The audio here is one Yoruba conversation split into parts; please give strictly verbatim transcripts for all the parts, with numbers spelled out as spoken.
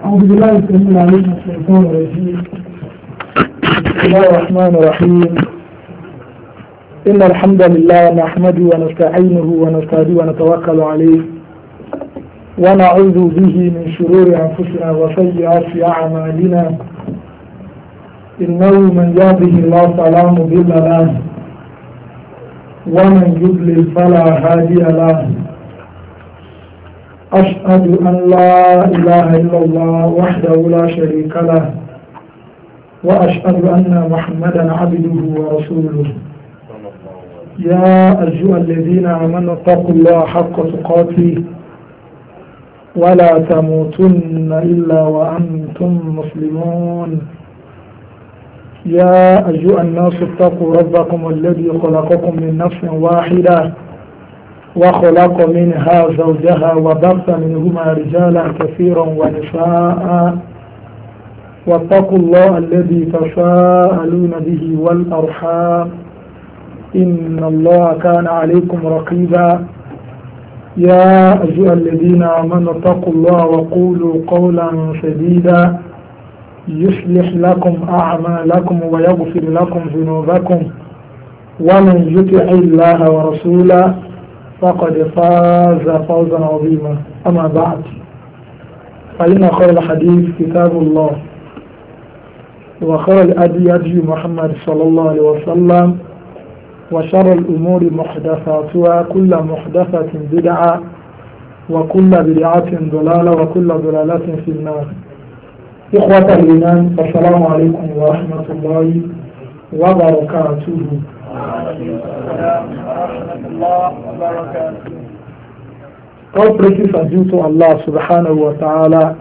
أعوذ بالله السميع العليم من الشيطان الرجيم. بسم الله الرحمن الرحيم. إن الحمد لله نحمده ونستعينه ونستهديه ونتوكل عليه ونعوذ به من شرور أنفسنا وسيئات أعمالنا. إنه من يهده الله فلا مضل له ومن يضلل فلا هادي له. أشهد أن لا إله إلا الله وحده لا شريك له وأشهد أن محمدا عبده ورسوله. يا أيها الذين آمنوا اتقوا الله حق تقاته ولا تموتن إلا وأنتم مسلمون. يا أيها الناس اتقوا ربكم الذي خلقكم من نفس واحدة وخلق منها زوجها وبث منهما رجالا كثيرا ونساء واتقوا الله الذي تساءلون به والأرحام إن الله كان عليكم رقيبا. يا أيها الذين آمنوا اتقوا الله وقولوا قولا سديدا يصلح لكم أعمالكم ويغفر لكم ذنوبكم ومن يطع الله ورسوله فقد فاز فوزا عظيما. أما بعد فإن خير الحديث كتاب الله وخير الهدي هدي محمد صلى الله عليه وسلم وشر الأمور محدثاتها كل محدثة بدعة وكل بدعة ضلالة وكل ضلالة في النار. إخوة الإيمان السلام عليكم ورحمة الله وبركاته. All praises are due to Allah subhanahu wa ta'ala.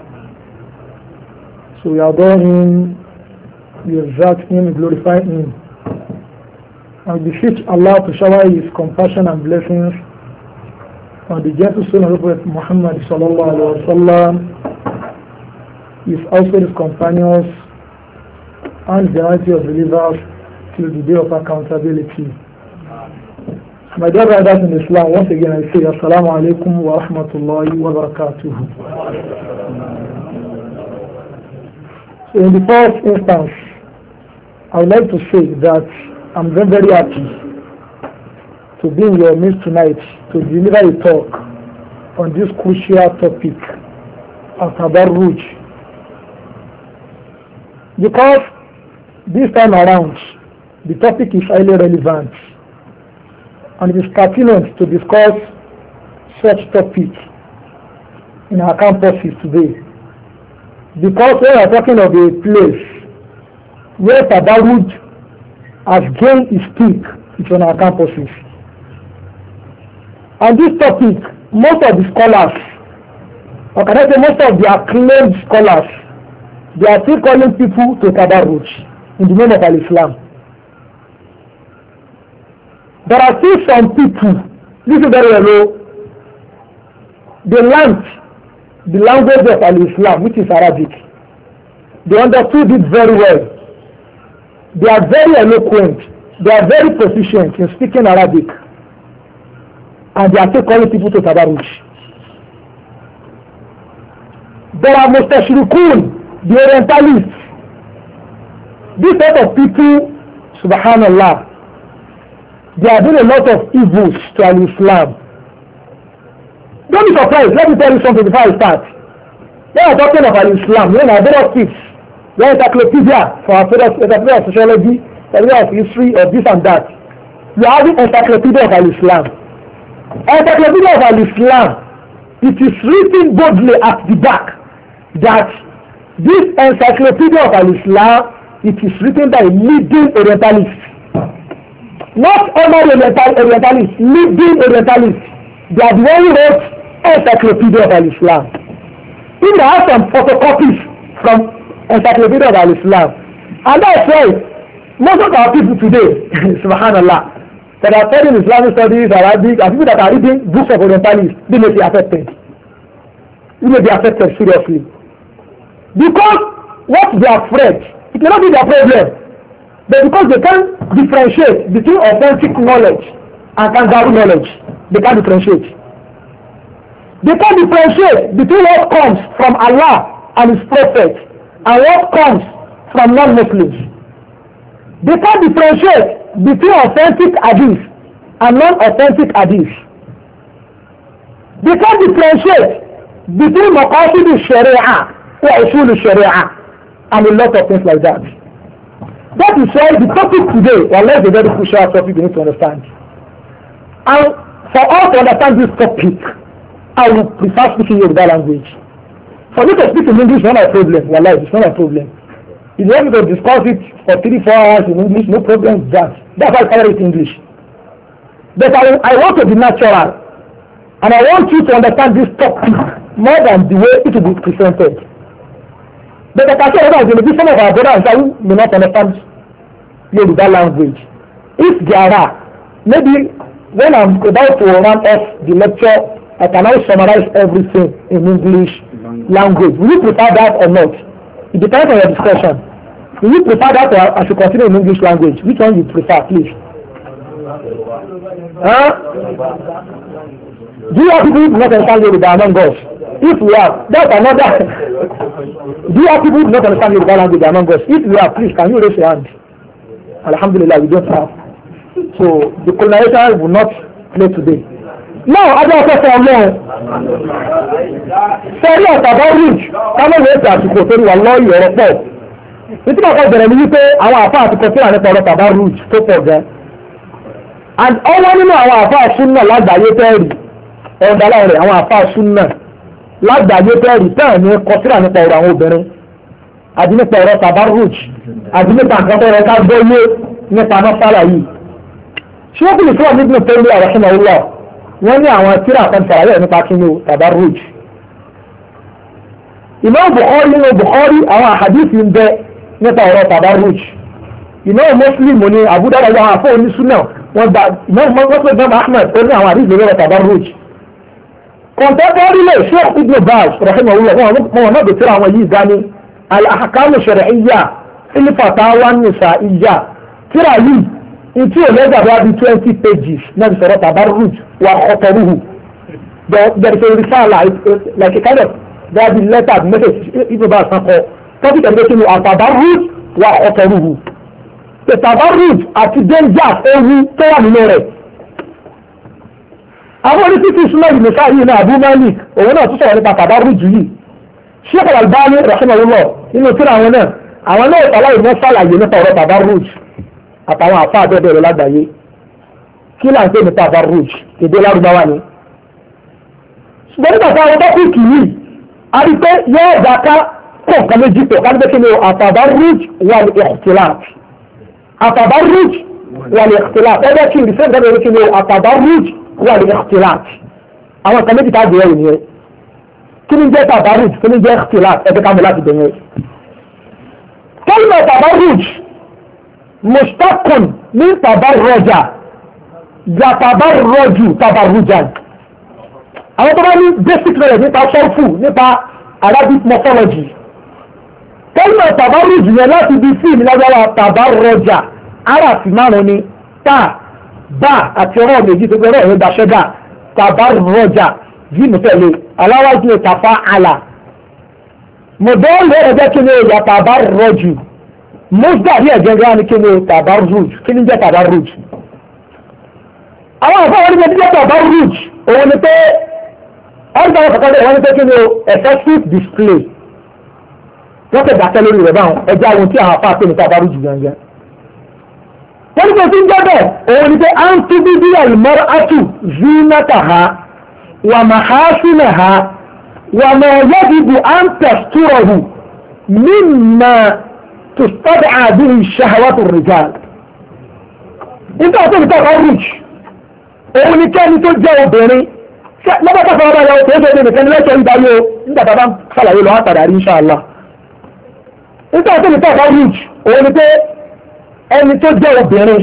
So we adore Him, we exalt Him, we glorify Him. And we beseech Allah to shower His compassion and blessings on the gentle son of Prophet Muhammad sallallahu alaihi wasallam, his also his companions and the variety of believers till the day of accountability. My dear brothers in Islam, once again I say Assalamu alaikum wa rahmatullahi wa barakatuh. So in the first instance, I would like to say that I'm very very happy to be in your midst tonight to deliver a talk on this crucial topic of Tabarruj. Because this time around, the topic is highly relevant and it is pertinent to discuss such topic in our campuses today. Because we are talking of a place where Tabarruj has gained its peak, it's on our campuses. And this topic, most of the scholars, or can I say most of the acclaimed scholars, they are still calling people to Tabarruj in the name of Al-Islam. There are still some people, listen very well, they learned the language of Al-Islam, which is Arabic. They understood it very well. They are very eloquent. They are very proficient in speaking Arabic. And they are still calling people to Tabarruj. There are Mustashriqun, the Orientalists. This set of people, subhanallah, they are doing a lot of evils to Al-Islam. Don't be surprised. Let me tell you something before I start. When I'm talking of Al-Islam, when I don't speak, there is encyclopedia for our encyclopedia of sociology, encyclopedia of history, or this and that. You are having encyclopedia of Al-Islam. Encyclopedia of Al-Islam, it is written boldly at the back that this encyclopedia of Al-Islam, it is written by leading Orientalists. Not ordinary Orientalists, leading Orientalists. They are the one who wrote encyclopedia of Al-Islam. If they have some photocopies from encyclopedia of Al-Islam, and that's why most of our people today, subhanallah, that are studying Islamic studies, Arabic, and people that are reading books of Orientalists, they may be affected. They may be affected seriously. Because what they are afraid, it may not be their problem, but because they can't differentiate between authentic knowledge and kangaroo knowledge, they can't differentiate. They can't differentiate between what comes from Allah and his prophet and what comes from non-Muslims. They can't differentiate between authentic hadith and non-authentic hadith. They can't differentiate between maqasid al-sharia or usul al-sharia and a lot of things like that. That is why the topic today, unless a very crucial topic you need to understand. And for us to understand this topic, I will prefer speaking Yoruba language. For me to speak in English is not a problem. Wallahi, it's not a problem. If you want me to discuss it for three, four hours in English, no problem with that. That's why I cover it in English. But I, I want to be natural. And I want you to understand this topic more than the way it will be presented. But like I said, there will be some of our brothers who may not understand Yoruba language. If there are, maybe when I'm about to run off the lecture, I can now summarize everything in English language. Will you prefer that or not? It depends on your discussion. Will you prefer that or I should continue in English language? Which one you prefer, please? Huh? Do you have people who do not understand Yoruba among us? If we have, that's another. Do you have people who do not understand Yoruba language among us? If we have, please, can you raise your hand? Alhamdulillah, we don't have. So the colonization will not play today. Now, I don't know for long. Sorry, I'm about rich. Come on, let's ask you to tell you a lawyer or a pop. It's not about the remedy. I want to pass the control and the about rich. Stop for them. And all I know, I want to pass sooner like that. You tell me. On the line, I want to pass sooner. Like that, you tell me. Tell me, consider the power of the I didn't say about rich. I didn't say about the nípa mọ́sálà yìí ṣéèkì lè fún ọ̀nìbìnrin tó ń lé àwọn ṣẹ́nà ọlọ́ wọ́n ní àwọn tíra kan sàrẹ́ nípa kí ni o tabarruj. Imam Bukhari nínú Bukhari àwọn àhàdìsì ń bẹ nípa ọ̀rọ̀ tabarruj. Imam Muslim ní Abu Dawud àwọn àfọ onísúnà wọn gba Imam Muslim Imam Ahmed ó ní àwọn àdìsì lórí tabarruj. Contemporary lè Sheikh Ibn Baz rahimahullah wọn náà bẹ tíra àwọn yìí dání al-ahkam ash-shar'iyya fil fatawa an-nisa'iyya. Tíra yìí ìtí òlẹ́gbà bá bí twenty pages náà sọ̀rọ̀ tabarruj wà ọ̀tọ̀rùhù. There is a risala like a kind of that be letter message Ibn Baz kan kọ topic of making a tabarruj wà ọ̀tọ̀rùhù. The tabarruj àti danger ewu tó wà nínú rẹ̀. Àwọn oníṣìṣẹ́ ìṣúná ìmọ̀ṣá yìí náà Abu Malik òun náà tún sọ̀rọ̀ nípa tabarruj yìí. Sheikh Al-Albani rahimahullah nínú tíra àwọn náà àwọn náà ìtàlá ìmọ̀ sàlàyé nípa ọ̀rọ̀ tabarruj àtàwọn àfáà bẹ́ẹ̀ rẹ̀ lágbàáyé. Kí là ń pè ní tabarruj èdè lárúbáwá ni. Ṣùgbọ́n nígbà tí àwọn tọ́kùnkì yìí a rí pé yóò dá ká kó nǹkan méjì pọ̀ ká ní pé kí ni àtabarruj wal ikhtilat. Àtabarruj wal ikhtilat ẹgbẹ́ kí n rí sẹ́ńtẹ́ lórí kí ni àtabarruj wal ikhtilat. Àwọn nǹkan méjì tá a gbé ẹ̀rù nìyẹn. Kí ni jẹ́ tabarruj kí ni jẹ́ ikhtilat ẹgbẹ́ ká mọ̀ láti bẹ̀rẹ̀. كلمة تبرج مشتق من تبرج يتبرج تبرجا àwọn tó bá ní basic knowledge nípa sọ́ọ̀fù nípa Arabic morphology كلمة تبرج yẹn láti bí fíìmù lágbára tàbárọjà aráàfin márùn ni tá bá àti ọ̀rọ̀ méjì tó gbọ́dọ̀ ẹ̀rọ ìdáṣẹ́dá tàbárọjà yìí mùtẹ̀lẹ̀ aláwájú ìtàfà àlà mọ̀dọ́ọ̀lù ẹ̀rọ jẹ́ kí ni ó yà tàbárọ̀jù mọ́sídàrí ẹ̀gẹ́gẹ́ ní kí ni ó tàbárọ̀jù kí ni jẹ́ tàbárọ̀jù. àwọn àfọwọ́ níbi jẹ́ tàbárọ̀jù òun ni pé ọ̀gbà wọn kọ̀ọ̀kan wọ́n ní pé kí ni ó effective display wọ́n fẹ́ dàtẹ́ lórí rẹ̀ báwọn ẹja ohun tí àwọn afá pè ní tàbárọ̀jù gangan. wọ́n ní pé tí ń jẹ́ bẹ́ẹ̀ òun ni pé à ń túbí bí al-mar'atu zinataha wa mahasinaha وما يجب أن تستره مما تستدعى به شهوات الرجال. انت أعطيك تخرج òun ni kẹ́ni tó jẹ́ obìnrin lọ́pọ̀ tó fọwọ́ báyọ̀ tó jẹ́ obìnrin kẹ́ni lẹ́sẹ̀ ń darí o nígbà bàbá ń sàlàyé lọ àtàdà rí inṣàlá. nígbà tó ní tọ́kọ̀rùj òun ni pé ẹni tó jẹ́ obìnrin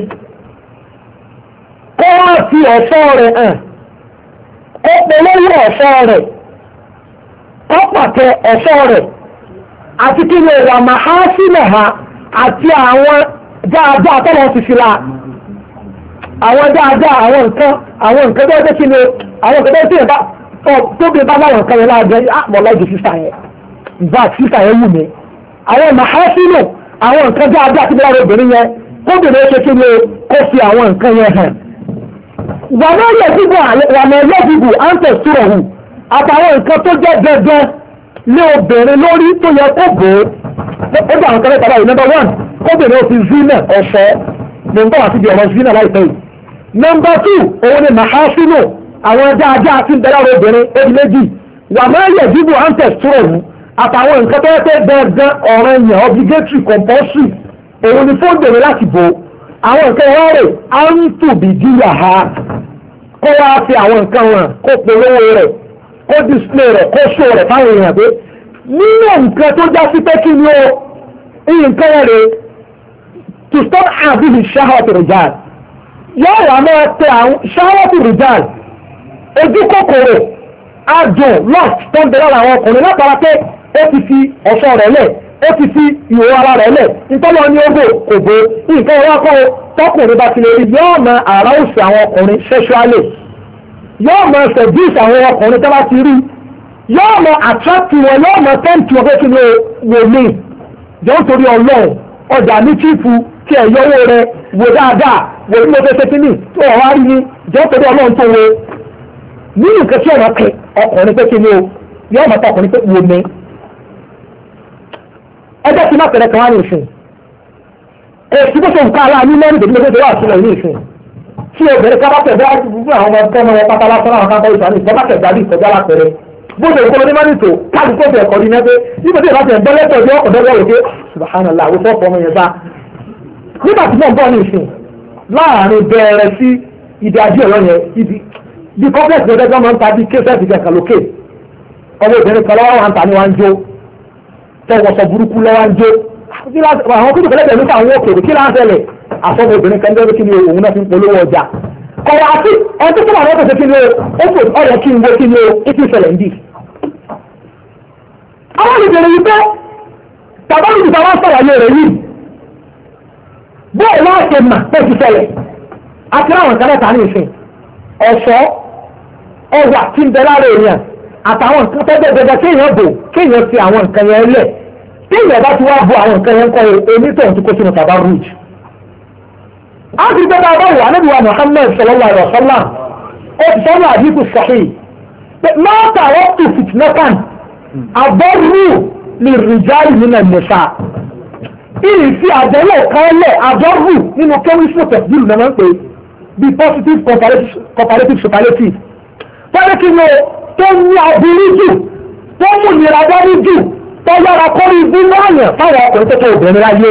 kó wá fi ọ̀ṣọ́ rẹ̀ hàn kó polówó ọ̀ṣọ́ rẹ̀ kó pàtẹ ọ̀ṣọ́ rẹ̀ àti kí ni ìwà màhásínà ha àti àwọn dáadáa tọ́lọ́ ti fi la àwọn dáadáa àwọn nǹkan àwọn nǹkan tó kí ni àwọn nǹkan tó tí ìbá tó bí bá láwọn nǹkan yẹn láàjẹ àmọ́ láìjì sísá yẹn ìgbà sísà ẹ̀ wù mí àwọn màhásínù àwọn nǹkan bí abẹ́ àti bí lára obìnrin yẹn kóbìnrin ó ṣe kí ni kó fi àwọn nǹkan yẹn hàn wà náà yẹ bíbù wà náà yẹ bíbù áńtẹ̀ sùrọ̀ hù àtàwọn nǹkan tó jẹ́ dandan lé obìnrin lórí tó yẹ kó bò ó ó bá àwọn kan lẹ́ta báyìí number one kóbìnrin ó fi zina ọ̀ṣọ́ ní nǹkan àti bí ọ̀rọ̀ zina láìpẹ́ yìí number two òun ni màhásínù àwọn dáadáa tí ń bẹ lára obìnrin ó di méjì wà náà yẹ bíbù áńtẹ̀ sùrọ̀ hù àtàwọn nǹkan tó yẹ pé dandan ọ̀rọ̀ yẹn obligatory compulsory òun ni fóònù láti bò àwọn nǹkan ẹ̀rọ rẹ̀ á ń tòbí díyà ha kó wá fi àwọn nǹkan wọn kó polówó rẹ̀ kó display rẹ̀ kó show rẹ̀ fáwọn èèyàn pé nínú nǹkan tó já sí pé kí ni ó nǹkan rẹ̀ to stop having shahwat rijal yóò wà máa tẹ àwọn shahwat rijal ojú kòkòrò adùn lọ́t tó ń bẹ̀rẹ̀ àwọn ọkùnrin látara pé ó ti fi ọ̀ṣọ́ rẹ̀ lẹ̀ ó ti fi ìwò ara rẹ̀ lẹ̀ nítorí wọn ní ó bò kò bó nǹkan ìwà kọ́ tọkùnrin bá ti lè rí yóò mọ àrà òsì àwọn ọkùnrin sexually yóò mọ seduce àwọn ọkùnrin tó bá ti rí yóò mọ attract wọn yóò mọ tempt wọn pé kí ni wò mí jọ ń torí ọlọ́run ọjà ní chíìpù kí ẹ yọwọ́ rẹ wò dáadáa wò ní mo fẹ́ ṣe kí ni tó ọ̀ wá rí ni jọ ń torí ọlọ́run tó wo nínú nǹkan tí ọ̀nà pẹ ọkùnrin pé kí ni o yóò mọ tọkùnrin pé wò mí ẹjẹ́ tí má pẹ̀lẹ́ kan wá ní ìsìn èsì bó ṣe nǹkan ara ní mẹ́rin tèmi lókè tó wà sílẹ̀ ní ìsìn tí obìnrin ká bá tẹ̀ bá gbogbo àwọn ọmọ ọmọ wọn pátá lásán àwọn kan bá ìsàn ìsìn bá tẹ̀ gbàdí ìkọjá lápẹ̀rẹ̀ bó ṣe nǹkan onímọ̀ nìtò káàdì tó fi ẹ̀kọ́ ní nẹ́gbẹ́ nígbà tí ìbáṣẹ̀ ẹ̀gbẹ́ lẹ́tọ̀ ní ọkọ̀ dọ́gbọ́ òkè subhanallah àwọn fọ́ọ̀fọ́ ọmọ yẹn bá nígbà tí wọ́n bọ̀ ní ìsìn láàrin bẹ̀rẹ̀ sí ibi adé ọ̀rọ̀ yẹn ibi bí complex ní ọdẹ́gbọ́n máa ń ta bí kéṣẹ́ẹ̀tì kẹ̀kẹ́ lókè ọmọ obìnrin kan lọ́wọ́ wa ń ta ní wá ń jó tọwọ́sọ burúkú lọ́wọ́ ń jó àwọn kúrò kẹlẹ́bẹ̀ẹ́ nípa àwọn òkèèrè kí láń tẹ́lẹ̀ àsọ́mọ obìnrin kan lọ́wọ́ kí ni òun náà fi ń polówó ọjà kọ̀wá sí ẹni tó sọ̀rọ̀ àwọn ọ̀sẹ̀ kí ni ó fò ọ̀rọ̀ kí n wo kí ni ó ti ṣẹlẹ̀ ń dì. àwọn olùbẹ̀rẹ̀ yìí pé tàbá ní ìta wọn sọ̀rọ̀ ayé rẹ̀ yìí bóyá náà ṣe mà tó ti ṣẹlẹ̀ àti àwọn kan náà ní ìsìn ọ̀ṣọ́ ọwà tí ń bẹ lára èèyàn àtàwọn nǹkan tó bẹ́ẹ̀ bẹ́ẹ̀ kéèyàn bò kéèyàn fi àwọn nǹkan yẹn lẹ̀ kéèyàn bá ti wá bo àwọn nǹkan yẹn kọ́ onítọ̀hún tó kó sínú tàbá rúùjì. a ti gbé bá bá wà níbi wa Muhammad sallallahu alaihi wa sallam ó ti sọ́nà àdínkù sahih pé máa tàwọn tó fìtínẹ́kàn àbọ̀rù ní rìjáì nínú ẹ̀mẹ́sà ìrì fi àjọlọ̀ kan lẹ̀ àbọ̀rù nínú chemistry tẹ̀síìlì náà máa ń pè bí positive comparative superlative tọ́lẹ́ kí ni tó ní aburú jù tó mú nira dání jù tó yára kọ́rí ibú láàyàn fáwọn ọkùnrin tó tó obìnrin láyé.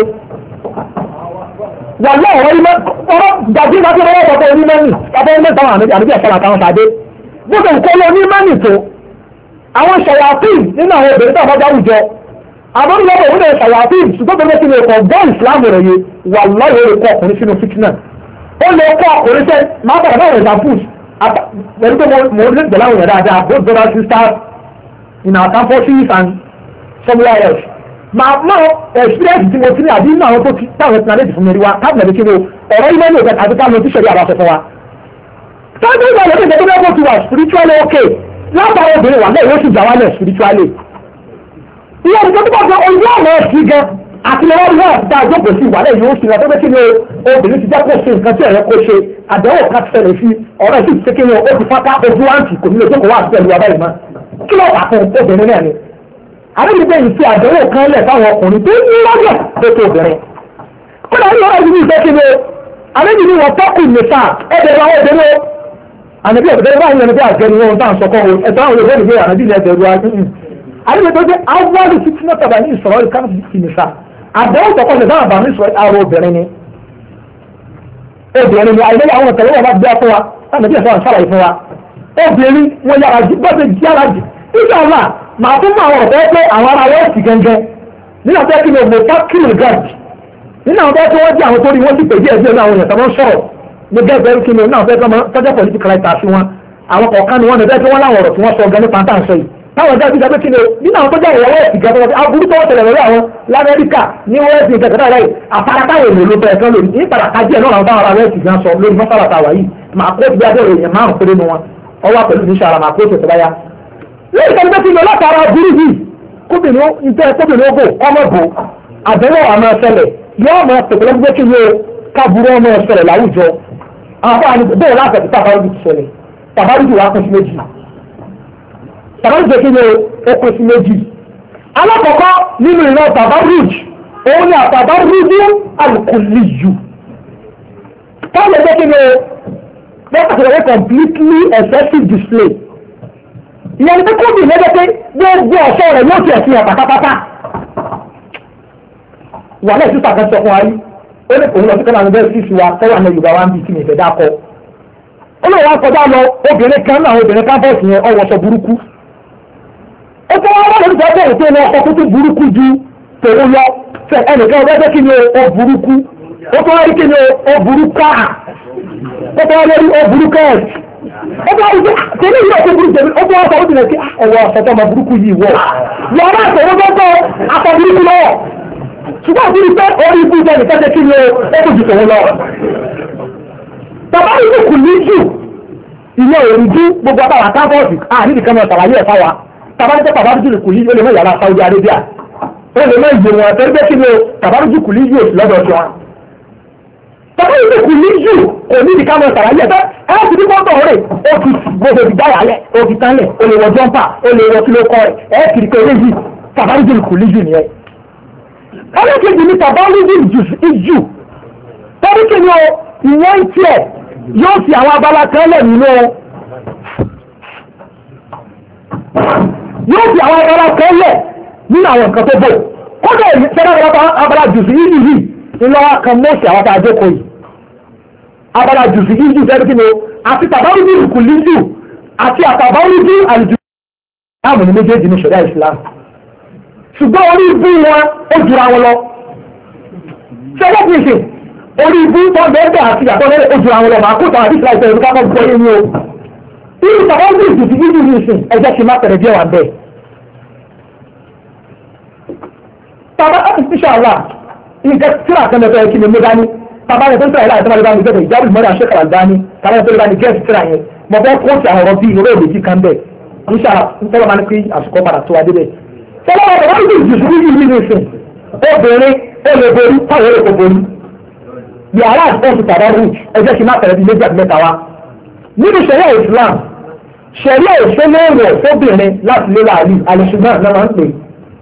wà láwọn ilé ọ̀rọ̀ gbàgbé láti ọwọ́ ọ̀pọ̀ onímọ̀nì lábẹ́ ilé ìtàn àmì àdébí ẹ̀fọ́ làtàwọn tàdé. gbọ́dọ̀ nǹkan lọ onímọ̀nì tó àwọn ṣàyàfíìn nínú àwọn obìnrin tó àbájá àwùjọ àbọ̀nìyàwó òun náà ṣàyàfíìn ṣùgbọ́n bẹ́ẹ̀ kí ni ọkọ̀ gbọ́ ìsìlámù rẹ̀ yé wà láwọn èrè kọ́ ọkùnrin sínú fìtínà ó lè kọ́ ọkùnrin sẹ́ máa bàbá báwọn examples pẹ̀lú pé mo lè gbẹ̀ láwọn èèyàn dáadáa both brothers and sisters in our campuses and somewhere else. Màá mọ experience tí mo ti ní àbí inú àwọn tó ti táwọn ẹ̀sìn àlejò fún mi rí wa káàbù nàbí kí ni o ọ̀rọ̀ ilé ní òkè àti káàbù tí sẹ̀rí àbá sọ fún wa. Sáájú ìgbà lókè ìjọba ẹgbẹ́ tó wà spiritually okay látàwọn obìnrin wà lẹ́yìn ó sì gbà wá lẹ̀ spiritually. Ìyá ìjọba tó bá gbọ́ ojú ọ̀nà ẹ̀sìn gan àti lọ́wọ́ bí wọ́n dá àjọpọ̀ sí wà lẹ́yìn ó sì rà tó bẹ́ kí ni obìnrin ti jẹ́ kó ṣe nǹkan tí ẹ̀rọ kó ṣe àdánwò ká ti ṣẹlẹ̀ sí ọ̀rọ̀ ìsì ti kékeré ó ti fáká ojú àǹtí kò nílò tó kò wá àti ẹ̀lú abáyé mọ́ kí ló wà fún obìnrin náà ni. àdébìgbé yìí fi àdánwò kan lẹ̀ fáwọn ọkùnrin tó ní lọ́jọ́ tó tó obìnrin. kódà ní ọ̀rọ̀ ìdílé ìfẹ́ kí ni àdébìgbé wọn tọ́kù nìta ẹ̀bẹ̀rẹ̀ àwọn obìnrin ànàbí ọ̀bẹ̀rẹ̀ báyìí ẹni bí àjẹni wọn tá à ń sọkọ́ ẹ̀tọ́ àwọn olùgbé ìgbé ànàbí ilẹ̀ ẹ̀bẹ̀rẹ̀ wa àdébìgbé tó jẹ́ awọ́lù títí náà tàbí ní ìsọ̀rọ̀ ìkànnì ìnìṣà àbẹ̀wò tọkọ̀ ní dáhùn bàmí sọ àrò obìnrin ni obìnrin ni àìlẹ́yìn àwọn ọ̀tẹ̀lẹ́ wọn bá gbé fún wa láti bí ẹ̀fọ́ àṣàlàyé fún wa obìnrin wọn yára jù gbọ́dọ̀ yára jù nígbà wà màá tún mú àwọn ọ̀tẹ́ pé àwọn ará wẹ́ẹ̀sì gẹ́gẹ́ nínú ọ̀tẹ́ kí ni mo fá kílù gáàjì nínú ọ̀tẹ́ tí wọ́n jẹ́ àwọn tó rí wọ́n sì pè díẹ̀ díẹ̀ náà àwọn èèyàn tó máa ń sọ̀rọ̀ ní gẹ́gẹ́ kí ni náà ọ̀tẹ́ tó máa tọ́jọ́ political right àfi wọn àwọn kọ̀ọ̀kan ni wọ́n ní bẹ́ẹ̀ tí wọ́n láwọn ọ̀rọ̀ tí wọ́n sọ gan nípa tá à ń sọ yìí táwọn ọjọ́ ìgbà pé kí ni o nínú àwọn tó jẹ́ ìwọ̀ wẹ́ẹ̀sì gan tó aburú tó wọ́n tẹ̀lé lórí àwọn lamẹ́ríkà ní wẹ́ẹ̀sì gẹ̀gẹ̀dá rẹ̀ àfaratàwọ̀ èlò ló fẹ́ẹ́ kan lórí ní ìpàdàkà díẹ̀ náà àwọn ará wẹ́ẹ̀sì gan sọ lórí mọ́sálà tàwa yìí màá kó ti bí adé èèyàn márùn péré nu wọn ọwọ́ pẹ̀lú ní sàrà màá kó ti tẹ̀ báyà. lẹ́yìn tó ń bẹ́ kí ni ọlọ́ta ara burú yìí kóbìnrin ìtẹ́ kóbìnrin ó bò ọmọ bò àbẹ̀wò àmọ́ ẹsẹ̀lẹ̀ yóò máa tẹ̀lé gbé kí ni o kábúrú ọmọ ẹsẹ̀lẹ̀ láwùjọ àwọn àni bẹ́ẹ̀ láti ẹ̀sìn tàbárùjù ti ṣẹlẹ̀ tàbárùjù wà pín sí méjì tàbárùjù kí ni ó pín sí méjì alákọ̀ọ́kọ́ nínú ìran tàbárùjù òun ni àtàbárùjù alùkùlìyù táwọn ẹgbẹ́ kí ni o wọ́n kàtàkì completely excessive display ìyẹn ní pé kóbì lẹ́gbẹ́ pé gbogbo ọ̀ṣọ́ rẹ̀ yóò ti ẹ̀sìn ẹ̀ pátápátá wà lẹ́yìn sísà kan sọ fún wa rí ó ní òun lọ sí kọ́nà àwọn bẹ́ẹ̀ sísù wa tẹ́wà ní Yorùbá wa ń bí kí ni ìfẹ́ dákọ́ ó lè wá kọjá lọ obìnrin kan náà obìnrin kan bọ́ọ̀sì yẹn ọwọ́sọ burúkú ó tẹ́ wọ́n lọ́dún tó bẹ̀rẹ̀ pé wọ́n ọkọ̀ tó burúkú ju tòun lọ fẹ ẹnìkan ọgbẹ́ kí ni ó burúkú ó tẹ́ wọ́n rí kí ni ó burúkú ó tẹ́ wọ́n rí ó burúkú ẹ̀ ó bá wọ́n ṣe ní ìlú ọ̀sẹ̀ burúkú jẹ̀bi ó bá wọ́n sọ wọ́n ti rẹ̀ sí ẹ̀wọ̀ ọ̀sọ̀tọ̀ ọmọ burúkú yìí wọ̀ lọ́wọ́ àtọ̀wọ́ gbọ́gbọ́ akọ burúkú lọ́wọ́ ṣùgbọ́n àti pé orí ibú jẹ́ nìkan ṣe kí ni ó kò jù tòun lọ. bàbá ìlú kù ní jù ìyẹn òrì jú gbogbo àtàwọn káfọ́ọ̀sì àní nìkan náà ṣàlàyé ẹ̀fà wa tàbá ní pé bàbá ìlú kù yìí ó lè mọ ìyàrá Saudi Arabia ó lè mọ ìgbè wọn àtẹ́gbẹ́ kí ni ó bàbá ìlú kù ní jù òsì lọ́dọ̀ tí wọn. bàbá ìlú kù ní jù òní nìkan náà ṣàlàyé ẹ̀fẹ́ ẹ̀ ti ní gbọ́dọ̀ rẹ̀ ó ti gbogbo ìdáyà lẹ̀ ó ti tán lẹ̀ ó lè wọ jọ́mpà ó lè wọ kíló kọ́ ẹ̀ ẹ̀ kìrì pé eléyìí bàbá ìlú kù ní jù nìyẹn. ẹlẹ́kejì ní bàbá ìlú ìjù tọ́bí kí ni ó ìwọ́n tiẹ̀ yóò fi àwọn abala kan lẹ̀ nínú yóò fi àwọn abala kan lẹ̀ nínú àwọn nǹkan tó bò kódà ìṣẹ́lẹ̀ abala jùsù yìí yìí ńlọ́wọ́ kan mọ́ọ̀sì àwọn tàà jókòó yìí abala jùsù yìí yìí fẹ́ẹ́ kí ni o àti tàbáwùjú ìkùlíjù àti àtàbáwùjú àlùjù láàmù ní méjèèjì ní ṣẹ̀dá ìsìlámù ṣùgbọ́n orí ibú wọn ó jura wọn lọ ṣẹlẹ̀ kìí ṣe orí ibú tó bẹ́ẹ̀ àti ìyàtọ̀ lẹ́rẹ̀ ó jura wọn lọ màá kó tàwọn àdìsílá ìṣẹ̀lẹ̀ ìlú kápọ̀ gbọ́ yé ní o irú tàbáwùjú ìjùsù yìí ní ìsìn ẹjẹ́ ṣe má tẹ̀rẹ̀ díẹ̀ wà bẹ́ẹ̀ tàbá ìṣàlá nǹkan tíra kan lẹ́fẹ̀ẹ́ kí ni mo dání tàbá yẹn tó ń tẹ̀lé láì tẹ́lẹ̀ bá mi gbẹ̀dẹ̀ ìjábù mọ́ra ṣẹ́kàrà dání tàbá yẹn tó lè bá mi gẹ́ẹ̀sì tíra yẹn mo fẹ́ kóòtù àwọn ọ̀rọ̀ bíi ìró èdè kan bẹ́ẹ̀ níṣà ń tẹ́lẹ̀ máa ní pé àsìkò padà tó adé bẹ́ẹ̀. tẹ́lẹ̀ wọn wọ́n ti jù sí yìí ní ìsìn obìnrin ó lè borí táwọn èrè kò borí yàrá àti tàbá rúùj ẹjẹ́ ṣe má tẹ̀lé bíi méjì àti mẹ́ta wa. nínú ṣẹ̀ríà Islam ṣẹ̀ríà òṣèléèwọ̀ fóbìnrin láti lé láàrin àlùṣùgbọ́n náà máa ń pè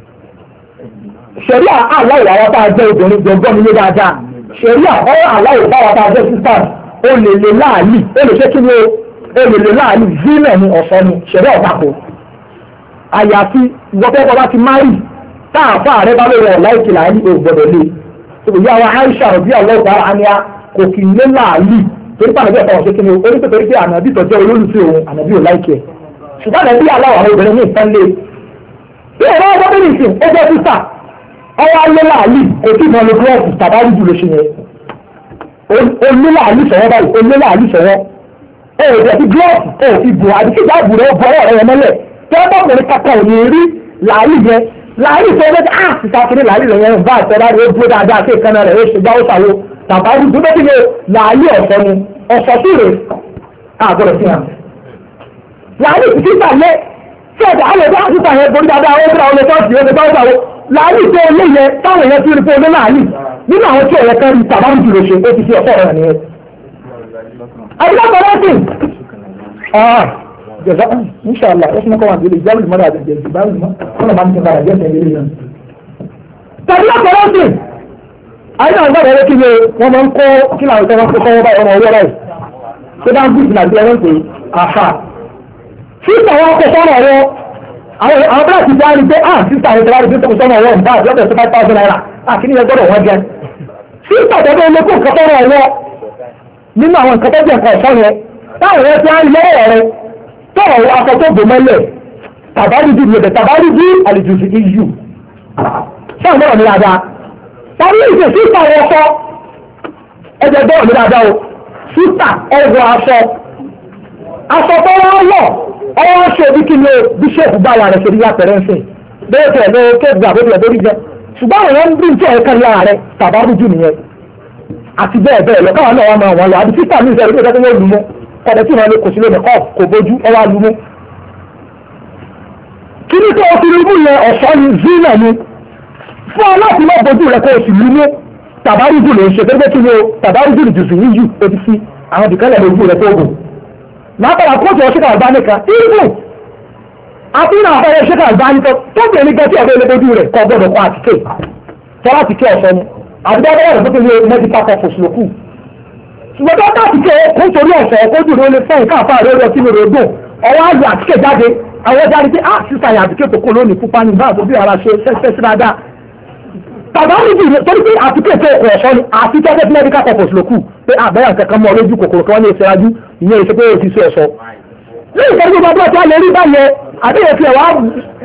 ṣẹ̀ríà aláwọ̀ àwọn tá a jẹ́ obìnrin gbọ̀ngbọ́n mi lé dáadáa ṣẹ̀ríà ọ̀rọ̀ aláwọ̀ báwa tá a jẹ́ sisters ó lè lè láàlì ó lè ṣe kí ni ó lè lè láàlì zimẹ̀ ni ọ̀sọ́ ni ṣẹ̀ríà ọ̀tàkù àyàfi ìwọ́pẹ́pọ̀ bá ti márì táàfà rẹ bá lóore ọ̀la ìkìlà ní ògbọ́dọ̀ lé ìyá wa Aisha rọ̀bí ọlọ́ọ̀gbà àníyá kò kì í lé láàlì torí pàdé bí ọ̀tọ̀ ọ̀ṣẹ́ kí ni ó ní pẹ̀lú pé ànàbí tọ́jú olólùfẹ́ òun ànàbí ò láìkẹ́ ṣùgbọ́n ànàbí aláwọ̀ àwọn obìnrin ní ìtàn lé bí ọ̀rọ̀ ọgbọ́n bí nìsín ó jẹ́ sísà ọwọ́ alẹ́láàlì kò tí ìmọ̀ lè gúrọ́ọ̀fù tàbárí jù ló ṣe yẹn olólàálì sọ̀wọ́ báyìí olólàálì sọ̀wọ́ ẹ̀ ẹ̀ ẹ̀ ti gúrọ́ọ̀fù ẹ̀ fi bù àti kíjà bù rẹ̀ bọ́ ọ̀rẹ́ rẹ̀ mọ́lẹ̀ tí wọ́n bọ̀kùnrin kankan ò ní rí làálì yẹn làálì sọ wọ́n á ti sàkiri làálì rẹ̀ yẹn bá àtẹ̀rà rẹ̀ ó dúró dáadáa sí ìkànnà rẹ̀ ó ṣe gbá ó sàwọ́ tàbárí tó bẹ́ẹ̀ ni làálì ọ̀sọ́ ni ọ̀sọ́ sí rẹ̀ àgọ́rọ̀ sí hàn làálì ti sísà lé tí ọ̀dà àwọn ọ̀dà àti ìtàn yẹn borí dáadáa ó gbà ọlọ́tọ́ sí ó gbà ó sàwọ́ láàrín tó ilé yẹ táwọn èèyàn tí ó rí fún olé láàrín nínú àwọn tí ọ̀rẹ́ kan rí tàbárí jùlọ ṣe ó ti fi ọ̀pọ̀ ọ̀rọ̀ nìyẹn. àdúgbò rẹ̀ ah jẹ̀dá inṣàlá ó fún ọkọ̀ wà nílé ìjáwé ìmọ̀lá àti ìjẹ̀dù bá rí mọ́ ọ̀nà máa ń tẹ̀lé àjẹ́ tẹ̀lé yẹn. tàbí ọ̀pọ̀ rẹ̀ àyìn àwọn ọ̀gá rẹ̀ kí ni wọ́n máa ń kọ́ kí làwọn ìtọ́wọ́n kó sọ́wọ́ báyìí ọmọ ọwọ́ báyìí tó bá ń bí ìsìn àti ẹ̀rọ pé àfà tí ìtàwọn ọkọ̀ sọ́nà ọwọ́ àwọn àwọn bíláàsì bá rí pé ah sísà àwọn ìtàwọn ìdíje tó sọ́nà ọwọ́ nǹkan àti ọ̀dọ̀ tó five thousand naira àkíní yẹn gbọ́dọ̀ wọ́n jẹ sísà tó bá olókùn nǹkan sọ́nà ọwọ́ nínú àwọn nǹkan tó jẹ nǹkan ọ̀sán yẹn táwọn yẹn ti á lọ́wọ́ rẹ tọ̀rọ̀ aṣọ tó gbò mọ́lẹ̀ tàbárídì lè tàbárídì àlejò sí iyù sáà mọ́rọ̀ ní dáadáa tàbí ìṣe sísà wọ́n sọ ẹgbẹ́ bọ́ọ̀ ní dáadáa o sísà ẹgbẹ́ aṣọ aṣọ tó wọ́n wọ̀ ọwọ́ ṣe bí kí ni o bíṣọ̀pù bá wà rẹ̀ ṣe ní yàtọ̀rẹ́ ń sìn bẹ́ẹ̀ tẹ̀ lọ kéèkì àbójúlẹ̀ lórí jẹ ṣùgbọ́n àwọn èèyàn ń bí tí ẹ̀ka lára rẹ̀ tàbárùjù nìyẹn àti bẹ́ẹ̀ bẹ́ẹ̀ lọ káwọn náà wà máa wọ́n lọ àbí sísà mi ìṣẹ̀lẹ̀ ìṣẹ̀lẹ̀ tó wọ́n lù mú kọ̀dẹ̀ tí wọ́n lè kò sí lónìí kọ́ kò bójú ọwọ́ lu mú. kí ní tó o fi lumú yẹn ọ̀ṣọ́ ni zina ni fún ọ láti má bójú rẹ kó o sì lumú tàbárùjù lè ṣe pé kí ni o tàbárùjù lè jùsùn yíyù o ti fi àwọn ìdíkẹ́lẹ̀ lójú rẹ tó gùn látara kóòtù ọ̀ṣẹ́kà àgbá nìkan ibù àti ìrìn àbáyọ ṣẹ́kà àgbá nìkan tó bẹ̀rẹ̀ nígbà tí ọ̀bẹ lójú rẹ kọ́ gbọ́dọ̀ kọ́ àtìkè tọ́lá àtìkè ọ̀ṣọ́ ni àbúdá bẹ́ẹ̀ rẹ̀ tó ti lé medical corpus lókù ṣùgbọ́n tó àtìkè kó nítorí ọ̀ṣọ́ kójú rẹ lè fẹ́ ìkáàfà rẹ lọ sínú rẹ dùn ọwọ́ àlù àtìkè jáde àwọn jáde pé ah sísá yà àtìkè tó kó lónìí pupa ní báà tó bí ara ṣe ṣẹ́ṣẹ́ sí dáadáa tàbá níbi torí pé àtìkè tó kọ̀ ọ̀ṣọ́ ni àtìkè tó fi medical corpus lókù pé àbẹ́yà kankan mọ́ lójú kòkòrò kan ní ìṣẹ́rájú ìyẹn ìṣe pé ó ti ṣe ọ̀ṣọ́ ní ìṣẹ́jú gbogbo ọjọ́ tí a lè rí báyẹn àbẹ́yẹ fi ẹ̀wà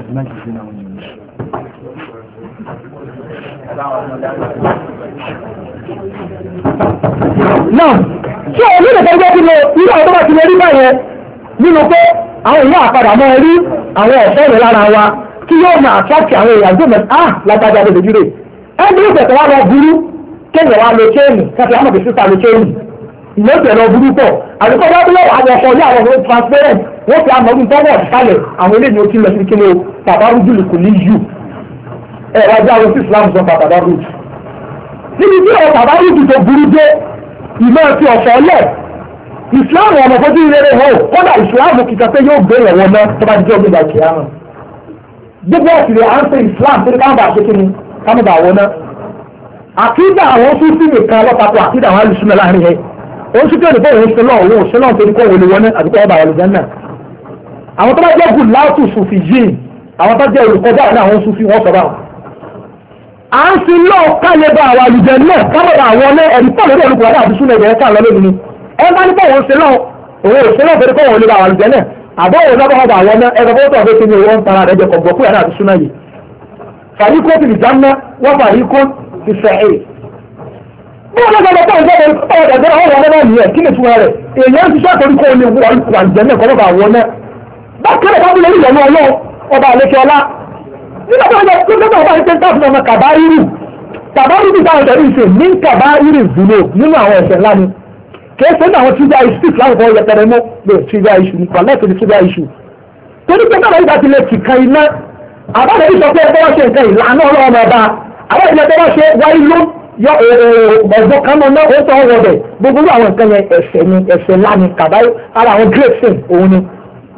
náà tí o ní ìṣẹ́jú gbogbo nínú irú àwọn tó bá ti lè rí báyẹn nínú pé àwọn ìyá àpadà máa rí àwọn ọ̀ṣọ́ rẹ̀ lára wa kí yóò máa àtúntì àwọn èèyàn tó mẹ́ta ah lágbájá lè dojú rè ẹni ìṣẹ̀tẹ̀ wa lọ burú kéèyàn wa lo chéènì káfí àmọ̀bí sísá lo chéènì ìmọ̀tẹ̀ lọ burú pọ̀ àdúgbò bá tó lọ́wọ́ àwọn ọkọ̀ ní àwọn ọ̀rọ̀ transparent wọ́n fi àmọ́ ọdún tọ́wọ́ ọ̀dìsálẹ̀ àwọn eléyìí ó ti lọ sí kíni o tàbárùjù lè kò ní yù ẹ̀ wá jẹ́ àwọn tí Islam sọ tàbárùjù níbi tí ọ̀rọ̀ tàbárùjù tó burú dé ìmọ̀ ti ọ̀ṣọ́ lẹ̀ Islam ọmọ fojú rere hàn kódà Islam kìkà pé yóò gbé ẹ̀wọ̀n náà tó bá jẹ́ ògbé ìgbà kìíyàmù gbogbo ọ̀sìn à ń pè Islam tó ní káwọn bá ṣe kíni káwọn bá wọ náà àkídà àwọn tó sì nìkan lọ́pàá àkídà àwọn alùsùn náà láàrin yẹn ó sì kéde fún òun sílọ̀ òun sílọ̀ torí kó wọlé wọlé àdúgbò ọba àlùjẹ́ náà àwọn tó bá jẹ́ gùn láàtù sùfì yìí àwọn tó jẹ́ olùkọjá àwọn àwọn sùfì wọ́n sọ báwọn. à ń sin lọ káyé bá àwọn àlùjẹ́ náà kábọ̀dà àwọn ọlẹ́ ẹ̀rí pọ̀ lórí olùkọ́ àti súnmọ́ ìbẹ̀rẹ̀ káà lọ́lẹ́ mi ẹ bá ní pọ̀ òun sílọ̀ òun sílọ̀ torí kó wọlé àwọn àlùjẹ́ náà àbọ̀ òun lọ́bọ̀ ọba àwọn ẹgbẹ́ tó tọ̀ fẹ́ kí ni wọ́n tara rẹ̀ jẹ kọ̀gbọ̀ kúrò àti súnmọ́ yìí fàríkó ti ìjánná wọ́n fàríkó ti fẹ̀ẹ́ bí wọ́n lọ́gbọ́n tó ń gbọ́ ọ̀rọ̀ ẹ̀jẹ̀ àwọn ọmọ náà nìyẹn kí ni túmọ̀ rẹ̀ èèyàn ti sọ́ọ̀tò orí kó o lè wọ wà jẹ́ náà kọ́ bá wọ náà bákẹ́rẹ̀ bá wọlé ìyọ̀nù ọlọ́ ọba àlejò ọlá nígbà tó ń jẹ́ pé nígbà tó ń jẹ́ pé ọmọ kàbáírù kàbáírù táwọn ìtẹ̀rí ìṣe ní kàbáírù zùlọ nínú àwọn ẹ̀ṣẹ̀ ńlá ni kìí ṣe ní àwọn tíjà iṣu láwọn ọmọ yẹpẹrẹ mọ́ lè tíjà iṣu ní pàlẹ́tì ní tíjà iṣu torí pé náà ìgbà ti lè kìkan iná àbáde ìsọ pé ẹgbẹ́ wọ́n ṣe nǹkan ìlànà ọlọ́run ọba àwọn ìjọba tó wọ́n ṣe wáyé ló yọ ọ̀gbọ́n kan náà ó tọ́ ọwọ́ bẹ̀ gbogbo àwọn nǹkan yẹn ẹ̀ṣẹ̀ ni ẹ̀ṣẹ̀ ńlá ni kàbáyé ara àwọn great sin òun ni.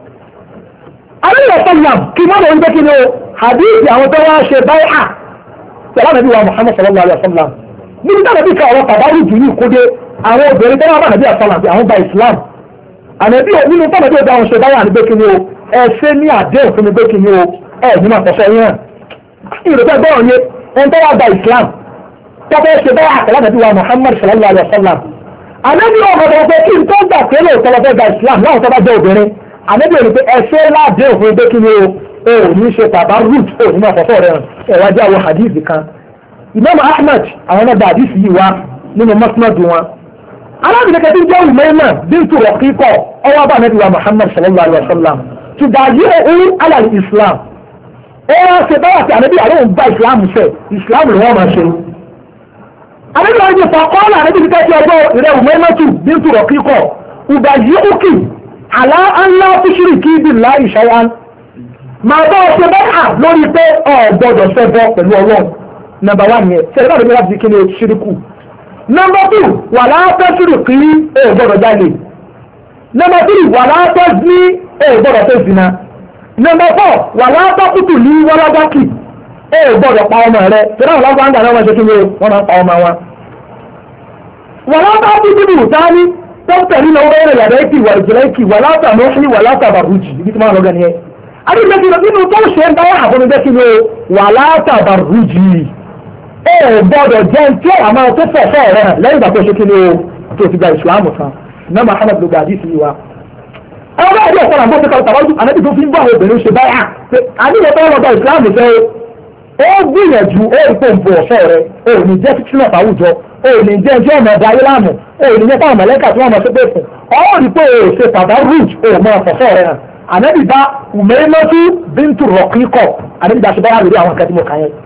alẹ́ ìyàtọ̀ kí wọ́n lè ń gbé kí ni o hadith àwọn tó wá ṣe báyìí à sọlá nàbí wa Muhammad sallallahu alayhi wa sallam níbi táwọn bí ká ọ̀rọ̀ kàbáyé jù ní ìkóde àwọn obìnrin tó wá bá nàbí àsọlá àti àwọn gba Islam ànàbí nínú tó nàbí ọjà àwọn ṣe báyìí àní gbé kí ni o ẹ̀ṣẹ̀ ní àdéhùn fún mi gbé kí ni o ẹ̀ ní máa tọ̀ṣọ́ yẹn ìrètí ẹgbọ́n yẹn ẹni tó wá gba Islam tọ́pẹ́ ṣe báyà àkàlà nàbí wa Muhammad sallallahu alayhi wa sallam ànábì ọmọ ọmọ pé kí n tó gbà pé lè tọ́lọ́ fẹ́ gba Islam láwọn tó bá jẹ́ obìnrin ànábì òní pé ẹṣẹ́ láàdé òfin pé kí ni o ò ní ṣe tàbá root ò ní máa fọ́fọ́ rẹ̀ ẹ̀wá jẹ́ àwọn hadith kan Imam Ahmad àwọn náà gba hadith yìí wá nínú musnad wọn alábìnrin kẹtí jẹ́ Umayma bintu Raqiqa ọwọ́ bá nàbí wa Muhammad sallallahu alayhi wa sallam tùdàjí òun alal Islam ó wá ṣe báyà pé ànábì àlóhùn bá Islam ṣe Islam ló wọ́n máa ṣe àdébí ọjọ́ fàkọ́ọ́lá àdébí kẹ́kẹ́ ọjọ́ ìrẹ́ Umaymatu bintu Raqiqa ọba yìí òkè àlá ńlá fíṣírì kí ibi ńlá ìṣáyán máa bá ọṣẹ bẹ́ẹ̀ lórí pé ọ gbọ́dọ̀ ṣẹbọ pẹ̀lú Ọlọ́run nọ́mbà wà nìyẹn ṣẹlẹ̀ bá débí láti kí ni ṣíríkù nọ́mbà tù wà látọ́ ṣírí kí ẹ gbọ́dọ̀ jalè nọ́mbà tù wà látọ́ ní ẹ gbọ́dọ̀ tó zina nọ́mbà fọ́ wà látọ́ kùtù ní wọ́lágbákì ẹ gbọ́dọ̀ pa ọmọ rẹ tẹ́lá wọn lọ́gbà ń gbà náà wọ́n ṣe kí ni wọ́n máa ń pa ọmọ wọn. wọ́n látọ́ bí bíbí ìtaní tọ́pẹ̀ nínú owó ẹ̀rẹ̀ yàrá ẹ̀kì wà ìjìnlẹ̀ ẹ̀kì wà látà mọ́ṣí wà látà bàrújì ibi tí wọ́n lọ́gà nìyẹn. adúgbò nínú tó ṣe ń báyà àbọ̀mí jẹ́ kí ni wà látà bàrújì ẹ gbọ́dọ̀ jẹ́ tí ó àmọ́ tó fẹ̀ fẹ́ rẹ̀ lẹ́yìn ìgbà tó ṣe kí ni tó ti gba ìsìlámù kan náà Muhammad ló gba àdìsí wa. ọlọ́run ẹ̀dí ọ̀pọ̀ làbọ̀ ṣe tàbájú ànábì tó fi ń bọ̀ àwọn obìnrin ṣe báyà àníyàn tó wọ́n gba ìsìlámù fẹ́ ó gbìyànjú ó rí pé ń bọ̀ ọ̀ṣọ́ rẹ̀ ó ní jẹ́ fífúnà àwùjọ ó ní jẹ́ ẹjọ́ ọmọ ọba ayé láàmú ó ní jẹ́ táwọn mọ̀lẹ́kà tí wọ́n mọ̀ sí pé fún ọ rí pé ó ṣe tàbá rúùj ó mọ ọ̀ṣọ́ rẹ̀ hàn ànábì bá Umaymatu bintu Raqiqa ànábì bá ṣe báyà lórí àwọn nǹkan tí mo kà yẹn.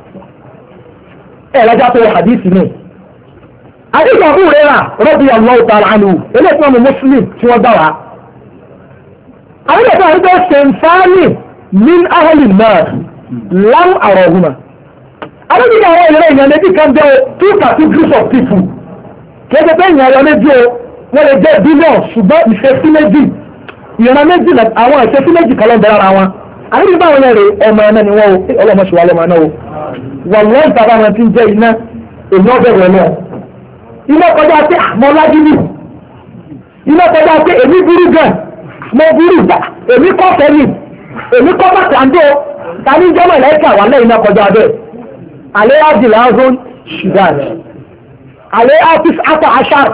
ẹ lọ́jà tó hadith mi àdìgbà Abu Hurairah radiyallahu ta'ala anhu eléyìí tí wọ́n mú Muslim tí wọ́n gbà wá. àwọn ìgbà tó ṣe ń fáánì min ahli an-nar lam arahuma ànábì ní àwọn ìran èèyàn méjì kan jẹ́ two categories of people kẹ́kẹ́ pé ìyàn ọ̀rọ̀ méjì o wọ́n lè jẹ́ billion ṣùgbọ́n ìṣesí méjì ìran méjì àwọn ìṣesí méjì kan ló ń bẹ̀rẹ̀ ara wọn ànábì báwọn yẹn rè ọmọ ẹ̀nà ni wọ́n o ọlọ́mọṣùwà lọ́mọ ẹ̀nà o wọ́n lọ́ọ̀ ìtàbá wọn ti ń jẹ́ iná èmi ọ̀bẹ̀ rẹ̀ náà iná kọjá pé àmọ́ lágídí iná kọjá pé èmi burú gan mo burú gbà èmi kọ́ fẹ́mi èmi kọ́ bàtàndó tani jẹ́mọ̀ lẹ́kà wà lẹ́yìn náà kọjá bẹ́ẹ̀ alẹ́ àdìlá ọ̀hún ṣùgbọ́n alẹ́ àfíìsì àtọ̀ àṣàr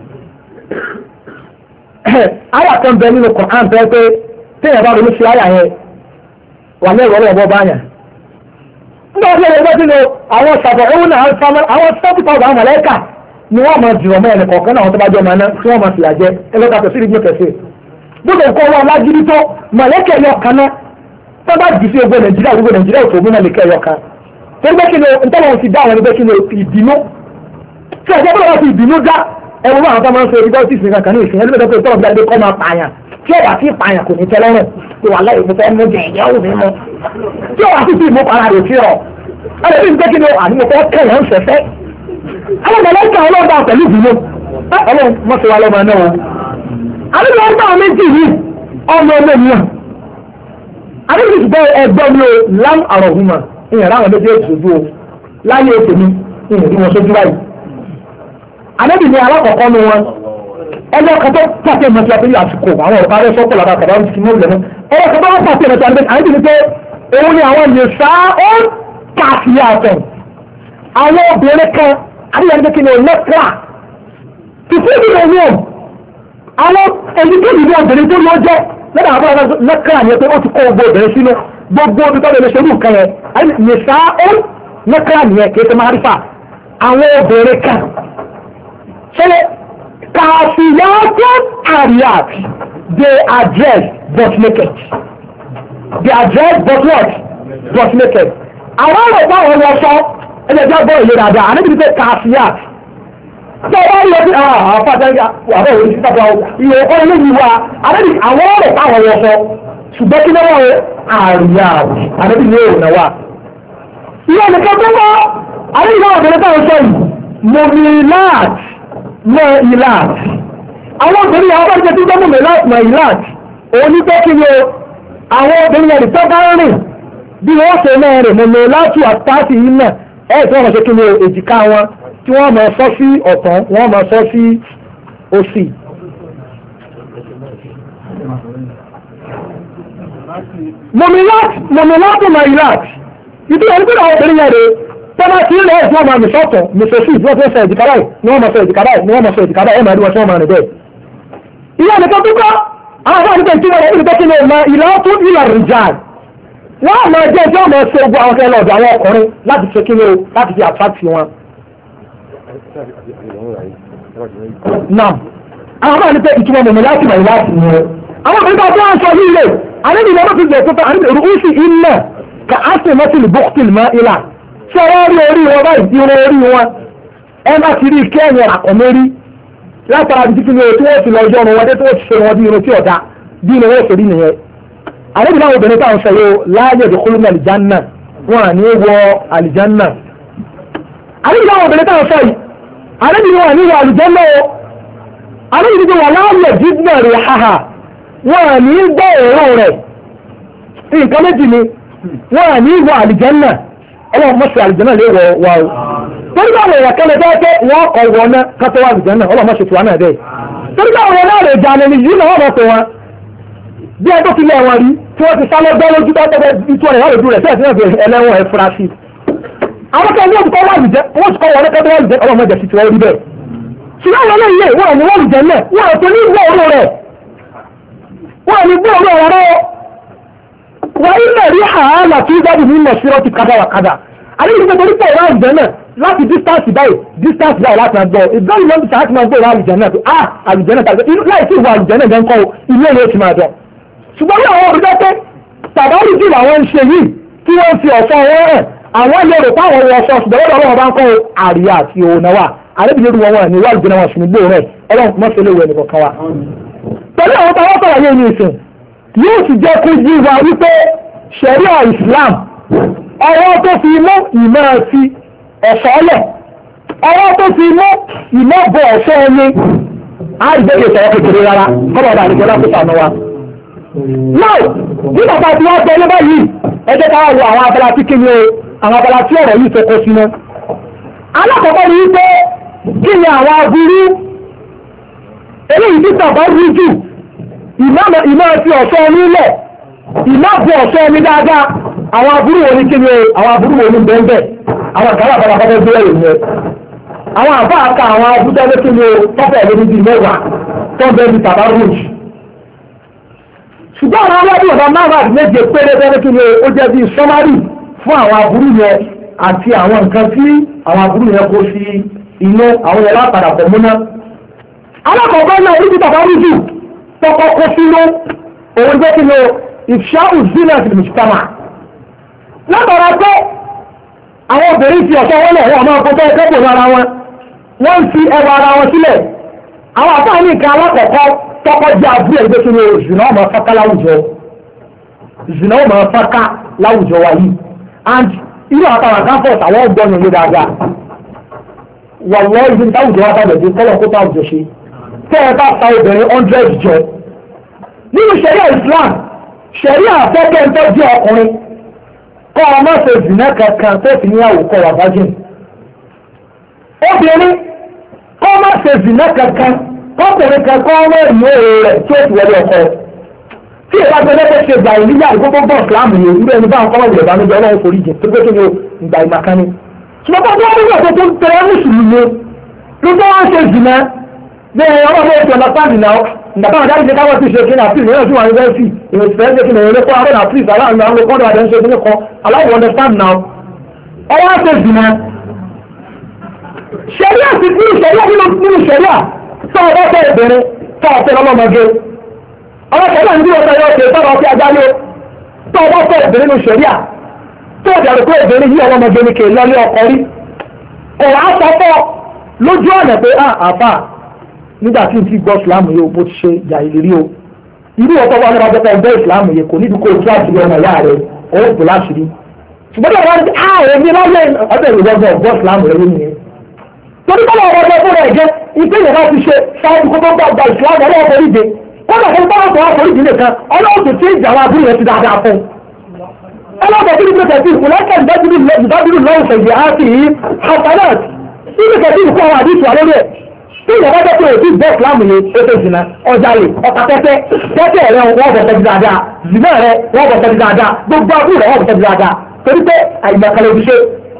àyà kan bẹ nínú Kùránì bẹ́ẹ̀ pé téèyàn bá ronú sí àyà yẹn wà lẹ́yìn ọlọ́wọ́ bọ́ báyà nígbà tí ẹ̀rọ gbọ́dọ̀ lọ àwọn ṣàbọ̀ òun náà àwọn sẹ́tì pàwọ̀ àwọn mọ̀lẹ́kà ni wọ́n máa jùlọ mọ́ ẹnì kọ̀ọ̀kan náà wọ́n tó bá jẹ́ ọmọ náà tí wọ́n máa fìyà jẹ ẹlọ́ta tẹ̀sí ìdíje tẹ̀sí gbọ́dọ̀ nǹkan wọn alágídí tó mọ̀lẹ́kà ẹ̀yọ kan náà tó bá jì sí ogun Nàìjíríà gbogbo Nàìjíríà òtò ògùn mọ̀lẹ́kà ẹ̀yọ kan tó gbé kí ni ntọ́wọ́n ti dá àwọn ẹgbẹ́ kí ni ìbínú tí ọjọ́ bọ́lá wọn ti ìbínú dá ẹ̀wọ̀n náà tó máa ń sọ ìdíjọ́ sí ìsìn kankan ní ìsìn ẹlẹ́gbẹ̀ẹ́ pé tọ́wọ́ bí kọ́ máa pààyàn tí ọ̀wà sí pààyàn kò ní tẹ́ lọ́rùn pé wà láì mo fẹ́ mú jẹ ìyá òun mọ́ tí ọ̀wà sí sí ìmú para rẹ̀ sí ọ̀ ẹlẹ́bí ń gbé kí ni àní mo fẹ́ kẹ́yàn ń fẹ́fẹ́ àwọn mọ̀lẹ́kà ọlọ́gbà pẹ̀lú ìbínú ọlọ́run mọ́sí wa lọ́mọ náà o àbíbi ọgbà méjì yìí ọmọ ọmọ ènìyàn àbíbi ìgbẹ́ ẹgbẹ́ mi o lám àrọ̀húnmá ìyẹn ráwọn méjì ètò ojú o láyé ètò mi ìyẹn rí wọn sójú báyìí àbíbi ní alákọ̀ọ́kọ́ nu wọn ẹgbẹ́ kan tó pàṣẹ mọ́tí àti àsìkò àwọn ọ̀rọ̀ bá rẹ sọ́kọ̀ lára kàdá ti mú lẹ́nu ẹgbẹ́ kan tó wọ́n pàṣẹ mọ́tí àti ní pé òun ni àwọn lè sá ó kàfíà àtọ̀ àwọn obìnrin kan àríyànjẹ́ kí ni ò lẹ́kọ̀ọ́ tìfún ìdílé ní ọ̀ àwọn èyí tó ìdílé obìnrin tó lọ jẹ́ lẹ́dà àwọn lẹ́kọ̀ọ́ ni pé ó ti kó gbogbo obìnrin sínú gbogbo omi tó lè ṣe ní nǹkan yẹn nìṣá ó lẹ́kọ̀ọ́ nìyẹn kì í ṣe máa rí fà àwọn obìnrin kan ṣẹlẹ̀ kàfíyàtọ̀ àríyàt they address but naked they address but what but naked àwọn ọ̀rọ̀ táwọn wọ sọ ẹlẹ́jọ́ gbọ́ ìlera dáa àníbi pé kàfíyàt tó wá lọ sí àfàdájà àwọn òun sí tàbí ìwé ọkọ ilé yìí wá àníbi àwọn ọ̀rọ̀ táwọn wọ sọ ṣùgbọ́n kí lọ́wọ́ àríyàt àníbi ní òun náà wà. ìyá nìkan tó wọ́ àníbi náà ọ̀dọ́lẹ́ táwọn sọ yìí mọ̀mìláàt mọ̀ ìlàt àwọn obìnrin àwọn ọ̀dọ́ tó gbọ́ mọ̀mìláàt mọ̀ ìlàt òun ní pé kí ni àwọn obìnrin ẹ̀rì tó bá rìn bí wọ́n ṣe náà rìn mọ̀mìláàt àtàtì yìí náà ẹ̀ tí wọ́n mọ̀ ṣe kí ni èjìká wọn tí wọ́n mọ̀ sọ sí ọ̀tún wọ́n mọ̀ sọ sí òsì. mọ̀mìláàt mọ̀ìláàt ìdí ẹni pé àwọn obìnrin yẹn rè tọ́lá tí ilẹ̀ ẹ̀sìn ọmọ àmì sọ́tọ̀ mìsọ̀sí tí wọ́n fẹ́ sọ èjìká báyìí ni wọ́n mọ̀ sọ èjìká báyìí ni wọ́n mọ̀ sọ èjìká báyìí ẹ̀ máa rí wọn tí wọ́n máa rìn bẹ́ẹ̀. ìyá nìkan tó kọ́ àwọn afọ àdìgbẹ́ tí wọ́n rẹ̀ níbi kí ni ọmọ ìlà tó ìlà rìjàn wọ́n máa jẹ́ tí wọ́n máa ṣe ogun àwọn kẹlẹ́ ọ̀dọ̀ àwọn ọkùnrin láti ṣe kí ni o láti fi àtúntì wọn. nam àwọn máa ní pé ìtumọ̀ mọ̀mọ́ láti mọ̀ láti ní o àwọn ọmọ ìgbà tó ń sọ yìí lè àníbi ìlọ́dọ̀ ti jẹ́ tuntun àníbi rúùsì ilẹ̀ ka áṣì mọ́tìlì bọ́kìtìlì mọ́ ilà ṣé wọ́n rí orí wọn báyìí irun orí wọn ẹ má ti rí kẹ́ẹ̀yìn àkọ́mẹ́rí látara bí kíkí ni o tí wọ́n ti lọ ọjọ́ ọmọ wọn dé tó ti ṣe wọn bí irun tí ọ̀dà bí irun wọn ṣèrí nìyẹn àníbi láwọn obìnrin táwọn sọ yóò láàyè ìdókòlù ní àlìjánná wọn à ní wọ àlìjánná àníbi láwọn obìnrin táwọn sọ yìí àníbi wọn à ní wọ àlìjánná o àníbi wọn láàyè jíjìnà rẹ̀ haha wọn à ní gbọ́ òórùn rẹ̀ nǹkan méjì ni wọn à ní wọ àlìjánná ọlọ́run mọ́sí àlìjánná lè wọ wa o torí báwọn èèyàn kẹ́lẹ́ bẹ́ẹ̀ pé wọ́n kọ̀ wọ ná kátó wà àlìjánná ọlọ́run mọ́sí tiwa náà bẹ́ẹ̀ torí báwọn èèyàn náà lè jà lẹ́nu yìí náà wọ́n mọ̀ pé wọn bí ẹjọ́ ti lé wọn rí tí wọ́n ti sálọ́ gbọ́ lójú tó tẹ́lẹ̀ ìtú rẹ̀ wọ́n lè dúró rẹ̀ sí ẹ̀sìn ẹlẹ́wọ̀n ẹ̀ furasí àwọn kan wọ́n ti kọ́ wọ́n ti kọ́ wọlé kẹ́tọ́ wọ́n ti jẹ́ ọlọ́run mọ́jẹ̀ sí tiwọn rí bẹ́ẹ̀ ṣùgbọ́n wọn lè yé wọn ni wọ́n jẹ́ náà wọn tó ní gbọ́ òru rẹ̀ wọn ni gbọ́ òru rẹ̀ wọ́n ilẹ̀ rí àhálà tí jáde ní mọ̀sírọ́ ti kádà wà kádà àdéhùn tó torí pọ̀ ìwà àlùjẹ́ náà láti distance báyìí distance báyìí láti máa gbọ́ ìbáyìí lọ́n ti sáà ti máa gbọ́ ìwà àlùjẹ́ náà pé ah àlùjẹ́ náà tàbí láì sí ìwà àlùjẹ́ náà jẹ́ ń kọ́ ilé ìlú ti máa dán ṣùgbọ́n ní àwọn olùdó pé tàbí jù làwọn ń ṣe yìí tí wọ́n fi ọ̀ṣọ́ wọn hàn àwọn lè rò páwọn wọ ọ̀ṣọ́ ṣùgbọ́n wọ́n lọ́wọ́ bá ń kọ́ àríyá àti òun náà wà àrẹ́bìnrin wọn wọn ní wà lùjẹ́ náà wọn sì ní gbòòrò rẹ̀ ọlọ́run mọ́sẹ̀ lè wọ ẹnì kọ̀ọ̀kan wa. pẹ̀lú àwọn táwọn sọ̀rọ̀ yé ní ìsìn yóò sì jẹ́ kó yí wa wípé ṣẹ̀ríà Islam ọwọ́ tó fi mú ìmọ̀ sí ẹ̀ṣọ́ lẹ̀ ọwọ́ tó fi mú ìmọ̀ bọ̀ ẹ̀ṣọ́ ẹni àìgbẹ́gbẹ́ sọ̀rọ̀ kékeré rárá kọ́lọ̀ ọ̀dà àdìgbẹ́lá tó sànú wa. náà bí bàbá tí wọ́n gbọ́ ní báyìí ẹ jẹ́ ká wo àwọn abala tí kíni o àwọn abala tí ọ̀rọ̀ yìí fẹ́ kó sínú. alákọ̀ọ́kọ́ ni wípé kí ni àwọn aburú eléyìí tí bàbá rú jù ìmọ̀ fi ọ̀ṣọ́ nílẹ̀ ìmọ̀ bu ọ̀ṣọ́ ní dáadáa àwọn aburú wo ni kíni o àwọn aburú wo ni bẹ́ẹ̀ àwọn àkàrà àbára kọ́kọ́ gbé ẹ̀rọ yẹn àwọn àbá àka àwọn abúlé kíni o tọ́pẹ̀ lórí bíi mẹ́wàá tó bẹ́ẹ̀ ní bàbá rú jù ṣùgbọ́n àwọn aláàbí ọ̀dà márùn-ún àti méje péré bẹ́ẹ̀ kíni o ó jẹ́ bíi sọ́márì fún àwọn aburú yẹn àti àwọn nǹkan tí àwọn aburú yẹn kó sí inú àwọn yẹn lápadà pọ̀ múná. alákọ̀ọ́kọ́ náà orí ti bàbá rújù tọkọ kó sínú òun jẹ́ kí ni o ìfṣà òzínà ti mùsùlùmá. látara pé àwọn obìnrin fi ọ̀ṣọ́ wọlé wọn máa kó bẹ́ẹ̀ kẹ́kọ̀ọ́ lára wọn wọ́n ń fi ẹwà ara wọn sílẹ̀. àwọn àbáyé nìkan alákọ̀ọ́kọ́ tọkọ jẹ́ àbúrò ẹgbẹ́ kí ni o zìnà ọmọ fáká láwùjọ zìnà ọmọ fáká láwùjọ wa yìí and irú àtàwọn káfọ́ọ̀tì àwọn ọgbọ́n yẹn dáadáa wàlọ́ ìdí táwùjọ wa bàbẹ̀ dé kọ́lọ̀ kó táwùjọ ṣe tẹ́ ẹ bá ta obìnrin hundred jọ nínú ṣẹ̀ríà Islam ṣẹ̀ríà àfẹ́kẹ́ ń tọ́jú ọkùnrin kọ́ ọ má ṣe zìnà kankan tó fi ní àwòkọ́ wà virgin obìnrin kọ́ má ṣe zìnà kankan kọ́kùnrin kankan ọmọ ìlú èrè rẹ̀ tí ó ti wọlé ọkọ tí ìwà tó lẹ́gbẹ̀ẹ́ ṣe gbà ìlú yàrá gbogbo bọ́ Islam yìí irú ẹni bá ń kọ́ ọ̀gbìn ìbánújẹ́ ọlọ́run forí jẹ tó gbé kí ni o ìgbà ìmàkan ni ṣùgbọ́n tó wọ́n nígbà tó tó ń tẹ̀lé mùsùlùmí ló tó wọ́n ṣe jùlọ bí ẹ ọlọ́run ètò ọ̀nà sáàdì náà ìgbà táwọn jáde káwọ́ sí ṣe kí ní àfíìsì ìrìnàjò wà ní bẹ́ẹ̀sì ìrìn ìfẹ́ ṣe kí ní ẹ̀rọ àwọn àfíìsì aláàrin àwọn olùkọ́dọ̀ àdé ń ṣe kí ní kan aláwọ̀ understand now ọwọ́ ṣe jùlọ ṣẹ̀ríà sí nínú ṣẹ̀ríà nínú ṣẹ̀ríà sọ ọ̀dọ́ fẹ́ ìbẹ̀rẹ̀ sọ ọ̀fẹ́ ọlọ́mọge ọlọ́kẹ̀ẹ́lá ní ọ̀sẹ̀ yóò ṣe sọ́dọ̀ ọ̀fẹ́ ajálé tó ọba fẹ́ ìbẹ̀rẹ̀ nínú ṣẹ̀ríà tó ọ̀dàrú pé ìbẹ̀rẹ̀ yí ọlọ́mọge ní kèé lọ́lé ọkọ rí kò wá sọ fọ́ lójú ọ̀nà pé à àfà nígbà tí n ti gbọ́ ìsìlámù yìí bó ti ṣe ìjà ìlérí o irú ọ̀tọ̀ wọn ní ọjọ́ ọgbẹ́ ìsìlámù yìí kò ní dúkọ́ ojú àṣírí ọmọ ìyá rẹ̀ ó bù láṣìírí ṣùgbọ́n tó wọ́n ti á èmi lọ́lẹ̀ ọjọ́ ìrọ̀gbọ́ ọgbọ́ ìsìlámù rẹ̀ nìyẹn torí bọ́lá ọgbẹ́ fún rẹ̀ jẹ́ ìpínlẹ̀ bá ti ṣe ṣáájú kó tó gbà ìsìlámù ọlọ́wọ́ forí jẹ kọ́nà fún bọ́lá tó wá forí jẹ nìkan ọlọ́wọ́ tó ti ìjà wa abúlé ti dáadáa fún ọlọ́wọ́ tó ti tẹ̀sí ìkùnlẹ́kẹ̀ ìdájúlù lọ́wọ́ fẹ̀yẹ̀ á sì yí hasanat nínú kẹ̀sí ìkú àwọn àdìsù àlórí ẹ̀ tí ìjọba jẹ́ pé òtí bọ́ ìsìlámù yìí ó tó jìnnà ọjà lè ọ̀pá tẹ́tẹ́ tẹ́tẹ́ rẹ wọ́n bọ̀ tẹ́tẹ́ dáadáa zìnà rẹ wọ́n bọ̀ tẹ́tẹ́ dáadáa gbogbo abúlé wọ́n bọ̀ tẹ́tẹ́ dáadáa torí pé àìgbàkalẹ̀ òbí ṣe.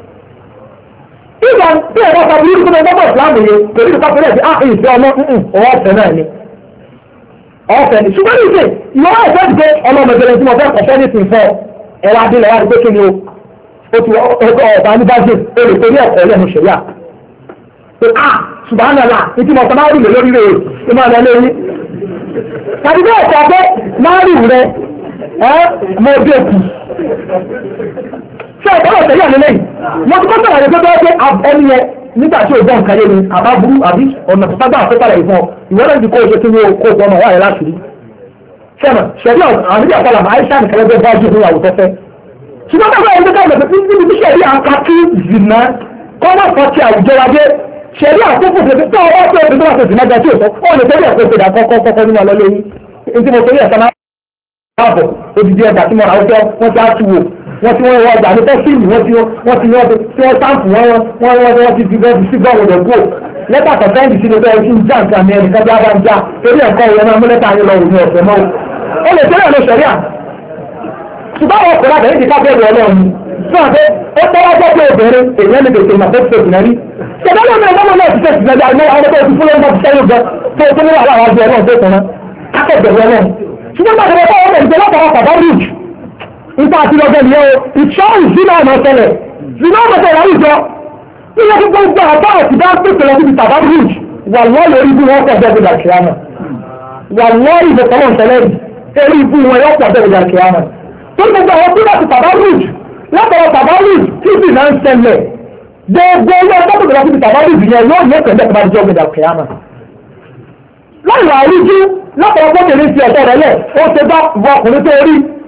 ìgbà tí ẹ̀rọ ọ̀pá burúkú tó ń bọ́ ìsìlámù yìí torí ìfà pẹ̀lẹ́ sí àhìn ìfẹ́ ọmọ ọ̀ọ́fẹ́ náà ni ọ̀ọ́fẹ́ ni ṣùgbọ́n ní ìṣe ìwọ́n ẹ̀fẹ́ ti pé ọlọ́mọdé tí mo fẹ́ kọ̀fẹ́ ní ìsìn fọ́ ẹ̀rọ adé lẹ́wà pé kí ni o ó ti ọ̀bá ní bájẹ́ ó lè torí ẹ̀kọ́ lẹ́nu ṣẹ̀yà pé a subhanallah ìtì mọ̀tàn máa rí lè lórí rẹ̀ ẹ máa lọ lórí tàbí bẹ́ẹ̀ sọ pé máa rí rẹ̀ ẹ́ mọ ojú òkú ṣé ọ̀pọ̀lọpọ̀ tẹ̀lé àlẹ́ lẹ́yìn wọ́n ti kọ́ sọ̀rọ̀ àyẹ̀fẹ́ tó wọ́n pé ẹni yẹn nígbà tí o gbọ́ nǹkan yé ni àbá burú àbí ọ̀nà tó sábà àfẹ́ pàdé ìfọ̀ ìwọ́n ti kó o ṣe kí ni o kó o ọmọ wà yẹn láti rí sẹ́nà ṣẹ̀rí àníbi àtàlà máa ṣáà nìkan lẹ́gbẹ́ bá jù fún àwùjọ fẹ́ ṣùgbọ́n bàbá ẹni tó ká ìgbà níbi tí ṣẹ̀rí àǹkà tí zìnà kọ́nà kan ti àwùjọ wa dé ṣẹ̀rí àkókò tètè tó ọwọ́ tó ẹni tó wà tètè mẹ́ta tí ò sọ ó lè tẹ́lẹ̀ ẹ̀kọ́ ìpèdà kọ́kọ́ kọ́kọ́ nínú ọlọ́lẹ́ yìí èyí mo torí ẹ̀sán máa bọ̀ odidi ẹ̀dà tí mo rà wọ́n wọ́n ti á tu wò wọ́n ti wọ́n wọ́n ọjà ní tẹ́síìlì wọ́n ti wọ́n ti wọ́n ti wọ́n sáǹpù wọ́n wọ́n wọ́n wọ́n ti fi wọ́n ti sí bọ́ọ̀lù rẹ̀ kú lẹ́tà kọ̀ọ̀kan ìdí sínú bẹ́ẹ̀ tí ń já nǹkan mi ẹnìkan bí a bá ń já torí ẹ̀kọ́ ìyẹn náà mú lẹ́tà yẹn lọ wò ní ọ̀sẹ̀ mọ́ ó lè tẹ́lẹ̀ lọ ṣẹ̀ríà ṣùgbọ́n àwọn ọkùnrin àbẹ̀yìn ti ká bẹ́ẹ̀ lọ lọ́run fún àbẹ́ ó tọ́wọ́ jẹ́ pé obìnrin èèyàn lè tètè màá fẹ́ tètè náà rí ṣẹ̀dá lọ́mọ ẹ̀gbọ́n náà ti tẹ̀sí náà ní àwọn ọmọdé ti fún lọ́wọ́ ti sẹ́yìn gan tó tó ní wàhálà wájú ọlọ́run tó tọ̀nà akẹ́bẹ̀rẹ̀ ọlọ́run ṣùgbọ́n bá tẹ̀lé fọwọ́ rẹ̀ ìjọba tọwọ́ bàbá rúùjù nípa àti lọ́jọ́ ni ó ìṣọ́ ìṣúná ọmọ tẹ́lẹ̀ ìṣúná ọmọ tẹ́lẹ̀ àwùjọ nígbà tó gbogbo àbá àti bá pèsè lọ síbi bàbá rúùjù wà lọ́ lórí bí wọ́n pọ̀ bẹ́ẹ̀ bí làkìyàmà wà lọ́ ìbẹ̀tọ́lọ́ tẹ́lẹ̀ eré ibú wọn yóò pọ̀ bẹ́ẹ̀ bí làkìyàmà tó gbogbo àwọn tó láti bàbá rúùjù látọ̀rọ̀ bàbá rúùjù tí sì náà ń ṣẹlẹ̀ gbogbo ilé ẹgbẹ́ tó gbọdọ̀ síbi bàbá rúùjù yẹn yóò ní ẹ̀kẹ́ tó bá di ọgbẹ̀dà kìyàmà láì wà rújú látọ̀rọ̀ pọ́kẹ̀lẹ́ ti ọ̀tọ̀ rẹ̀ lẹ̀ ó ṣe bá wọ ọkùnrin tó rí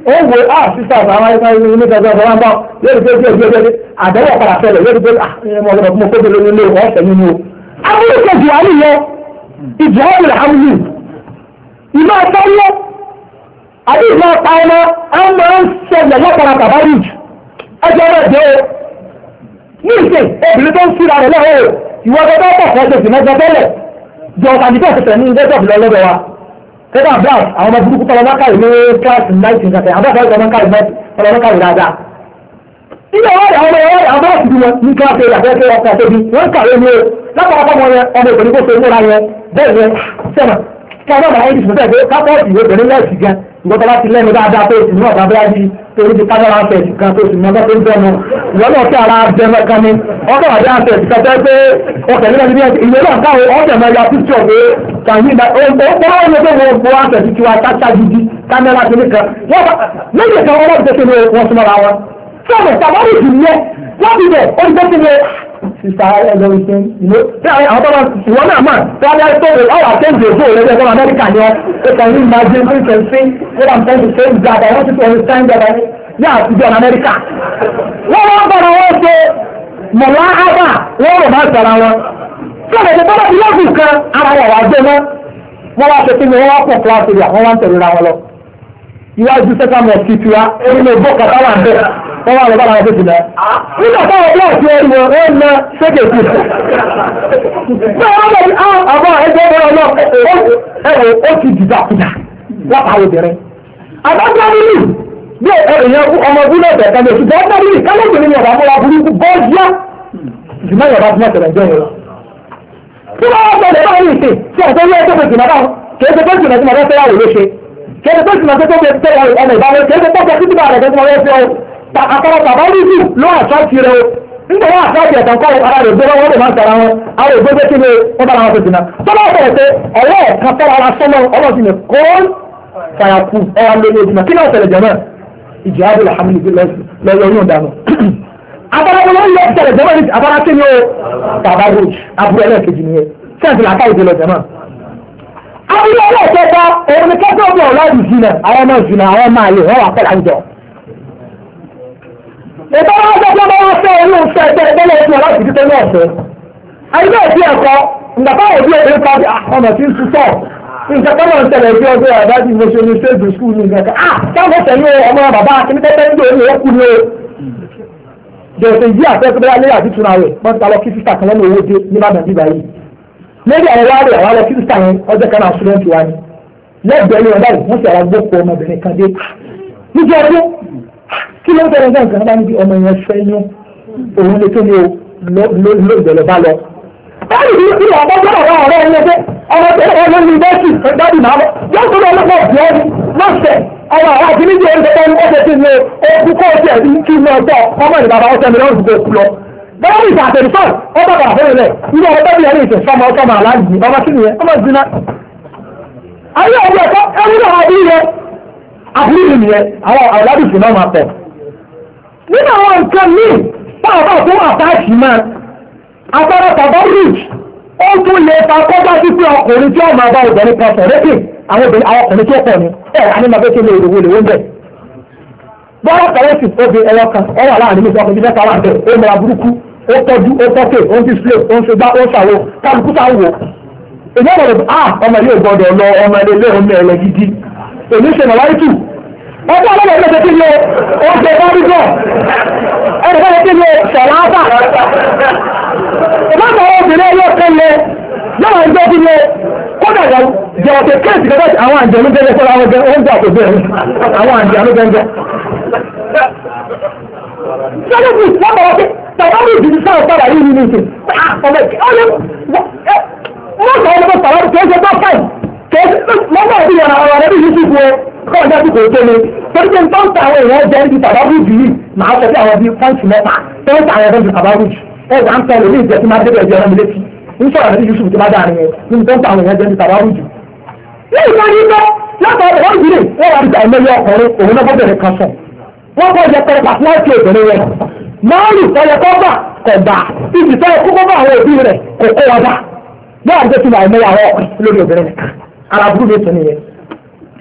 ó wo ah sísá àwọn ẹgbẹ́ ilé ìgbàgbọ́ ọ̀gá wọn bọ̀ lórí pé díẹ̀ díẹ̀ díẹ̀ àdéhùn padà fẹ́lẹ̀ lórí pé ah ọmọ ọ̀gá mo kóbi lórí ilé ọ̀sẹ̀ nínú o. amúlò kejì wà nìyẹn ìjọ ìrìn àmúlò ìmọ̀ ọ̀tọ́lọ́ àbí ìmọ̀ ọ̀pá ọmọ àwọn máa ń ṣẹlẹ̀ lọ́pàá tàbárì jù ẹjọ́ rẹ̀ dé o. ní ìsìn obìnrin tó ń síra rẹ̀ lọ́wọ́ ìwọ ọjọ́ tó pọ̀ fẹ́ ṣe mẹ́jọ tẹ́lẹ̀ jọ ọ̀tàdìbọ̀ ṣẹ̀ṣẹ̀ ní ilé ìjọba lọ́dọ̀ wa kẹ́kọ̀ọ́ black àwọn ọmọ burúkú tọ́lọ́mọ́kàrí ní kíláàsì nineteen kàtẹ́ àbáfẹ́ tọ́lọ́mọ́kàrí tọ́lọ́mọ́kàrí dáadáa. ilé ọ̀rẹ́ àwọn ọmọ ẹ̀rọ àwọn bọ́ọ̀sì bí wọn ní kíláàsì àfẹ́fẹ́ ọkọ̀ àtẹ́bí wọ́n kàwé ní o lápapọ̀ ọmọ yẹn ọmọ ìpínlẹ̀ kó so múra yẹn bẹ́ẹ̀ yẹn sẹ́nà kí àwọn ọmọ ayé ti sọ̀tẹ́ pé kápọ́ọ̀tì ìwé bẹ̀rẹ̀ lẹ́ẹ̀sì gan ìgbọ́tọ̀ láti lẹ́nu dáadáa pé ìsinmi ọ̀gá bẹ́ẹ̀ bí torí ti kájọ́ láǹfẹ̀ kan tó sì mọ́ bá tó ń bẹ́ẹ̀ mọ́ ìwọ náà kí ara bẹ́ẹ̀ kan ní ọkọ̀ àti àǹfẹ̀ ti kẹtẹ́ pé ọkọ̀ nílẹ̀ níbi ìwé náà káwọ́ ọ̀jẹ̀ máa ya píṣọ̀ pé kàyí ìgbà ó ń bọ́ ọ́n lọ́pọ̀ wọn bọ́ àǹfẹ̀ ti tiwa káṣá gidi kámẹ́rà ti nìkan méjì kan wọ́n ti tẹ́kẹ́ ní wọn súnmọ́ra wọn sọ́ọ̀mù tàbí ìdí yẹn láti bẹ̀ ó ń tẹ́kẹ́ ní sista ẹlẹ́rìí ṣe ìlú tí àwọn tọ́wọ́ ìwọ náà mà tí wọ́n bá tó o ọ̀wà tẹ́ǹdì òfò lẹ́gbẹ̀ẹ́ fún Amẹ́ríkà ni ọ́ ó kàn ní imagine we can see what I'm trying to say is that I want you to understand that I ní àtijọ́ ní Amẹ́ríkà. wọ́n wá ń bára wọn ṣe mọ̀lá ábà wọ́n rò máa sara wọn. tí wọ́n ti tọ́lá ìlọ́gùn kan ara wọn wá gbé mọ́ wọ́n wá ṣe kí ni wọ́n wá pọ̀ kíláàsì rẹ̀ wọ́n wá ń tẹ̀lé ra wọn lọ. iwájú sẹ́kà mọ̀ sí tiwa orí ló bọ́ kàtà wà ń bẹ̀ wọ́n wá lọ bá àwọn fèsì náà. nígbà táwọn ọ̀dọ́ àti ẹ̀rí wọn wọ́n na ṣẹ́kẹ̀ sí. bẹ́ẹ̀ wọ́n lọ àbọ̀ ẹgbẹ́ wọn lọ ẹ̀wọ̀ ó ti dìgbà kúdà lápá obìnrin. àbájá nínú bí èèyàn ọmọ ọdún náà tẹ̀ka lè ṣùgbọ́n ọmọ yìí kálọ̀gbìn ní ọ̀bá múra burúkú bọ́ọ̀dúá ìjùmọ̀ ìyọ̀bá fún ọ̀tẹ̀rẹ̀ ìjọ yẹn lọ. tí wọ́n wá gbọ́dọ̀ báyìí ní ìsìn tí ọ̀tẹ̀ yẹ ẹgbẹ́ ìjùmọ̀ báwọn kìí ṣe pé ìjùmọ̀ tí mo fẹ́ fẹ́ yàwó ló ṣe kìí ṣe pé ìjùmọ̀ tó fẹ́ fẹ́ yàwó ọmọ ìbáwọ̀ kìí ṣe pé ọjọ́ títí bá rẹ̀ tó fẹ́ fẹ́ ọ àkàrà bàbá rúdù ló àṣà ti rẹ o nígbà wọn àṣà ti ẹ̀tàn kọ́ ara rẹ̀ gbé wọn lè máa ń sara wọn àwọn ògbógbé kí ni wọ́n bára wọn tó jìnnà tó bá bẹ̀rẹ̀ pé ọ̀rẹ́ ẹ̀kan fẹ́ra ara sọ́mọ́ ọlọ́sìn ní kó fàyàkù ọ̀rọ̀ lórí ojúmọ̀ kí náà tẹ̀lẹ̀ jẹ́ náà ìjìyàbò alhamdu lọ́yọ̀ yóò dànù. abárakọ̀ ló ń yọ ìṣẹ̀lẹ̀ jẹ́mọ̀ ní abárakọ̀ ni ó bàbá roj abúlé ẹlẹ́ẹ̀kejì nìyẹn sẹ́ǹtì làkà ìdè lọ jẹ́mọ̀. abúlé ẹlẹ́ẹ̀kẹta òun ni kẹ́kẹ́ ọ̀bẹ ọ̀la ìjìnà àwọn ọmọ ìjìnà àwọn ọmọ àlè wọ́n wà pẹ̀lú àwùjọ. ìtọ́ wọn sọ pé wọ́n fẹ́ orí òṣìṣẹ́ ẹgbẹ́ ẹgbẹ́ ẹgbẹ́ láti fi tẹ́lẹ̀ ọ̀fẹ́. àyíká ìdí ẹ̀kọ́ ìgbàpá òbí ẹ̀dẹ́ pàdé ọmọ tí ń tutọ́ nǹkan tó máa ń tẹ̀lé bí ọjọ́ àdájú mo ṣe ní ṣéèdù skul ní nǹkan ah káwọn tẹ̀lé ọmọ bàbá akíníkẹ́tẹ́ ń gbé ní ẹkú ní o. jọ̀ọ́sẹ̀ ìdí àtẹ́kọ̀ọ́ alẹ́ àti túnra rẹ̀ wọ́n ti ta lọ kí sísà kan lọ́nà owó dé ní bàbá bíbá yìí. lẹ́yìn àwọn wá rẹ̀ àwọn lọ kí sísà yẹn ọjọ́ kan náà ṣúlẹ́ǹtì wa ni. lẹ́gbẹ̀ẹ́ ní ọ̀dà yìí wọ́n sì ara gbókò ọmọbìnrin kan dé. níjọ́ ọdún kí ló ń tẹ̀lé nǹkan bá níbi ọmọ yẹn fẹ́ yún òun lè tó ní o ló bá lọ. báyìí ní ìlú ọmọ gbọ́dọ̀ wà ọ̀rẹ́ ẹni ẹgbẹ́ ọmọ tẹ̀lé ọmọ ní bẹ́ẹ̀sì dábì náà lọ yóò tó lọ lọ́pọ̀ ọ̀dọ́ ẹni lọ́sẹ̀ ọmọ àwọn àti níbi orí tẹ́tẹ́ ní ọ̀sẹ̀ tí ní okú kó tiẹ̀ ní kí ní ọjọ́ ọmọ ìlú bàbá ọ̀sẹ̀ mi lọ́rùn tó kú lọ. báyìí ìgbà àtẹ̀lẹ́sọ̀ ọmọ bàbá fún ilẹ̀ ilé ọmọ tẹ́lẹ̀ yẹn ní ìṣẹ̀ sọmọ ọsọmọ aláàjì ọmọ kí nìyẹn ọmọ ìdúná. ayé ọmọ ẹ̀kọ́ ẹni náà wà bí yẹn àbúrò nìyẹn àwọn àwòládùsù náà máa pọ̀. nínú àwọn nǹkan míì pàápàá fún àtàkì máa agbára tàbá ridge ó tún lè fa kọjá sí pé ọkùnrin tí ó máa bá obìnrin kan sọ rékè àwọn ọkùnrin tí ó pọ̀ ní ẹ̀ anímọ̀gbé tó lè rògbò lè wọ́n bẹ̀. bọ́lá kẹrẹ́sì obì ẹ̀rọ kan ọ wà láàrin méjì ọkùnrin mẹ́ta wà bẹ̀ ó mọ̀ra burúkú ó tọ́jú ó tọ́kè ó ń display ó ń ṣe gbá ó ń ṣàwó kálukú sáà wò. èmi ọmọ rẹ̀ ah ọmọ yóò gbọdọ̀ lọ ọmọ ilé ilé ọmọ ẹ̀rọ gidi èmi ṣe mọ̀ láìtù ọjọ́ ọlọ́mọ ilé ṣe kí ni ó ṣe bọ́dúgọ̀ ẹ̀rọ bá ṣe kí ni ṣọ̀lá ábà ìbáta obìnrin ẹyọ kẹlẹ náà ń jẹ́ kílẹ̀ kódà jẹ́ ọ̀tẹ̀ kéèsì kẹta àwọn àjẹ̀lú gẹ́gẹ́ fọ́ra wọn jẹ́ oúnjẹ àtòbẹ̀ àwọn àjẹ̀lú gẹ́gẹ́. sẹ́lẹ̀bù lábọ̀ ọ̀tẹ̀ tàbí ìdíjú sáà sára yìí nínú ìsìn wọ́n sọ ọmọ tàbí kéèsì bá fáì mọ́mọ́ ìdí yàrá àwọn arẹ́bí yìí sì fún ọ kọ́ ọ̀dá tí kò tó ni torí pé tó ń ta àwọn èèyàn jẹ́ ibi tàbí yìí màá sọ sí àwọn bíi pọ́ǹtì mẹ́ta tó ń ta àwọn ẹ̀rọ tàbí ẹ̀wà ń tẹ̀lé ní ìjẹ́ tí máa débẹ̀ jẹ́ ọmọ létí ń sọ̀rọ̀ àti Yusuf tí máa dáa nìyẹn ní tó ń ta àwọn èèyàn jẹ́ ní tàbá rújù. ní ìgbà yìí lọ látọ̀ ọ̀rọ̀ wọ́n yìí wọ́n wà nígbà ẹ̀mẹ́yẹ ọkùnrin òun náà bọ́bẹ̀rẹ̀ kan sọ. wọ́n kọ́ jẹ pẹrẹ pàtó láti obìnrin rẹ̀ máàlù ọyẹ kọ́ bà kọ̀ bà ibi tẹ́ kókó bá àwọn òbí rẹ̀ kò kó wa bá. yóò àdé tí máa ẹ̀mẹ́yẹ àwọn ọkùnrin lórí obìnrin rẹ̀ ara burú mi tún nìyẹn.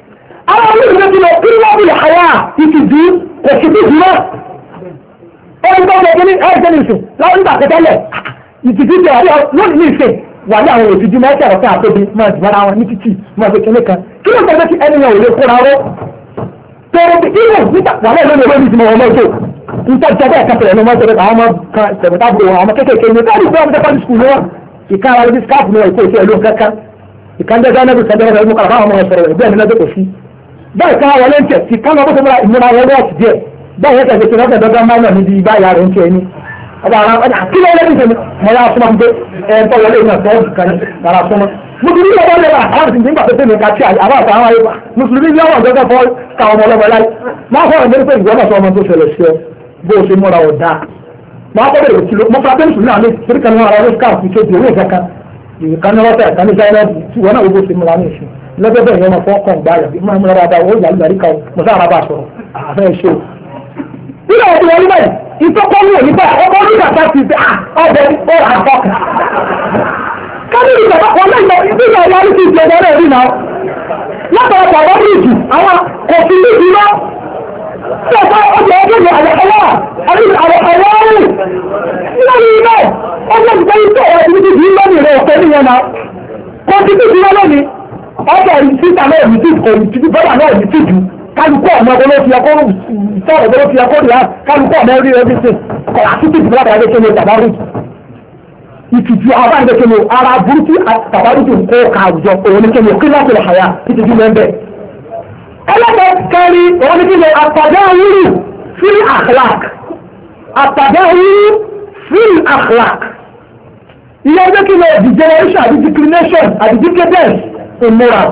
àwọn olùdíje ti lọ kí wọ́n bí àyà ìtìjú kò sí bí jùlọ ẹni tó ṣe kíní ẹgbẹ́ nìṣẹ́ láwọn nígbà tẹ́tẹ́lẹ̀ ìtìjú ti wà lónìí nìṣẹ́ wà ní àwọn òtìjú mẹ́tẹ̀ ọ̀fẹ́ àtòbí máa jù ara wọn ní títì máa fi kíní kan kí ló tẹ́lẹ̀ tí ẹni yẹn ò lè kóra ró tẹ́lẹ̀ tí inú nígbà wà lẹ́yìn lónìí olórí ìdìmọ̀ ọmọ ètò nítorí tẹ́lẹ̀ ẹ̀ka tẹ̀lẹ̀ ní ọmọ ètò àwọn ọmọ kan tẹ̀mẹ̀tà bò wọn àwọn kékèké ní káàdì fún ọmọdé pàdé skul wọn ìka ara lóbi skáàpù ní ìkó ìṣe ìlú kankan ìkàndé gánàbì sẹ́dẹ̀ ọ̀rẹ́ ìmú kàrà fáwọn ọmọ ẹ̀sọ̀rọ̀ ẹ̀bí ẹ̀mí lọ́dọ̀ kò sí bẹ́ẹ̀ ká wọlé ń tẹ̀ sí kánà bó sọ́mọ́ra ìmúra wọn wọ́ọ̀tì díẹ̀ bẹ́ẹ̀ yẹn tẹ̀sí lọ́dọ̀ dọ́gba máa ń lọ níbi ibà ìyá rẹ̀ ń tẹ̀ ní ọba ara ọjà kí ló lẹ́yìn tẹ̀mí mọ̀ yá súnmọ́ pé ẹ̀ ń tọ́ wọlé ìmọ̀ tó kan dára súnmọ́ mùsùlùmí yóò wọlé wa àwọn ìsìn nígbà tó tẹ̀mí ká tí àwọn àti àwọn ayé wa mùsùlùmí yóò wọ̀ gẹ́gẹ́ fọ́ káwọn ọmọ ọlọ́mọ láì máa fọ́ ọ̀rọ̀ pé ìgbọ́n sọ ọmọ tó ṣẹlẹ̀ sí ọ bó o ṣe múra ọ̀ dáa máa kọ́ bẹ̀rẹ̀ kìlọ̀ mọ́ fún abẹ́rẹ́ sùnú àmì torí kan ní wọn ara ló skáàpù tó di owó ìkankan ìkan ní wọ́tẹ̀ ìkan ní zainab tí wọn náà gbogbo ṣe múra ní ìṣe lọ́jọ́ bẹ́ẹ̀ yẹn wọn fọ́ kàn gbáyà bí máa múra dáadáa ó yàrá ìdarí kan mo sáà rábà sọ̀rọ̀ àfẹ́ ṣe o. nígbà tí wọ́n rí bẹ́ẹ̀ ìtọ́kọ́ ní òní bẹ́ẹ̀ ọkọ̀ orí ìgbà ti ṣe ọbẹ̀ ó àkọ́kà. kábí ìgbà wọn lẹ́yìn ìgbà ìyá ní ti ṣe ọ̀rẹ́ rí náà látọ̀rọ̀ pàwọ́ bíríìjì àwọn kò fi ní ìlú Sọ́kọ́ ọjọ́ ọjọ́ ìgbà àlẹ́kọ̀ọ́ àti àlẹ́kọ̀ọ́ ọ̀rùn. Nígbàtí iná ọjọ́ ìgbà ìtọ́ ọ̀rọ̀ ìbí ti lọ́nà ìrẹ̀ ọ̀fẹ́ ní ẹ̀nà. Kò ti bí ìwọ́n lónìí, ọjọ́ ìsíta náà ní tí kò ti bí bọ́dà náà ní tí jù. Kálukú ọmọ ọgbọ́n ló fi ẹkọ́ sọ̀rọ̀ ọgbọ́n ló fi ẹkọ́ rí kálukú ọmọ orí ẹbí sí. Kọ̀ àti tí ìdílé àbáyé kéde tàbárù. Ìtìjú àwọn àgbẹ̀ kéde ara burúkú tàbárù tó ń kó ka àwùjọ òun ní kéde kí lọ́pọ̀ lè hàyà ìtìjú mẹ́ńbẹ́. ẹlẹ́kẹ̀ẹ́kẹ́rí òun ní kílẹ̀ àtàdáwúrú fil akhlaq àtàdáwúrú fil akhlaq ìyẹn jẹ́ kílẹ̀ degeneration àti declination àti decadence in moral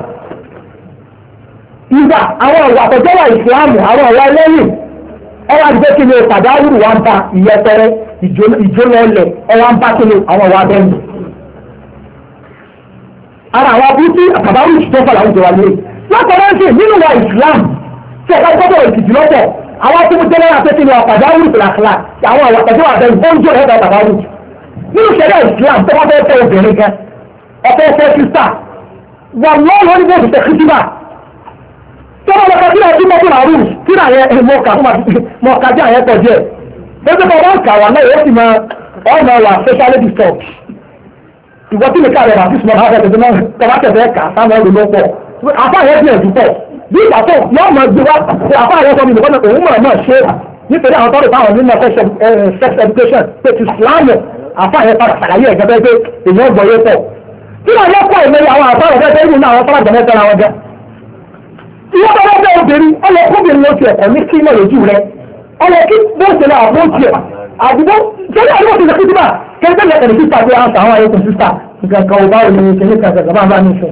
ìgbà àwọn ọ̀wà àtọ̀jọ́wà ìsìláàmù àwọn ọ̀wà ẹlẹ́yìn ọwọ́ àdìjẹ́ kílẹ̀ àtàdáwúrú wà ń bá ìyẹpẹrẹ ìjólọ́ọ̀lẹ̀ ọwọ́ ń bá kílẹ̀ àwọn ọ̀wà abẹ́nu ara àwọn abúrúkú àtàdáwúrú tó fà láwùjọ wa lé látọ̀rọ̀ ṣe nínú wa Islam tí ẹ̀ka gbọ́dọ̀ ìtìjú lọ́pọ̀ àwọn tó mú jẹ́lẹ́ àpẹẹtì ní àpàdáwùrù ìlàkìlà àwọn àwọn àpàdé wà bẹ́ẹ̀ gbọ́njọ́ ẹ̀dá àpàdáwùrù nínú ṣẹlẹ̀ Islam tó wọ́n fẹ́ fẹ́ obìnrin kan ọ̀fẹ́ fẹ́ sísà wà lọ́wọ́ ní bóòsì tẹ̀ kìtìmà tó wọ́n lọ́kọ̀ sí ọdún mọ́tò àrù tí náà yẹ mọ́ kájà yẹn pọ̀ díẹ̀ bẹ́ẹ̀ bọ́ wọ́n kà wà náà yóò sì máa ọ̀nà wà specially disturbed ìwọ́n tí lè ká rẹ̀ rà sí small àfáà yẹn bí ẹ̀dùn pọ̀ bí ìgbà tó yọ ọmọ ẹgbẹ́ wa àfáà yẹn sọ mi nìkan òun mọ̀ náà ṣe nítorí àwọn tọ́lù táwọn nínú sex education pé ti Islam àfáà yẹn padà ṣàlàyé ẹ̀gẹ́ bẹ́ẹ̀ pé èèyàn gbọ́ yé pọ̀ kí wọ́n yẹ pọ̀ ìmẹ́lẹ̀ àwọn àfáà yẹn bẹ́ẹ̀ nínú àwọn tọ́lá jẹ̀mẹ́ tẹ́ra wọn jẹ́ ìwọ́n bá wọ́n bẹ́ obìnrin ọlọ́kùnrin ló ti ẹ̀kọ́ ní kí mọ̀ lójú rẹ ọlọ́kí bó ṣe lọ àbó tiẹ̀ àdúgbò jẹ́lẹ̀ àdúgbò ti lẹ́kí síbà kẹ́kẹ́ lẹ́kẹ̀ẹ́ sísà pé àwọn àwọn ayékùn sísà nǹkan kan ò bá òní kẹ́kẹ́ kẹ́kẹ́ bá bá ní sùn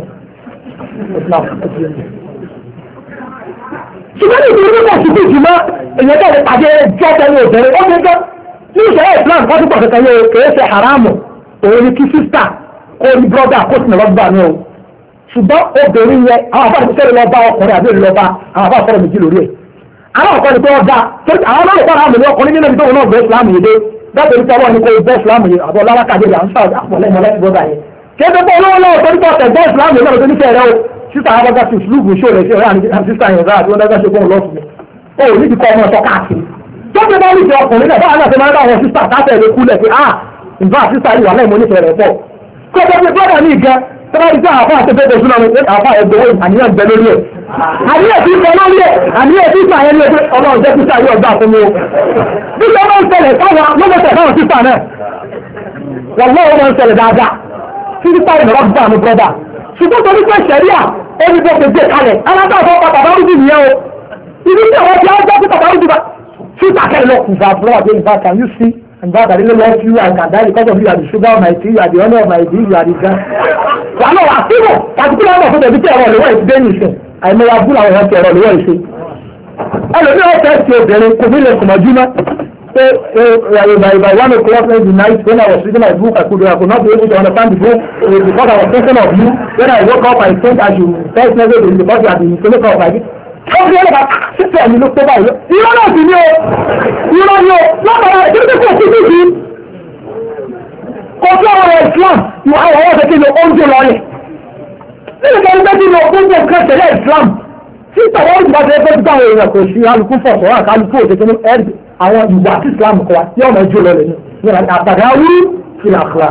ṣùgbọ́n ní ìdílé náà ṣùgbọ́n ìjùmọ́ èyàn tẹ́lẹ̀ pàdé jẹ́tẹ́ ní obìnrin ó ní gán ní ìṣẹ̀lẹ̀ Islam wọ́n tún pọ̀ kẹta yóò kèé ṣe haramu òun ni kí sísà kó ní brọ́dà kó sì ní rọ́gbà ní o ṣùgbọ́n obìnrin yẹ àwọn afọ́ àti lọ bá ọkùnrin àbí lọ bá àwọn afọ́ àfọ́rọ̀ méjì lórí ẹ̀ àwọn ọkọ ni pé wọ́n dá àwọn ọmọ ìpàdé àwọn ọmọ ọkùnrin nínú ibi tó wọn náà gbé Islam yìí dé dábòrí tí wọ́n ní kó gbé Islam yìí àbọ̀ lálákàdé là ń sá àpọ̀lẹ́mọ̀lẹ́ brọ́dà yẹn kéde pé olówó lọ́wọ́ torí pọ̀ tẹ̀gbẹ́ Islam yìí lọ́dọ̀ tó nífẹ̀ẹ́ rẹ o sísá abọ́gá sí ìṣúlùkù ṣó rẹ̀ sí ọ̀rẹ́ àti sísá yẹn ráà tí wọ́n dágbà ṣe fún ọlọ́sùn mi ó ní ti kọ́ ọmọ ọ̀tọ̀ káàkiri tó ti bá nífẹ̀ẹ́ ọkùnrin náà báwọn náà ti máa ń bá àwọn sísá káfẹ́ rẹ̀ kúlẹ̀ pé ah ìbá sísá yìí wà láì mo nífẹ̀ẹ́ rẹ̀ pọ̀ kó o bẹ gbọ́dọ̀ ní ìgẹ́ tó bá rí sí àfáà tó bẹ́ẹ̀ tó lọ́rùn àfáà ẹgbẹ̀wò àníyàn bẹ lórí ẹ̀ àníyàn tí kọ lórí ẹ̀ àníyàn tí sísá yẹn ní ẹgbẹ́ ọlọ́run jẹ́ sísá yóò gbà fún mi o bí wọ́n máa ń ṣẹlẹ̀ káwọn lọ́mọ̀tẹ̀ káwọn sísá náà wọ́n lọ́wọ́ máa ń ṣẹlẹ̀ dáadáa títí táyì lọ́wọ́ gbà mí brọ́dà ṣùgbọ́n torí pé ṣẹ̀ríà ẹni bó ṣe gbé kalẹ̀ alágbàfọ́ bàbá rúdì nìyẹn o ibi tí àwọn ti á gbọ́ pé bàbá rúdì bá sí ìtàkẹ́ lọ kùfà brọ́dà in fact can you see in fact I really love you I can die because of you are the sugar of my tea you are the honor of my tea you are the gas. wà á lọ wà síbò àti kí wọ́n mọ̀ fún tẹ̀bí tí ẹ̀rọ ìléwọ́ ìsìn dé nìṣẹ́ àìmọ́ wa búlọ̀ àwọn ẹ̀rọ ìléwọ́ ìsìn. ẹlòmíràn fẹ́ ti obìnrin kò ní lè sùnmọ́jú mọ́. By, by one o'clock in the night when I was reading my book, I could, I could not be able to understand the book uh, because I was thinking of you. When I woke up, I think I should first message in the body and the clinic of my book. Ó fi ẹ̀rọ bá sísè ẹ̀mí ló tó báyìí. Irọ́ náà sì ní o. Irọ́ ni o. Lọ́kọ̀ọ́ rẹ̀ kí ló kò sí bíbí. Kò sí ọ̀rọ̀ Islam. Ìwà àwọn ọ̀sẹ̀ kí ni oúnjẹ lọ rẹ̀. Nínú kan bẹ́ẹ̀ tí mo oúnjẹ kan tẹ̀lé Islam. tí tàwọn ìgbà tó ẹgbẹ́ gbà àwọn èèyàn kò sí alùpùpù fọ̀sọ̀ wà kálukú òṣèké ní ẹ̀rí àwọn ìwà tí Islam kọ́ wa tí ọmọ ìjọ lọ lẹ́nu ní àtàdá wí ìlàkùlà.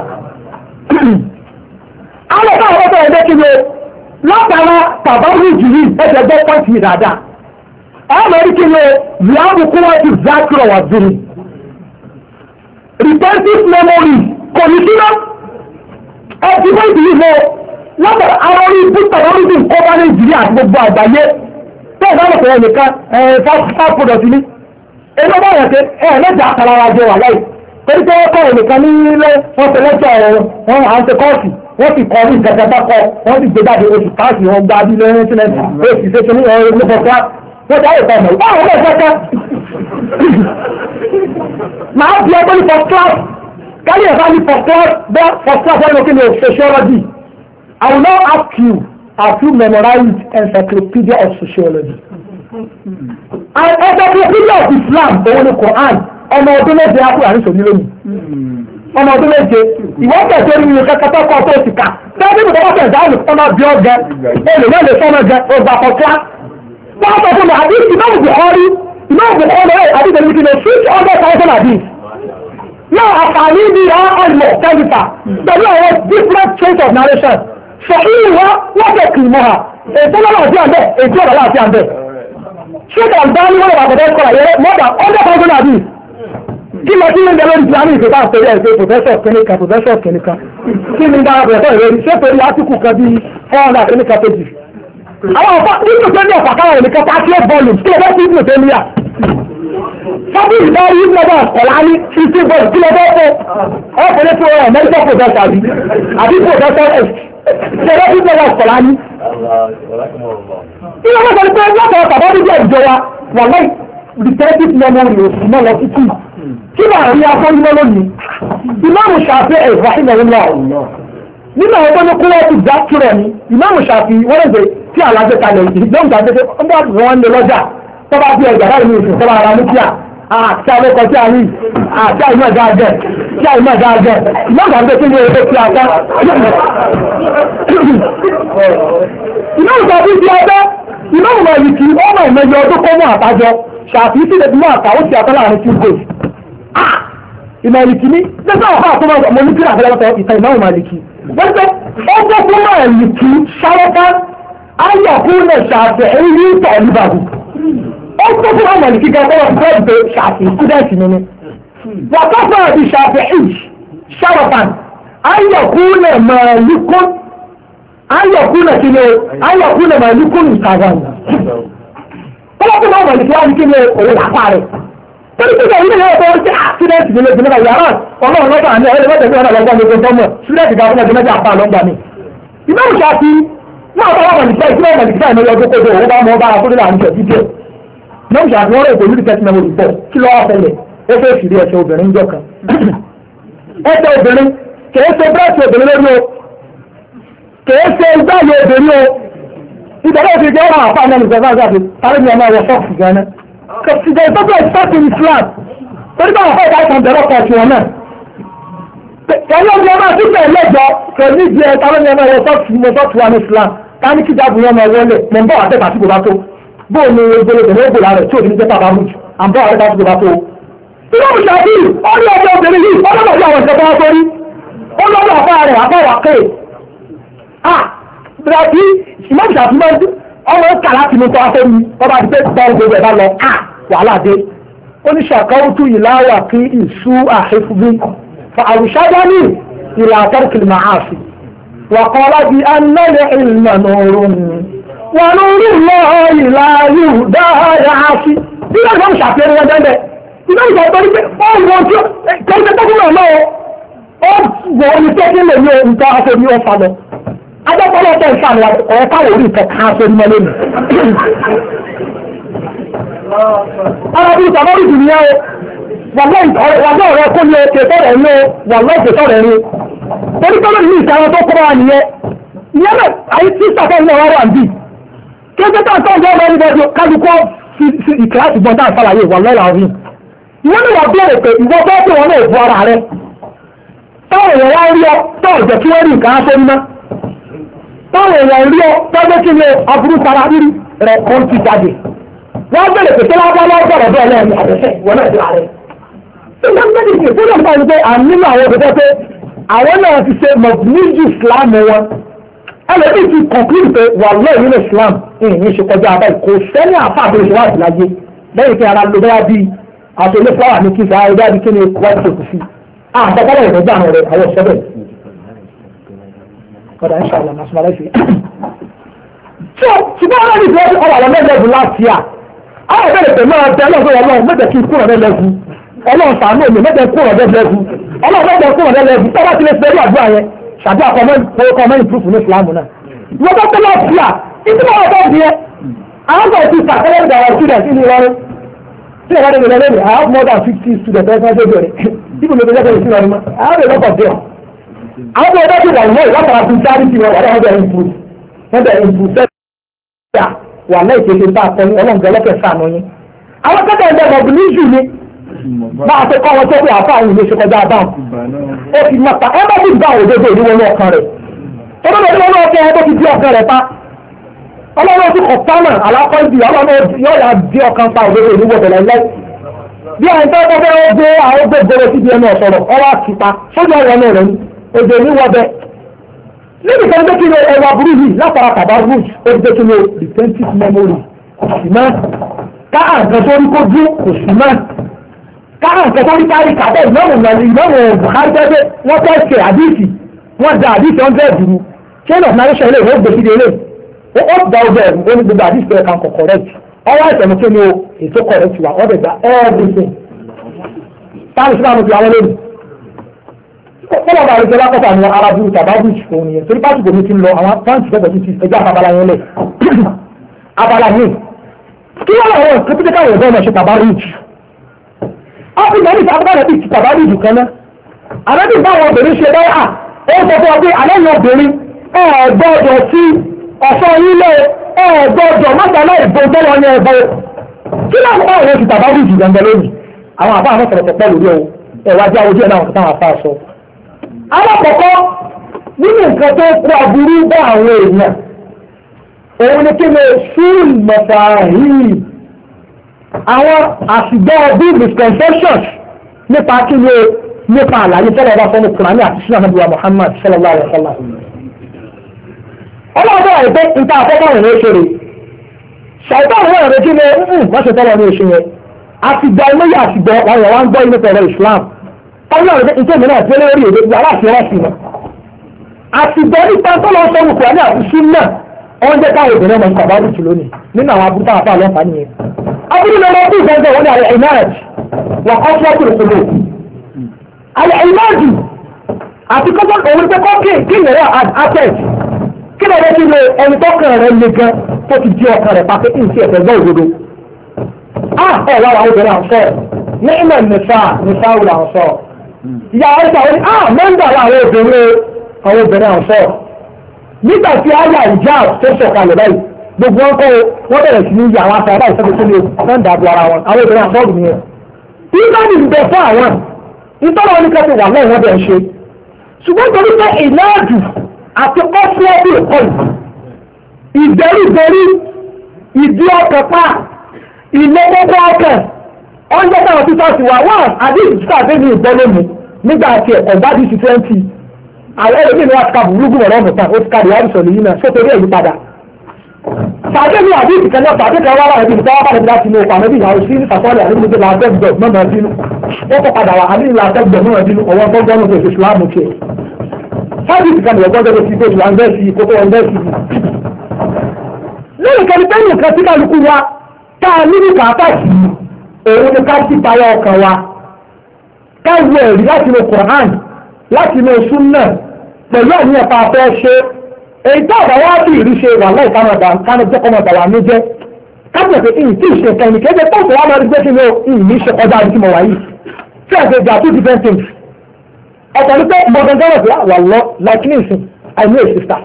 àwọn ọ̀gá àwọn ọ̀gá ẹgbẹ́ kí ni látara tàbáwí jùlí ẹgbẹ́ gbọ́ pọ́ǹtì dáadáa. ọmọ ẹ̀rí kí ni ìyáàbù kó wá ti zákìrọ̀ wà zuri. retentive memory kò ní kí ná ẹtì fún ìdílé mọ́ látara àwọn orí bùtà wọn ní nǹkan bá Nàìjíríà àti gbogbo àgbáyé tó ìgbà lọ́pọ̀ ẹ̀ nìkan ẹ̀ fast product ní ẹgbẹ́ bá yẹn pé ẹ̀ mẹ́ta àtàrà wa jẹ wà láì torí pé wọ́n kọ́ ẹ̀ nìkan ní ilé wọ́n ti lẹ́tọ̀ wọn à ń ṣe kọ́ọ̀sì wọ́n ti kọ́ ní ìjẹta kọ́ wọ́n ti gbé jáde oṣù káàsì wọn gba bí lẹ́yìn sílẹ̀ oṣù ṣe ní ọ̀rọ̀ ilé kọ̀ọ̀kan wọ́n ti àyèkọ́ ọ̀nà ìgbà àwọn ẹ̀ṣẹ̀ máa fi ẹgbẹ́ ní first class káyé ẹ̀fà ní first class bẹ́ẹ̀ first class wọ́n ní kí ni sociology. I will now ask you, have you memorized encyclopedia of sociology? And encyclopedia of Islam, òun ni Quran, ọmọ ọdún méje akúrò àrísọ ní lónìí. Ọmọ ọdún méje, ìwọ́n tẹ̀ tó rí ní kẹkẹtọ́ kọ́ tó ti kà. Tẹ́lẹ̀ bí mo tẹ̀ dáhùn ọmọ bí ọgẹ, olè náà lè sọ́nà jẹ, ọgbà kọ̀ọ̀kọ́. Wọ́n sọ fún mi, àbí ìmáàmù Bukhari, ìmáàmù Bukhari ẹ̀ àbí ìdẹ̀lẹ́ ìdílé six hundred thousand àbí. Náà àǹfààní ni àwọn ọmọ kẹ́lifà pẹ̀lú àwọn different chains of narration. Ṣèyíwá wọ́n fẹ́ kì í mọ́ ha, ètò ọlọ́rọ̀ àti àbẹ̀, ètò ọ̀rọ̀ àti àbẹ̀. Ṣéka ìdání wọ́n wà bẹ̀rẹ̀ kọ́ra yẹ mọ́dà hundred thousand àbí. Kí lọ sí ilé lórí ìsìlámù ìfẹ́ta àpẹẹrẹ ẹ̀sẹ̀ professor kìnìkà professor kìnìkà. Kí ni dára bẹ̀rẹ̀ sọ̀rọ̀ lórí ṣé torí átíkù kan bí four hundred kìnìkà péjì. Àwọn ọ̀fà nínú tó ní ọ̀fà káwọn ènìyàn thirty eight volumes kí lọ bẹ́ sí ìbùnú tó níyà. Sábì ìdarí ìgbàgbọ́ ọ̀la ní fifteen volumes kí lọ bẹ́ fún ọkùnrin fún ọ̀rọ̀ medical professor àbí àbí professor s. Ṣẹlẹ́ bí bẹ́ẹ̀ wà sọ̀rọ̀ ní. Ilé ọmọ sọ̀rọ̀ pé lọ́pọ̀ tàbá bí díẹ̀ ìjọ wa wà láì retentive memory òsì mọ́ lọ títí. Kí ni àrí afọ́nimọ́ lónìí? Ìmáàmù Ṣàfi ẹ̀fà ìnáwó náà. Nínú àwọn tó ní kó wọ́n ti dá kúrẹ̀ ní Ìmáàmù Ṣàfi wọ́n lè tí àlàjẹ kalẹ̀ ìdíjọ́n tàbí pé ó bá wọn lè lọ́jà tó bá bí ẹgbẹ̀ láì ní ìsìn tó bá ara mú kíá. Àti àlẹ́kọ̀ tí a rí àti àìmọ̀ ìdájẹ́ tí àìmọ̀ ìdájẹ́ ìmọ̀gbà ń bẹ́ tí ní owó tí a tán. Ìmọ̀gbà bí ti ọjọ́ ìmọ̀gbà yìí kí ọmọ ìmẹ̀yẹ ọdún kọ́ mọ́ àtàjọ ṣàfi sí lè mú àtà ó ti àtọ́ láàrin tí ó gbé. Ìmọ̀ ìlìkì ní lẹ́sẹ̀ ọ̀há àtúmọ̀ mo ní kí àfẹ́lẹ́wọ́tọ̀ ìtàn ìmọ̀ ìmọ̀ ìlìkì. Wọ́n pẹ́ ọjọ́ fún mọ̀ ìlìkì ṣárọ́ká ayọ̀kúnlẹ̀ ṣàfẹ́ èyí tọ̀ níbàbù. Ó tó fún ọmọ ìlìkì gan kọ́wọ́ fún ẹgbẹ́ ṣàfi sídẹ̀ẹ̀tì nínú. Wàkọ́fà àti ṣàfẹ́ èyí ṣárọ́fàn ayọ̀kúnlẹ̀ màálùkún ayọ̀kúnlẹ̀ kí ni ayọ̀kúnlẹ̀ màálùkún ìtàgàn. Ọlọ́ tó máa mọ̀lẹ́kí wá ní kí ni òun làpá rẹ̀. Torí pé ìgbà ilé ẹ̀kọ́ ṣe àkídẹ́ẹ̀tì nílé ìgbìmọ̀ yàrá ọlọ́run lọ́gbà ní ẹ̀rẹ́ mẹ́tẹ̀ẹ́ ní ọ̀nà lọ́gbà ní ogun tọ́mọ̀ sílẹ̀tì ga fún ẹgbẹ́ mẹ́ta àpá lọ́gbà ní. Ìmáàmù Ṣáfì náà bá wà mọ̀lẹ́kí ìgbìmọ̀ mọ̀lẹ́kí báyìí lọ́yọ́ tó kójú òun bá mọ́ bá akódé láàrin ìjọ dídé. Ìmáàmù Ṣáfì wọ́n rẹ̀ pẹ̀lú ìtẹ́sí mẹ́wò ìbọ̀ kí lọ́wọ́ fẹ́lẹ̀ ó fẹ́ fìdí ẹsẹ̀ obìnrin jọ kan. Ẹsẹ̀ obìnrin kìí ṣe bírẹ́sì obìnrin lórí o kìí ṣe igbáyé obìnrin o ìbẹ̀rẹ̀ ti jẹ́ ọ̀rọ̀ àpá náà nìkan sáà jáde tàbí ní ọmọ ẹ̀wọ̀ sọ́ọ̀fù gan-an. Kòtìjẹ́ ìtọ́jú ìtọ́jú Islam torí bá àwọn ọ̀gá ìtàn bẹ̀rẹ̀ ọkọ̀ ọ̀ṣun náà. Ẹ̀yọ́ ọmọ ọmọ àtúntò ẹlẹ́jọ́ pẹ̀lú ìdí ẹ̀ tàbí ní ọmọ ẹ̀wọ̀ sọ́ọ̀fù mo sọ́ọ̀fù wa ní Islam ká ní kíjà bu ọmọ wọlé mọ̀ ń bọ̀ àtẹ́ tàbí kò bá tó. Bóò ni egbèrè bẹ̀rẹ̀ ògbò rẹ̀ tí ò ní jẹ́ bàbá rújù à ń bọ̀ àtẹ́ tàbí kò bá tó. Ìlú Ṣàfì ọdún ọjọ́ obìnrin yìí ọlọ́dọ̀ sí àwọn ìṣẹ̀fọ́ sórí. Ó lọ́dọ̀ àfá rẹ̀ àfáwà kéè. Ah! Bìrọ̀tí ìmọ̀ Ṣàfì máa ń ọmọ ń kà láti mú tọ́ afẹ́mi ọba àti pé tọ́ gbogbo ẹ̀bá lọ à wàhálà dé ó ní ṣàkọ́wùtú ìláwà kí ìṣú àhẹ́fúbí fa àrùṣájá ní ìlà àtọ́rùkìlì máa fi wà kọ́ láti anẹ́lẹ̀ ìlmà nùrùn wà lórí lọ ìlà yìí dáadáa sí bí wọ́n ṣe ṣàfihàn wọn dẹ́ndẹ́ ìgbà ìgbà tó ní pé ó wọ́n tí ó kẹ́kẹ́ tó kúrò náà ó wọ́n ní tẹ́kí lè ní ohun tó afẹ́mi ó fa lọ Adọ́pọ̀lọ́ tẹ́ ìsàmì ọ̀rọ̀ káwò orí ìtẹ̀ká aṣọ ní mẹ́lẹ́nì. Arábìnrin tàbí orí jù ní ẹ́ wàlọ́ ọ̀rẹ́ kó ní oké sọ́rọ̀ ní wàlọ́ ìpè sọ́rọ̀ ní. Torí pé lórí ìṣẹ́ran tó kọ́ra nìyẹn. Ìyẹn náà àyí tí sàfẹ́ ilẹ̀ wà wà ń bì. Kéjẹ́ tá tó ń jẹ́ ọmọ ẹnìbọ̀dì kálukọ́ fi ìkìláàsì gbọ́n tá àfàlàyé wàlọ́ ìlàrí. Ìwọ́n ní wà bẹ̀rẹ̀ pé ìwọ́ bẹ́ẹ̀ tí wọ́n náà bu ara rẹ̀. Táwọn èèyàn wá rí ọ tó ọ̀jẹ̀ kí wọ́n rí nǹkan aṣọ níná. Táwọn èèyàn rí ọ tọ́jọ́ kí ni aburú sara rírí rẹ̀ ó ń ti jáde wọ́n bẹ̀rẹ̀ pé kí lábá lọ́wọ́ sọ̀rọ̀ bẹ́ẹ̀ lẹ́yìn àdẹ́sẹ̀ wọ́n náà ti rà rẹ̀. ìgbà méjì kì í fún ìgbà wípé àmì nínú àwọn òbí pé àwọn náà ti ṣe mọ̀bìlíjì Islam wọn ẹlẹ́bí ti conclude pé wà lọ́ọ̀ nínú Islam ìyìn ṣe kọjá abẹ́ kò sẹ́ni àfa àbẹ̀rẹ̀ ṣe wá sí láyé lẹ́yìn pé ara ló bẹ́yà bíi àti ilé fúláwà ní kíkà ẹgbẹ́ àbí kí ni white soap sí àtọ́kọ́lẹ̀ ìrọ̀jà àwọn rẹ̀ àwọn ìṣẹ́bẹ̀ kọ́dà ń ṣàlọ̀ náà sọ́mọ́lá ìfẹ́. so ṣùgbọ́n wọn ní ìfẹ́ ọwọ́ àwọn mẹ́lẹ́gùn láti à àwọn ìbẹ̀rẹ̀ pẹ̀lú ọ̀tẹ́ ọlọ́run ọlọ́run mẹ́jẹ̀ kí kúrò mẹ́lẹ́gùn ọlọ́run sàánú èmi mẹ́jẹ̀ kúrò mẹ́lẹ́gùn ọlọ́run mẹ́jẹ̀ kúrò mẹ́lẹ́gùn tọ́lá ti lè fẹ́ rí àdúrà yẹn ṣàdí àkọ́mẹ́rin proof ní Islam náà. wọ́n bá tẹ́lẹ̀ ọ̀tí à ìdí wọn bá di ẹ àwọn kan ti sàkẹ́lẹ́ ìdàrọ̀ students ní Ìlọrin tí ìwádìí mi lẹ́lẹ́rìí I have more than fifty students ẹ̀ka ẹgbẹ́ bẹ̀rẹ̀ ibi ló bẹ̀rẹ̀ sí Ìlọrin mọ́ I have a lot of them. àwọn ọmọ ẹgbẹ́ ti wà ní ìwọ́n tàbí sincerity wọn wà láwọn bẹ̀rẹ̀ improve wọ́n bẹ̀rẹ̀ improve sẹ́yà wà láì kéde bá akọni ọlọ́ngàn ọlọ́kẹ̀ sànù yín. àwọn kẹ́kẹ́ ẹgbẹ́ ọ̀gbìn ní ìjù ni bá a ti kọ́ wọn tó bí àfáà yìí lè ṣe kọjá báwọn. ó ti mọ̀ pa ẹ bá ti gbà òdodo ìdíwọ́ ní ọkàn rẹ̀ òdodo ìdíwọ́ ní ọkàn rẹ̀ tó ti di ọkàn rẹ̀ pa ọlọ́run ti kọ̀ pánà alákọ̀ ìdí ọlọ́run yóò yà di ọkàn pa òdodo ìdíwọ́ tẹ̀lé lẹ́ bí àwọn tó tọ́ fẹ́ gbé àwọn gbogbo síbi ẹnu ọ̀sọ̀rọ̀ ọwọ́ àkìpa sójú ọ̀rọ̀ náà rẹ̀ ni òjò ní wọ́bẹ̀ níbi kan tó kí ni ẹwà burú yìí látara tàbá rouge ó ti kí ni retentive memory kò sí mọ́ ká àǹkan tó rí kó dún kò sí mọ́ ká àǹkan tó rí kárí kàbẹ́ ìmọ̀ràn náà ìmọ̀ràn Buhari tẹ́tẹ́ wọ́n fẹ́ ṣe àdìsí wọ́n da àdìsí hundred dùrú chain of narration ilé ìwọ́n gbèsè ilé ó da ọgbẹ́ ẹ̀rù ó ní gbogbo àdìsí ẹ̀ kan kọ̀ correct ọwọ́ ìtẹ̀mú kí ni o ètò correct wa ọ̀dẹ̀ gba everything táwọn ìṣúná ti àwọn lónìí fọlọ́ bá rẹ̀ jọlá kọ́ta àwọn arábù tàbábù òun yẹn torí pàṣípò mi ti ń lọ àwọn pàǹtì fẹ́ bẹ̀rẹ̀ sí ẹjọ́ abala yẹn lẹ̀ abala yẹn kí wọ́n lọ wọ́n kí káwọn ọ̀dọ́ ọmọ ṣe tàbábù jù ọ́fíì náà nípa abúlé rẹ̀ bí ti tàbábù jù kan náà àbẹ́bí báwọn obìnrin ṣe báyà ó sọ fún ọ pé alẹ́ yẹn obìnrin ẹ̀ gbọ́dọ̀ sí ọ̀ṣọ́ ilé ẹ̀ gbọ́dọ̀ mọ́tàlá ìbò tọ́lọ ní ẹ̀bọ kí náà bá àwọn ti tàbábù jù gangan lónìí àwọn àbá àwọn sọ̀rọ̀ pọ̀ lórí ẹ̀wà jẹ́ ojú ẹ̀ náà táwọn afá sọ alákọ̀ọ́kọ́ nínú nǹkan tó kó aburú bá àwọn èèyàn òun ni kí ni fún mọ̀fàáhì àwọn àṣìgbọ́ ọdún misconceptions nípa kí ni nípa àlàyé tẹ́lẹ̀ ọba fọ́nù kùránì àti sínú àmàdùwà Muhammad sallallahu alaihi wa sallam. ọlọ́run bẹ̀rẹ̀ pé nta àkọ́kọ́ rẹ̀ ló ṣeré ṣàìtọ́ àwọn ẹ̀rọ kí ni wọ́n ṣe tọ́lọ̀ ní oṣù yẹn àtìgbà ilé àtìgbọ́ àwọn wa ń gbọ́ ilé tọ̀rọ̀ Islam ọlọ́run rẹ̀ ìtẹ́ ìmìnira ìpínlẹ̀ orí èdè yàrá àti ẹ̀rọ wọn. àtìgbọ́ nípa tọ́lọ̀ sọ́nù kùránì àti sínú wọ́n jẹ́ káwọn obìnrin ọmọ nǹkan àbájú lónìí nínú àwọn abúlé àpá àlọ́fà nìyẹn. abúlé lọ́wọ́ bí ìgbẹ́jọ́ wọn ni àlẹ́ ìmáàjì wọ́n kọ́ sọ́ọ̀tù ìṣòro. àlẹ́ ìmáàjì àti kọ́kọ́ òun pé kọ́kì kí ni ẹ̀rọ asset kí ni ẹ̀rọ kí ni ẹni tọ́kàn rẹ̀ le gan tó ti di ọkàn rẹ̀ pàṣẹ kí n ti ẹ̀fẹ̀ gbọ́ òdodo. a ẹ̀ wá àwọn obìnrin àǹsọ̀ ní ìmọ̀ nìfà nìfà wùlà àǹsọ̀. ìyá ọ̀sà wọn ni a mẹ́ńdà àwọn obìnrin àwọn obìnrin àǹsọ̀ nígbà tí àyà ìjà tó sọ̀kalẹ̀ báyìí gbogbo wọn kọ́ wọ́n bẹ̀rẹ̀ sí ní ìyá àwọn aṣọ àbáyé sọ́dọ̀ tó ní wọ́n dàbò ara wọn àwọn obìnrin àfọ́ọ̀dù nìyẹn. ìgbàdì ń bẹ fún àwọn ìtọ́nà wọn ní kẹ́sì wà lẹ́yìn wọn bẹ̀ ń ṣe. ṣùgbọ́n torí pé ìnáàdù àti ọ́fíọ́bù ìkọlù ìgbẹ́rùgbẹ́rù ìdí ọkàn pa ìlọ́gbọ́gbọ́ ọkàn ọ̀njẹ́ táwọn títà sí wa wá àdéhùn títà sí ní ìgbọ́lómi nígbà tí ẹ̀kọ́ bá dì sí twenty àwọn ẹlòmí ni wọ́n ti ka bùrúgù ọ̀rọ̀ ọ̀mùtá ó ti ka ìyáàrí sọ̀rọ̀ yìí náà sótórí èyí padà. Sàdé ní àbí ìkẹ́ náà sàdé kan wá láti ìfẹ́ wá bá níbi láti inú ọkọ̀ àmọ́bí ìyàwó sí ní sàtọ́lẹ̀ àdébíyẹ làtẹ́gbẹ̀ mọ́mọ́ bínú. Ó kọ́ padà wá àbí làtẹ́gbẹ̀ mọ́mọ́ bínú ọwọ́ gbọ́gbọ́n ní oṣù Ìsìlámù tiẹ̀. Sáàdì ìkẹ́ náà gbọ́dọ̀ ti gbé ìwà ńbẹ́ sí kókó ńbẹ́ sí. Lẹ́yìn kẹ́ni pé nǹkan tí kálukú wa tá a ní bùkátà sí òun ni ká sí payá ọkàn wa. Ká wo ẹ̀rí láti inú Kùránì láti inú Sunnah pẹ̀lú àníyàn pa afẹ́ ṣe èyí tó àbá wá bí ìríṣe wà láì kánàdà kánàdà kọ́mọdà wà ní jẹ́ kábíyà pé ìyìn tí ìṣe kan ní kéde tó sọ wá máa rí gbé kí ni ó ìyìn ní ṣe kọjá ní tí mo wà yìí tí àgbẹ̀ jà two different things ọ̀tọ̀ ní pé modern government wà lọ like me sin I know a sister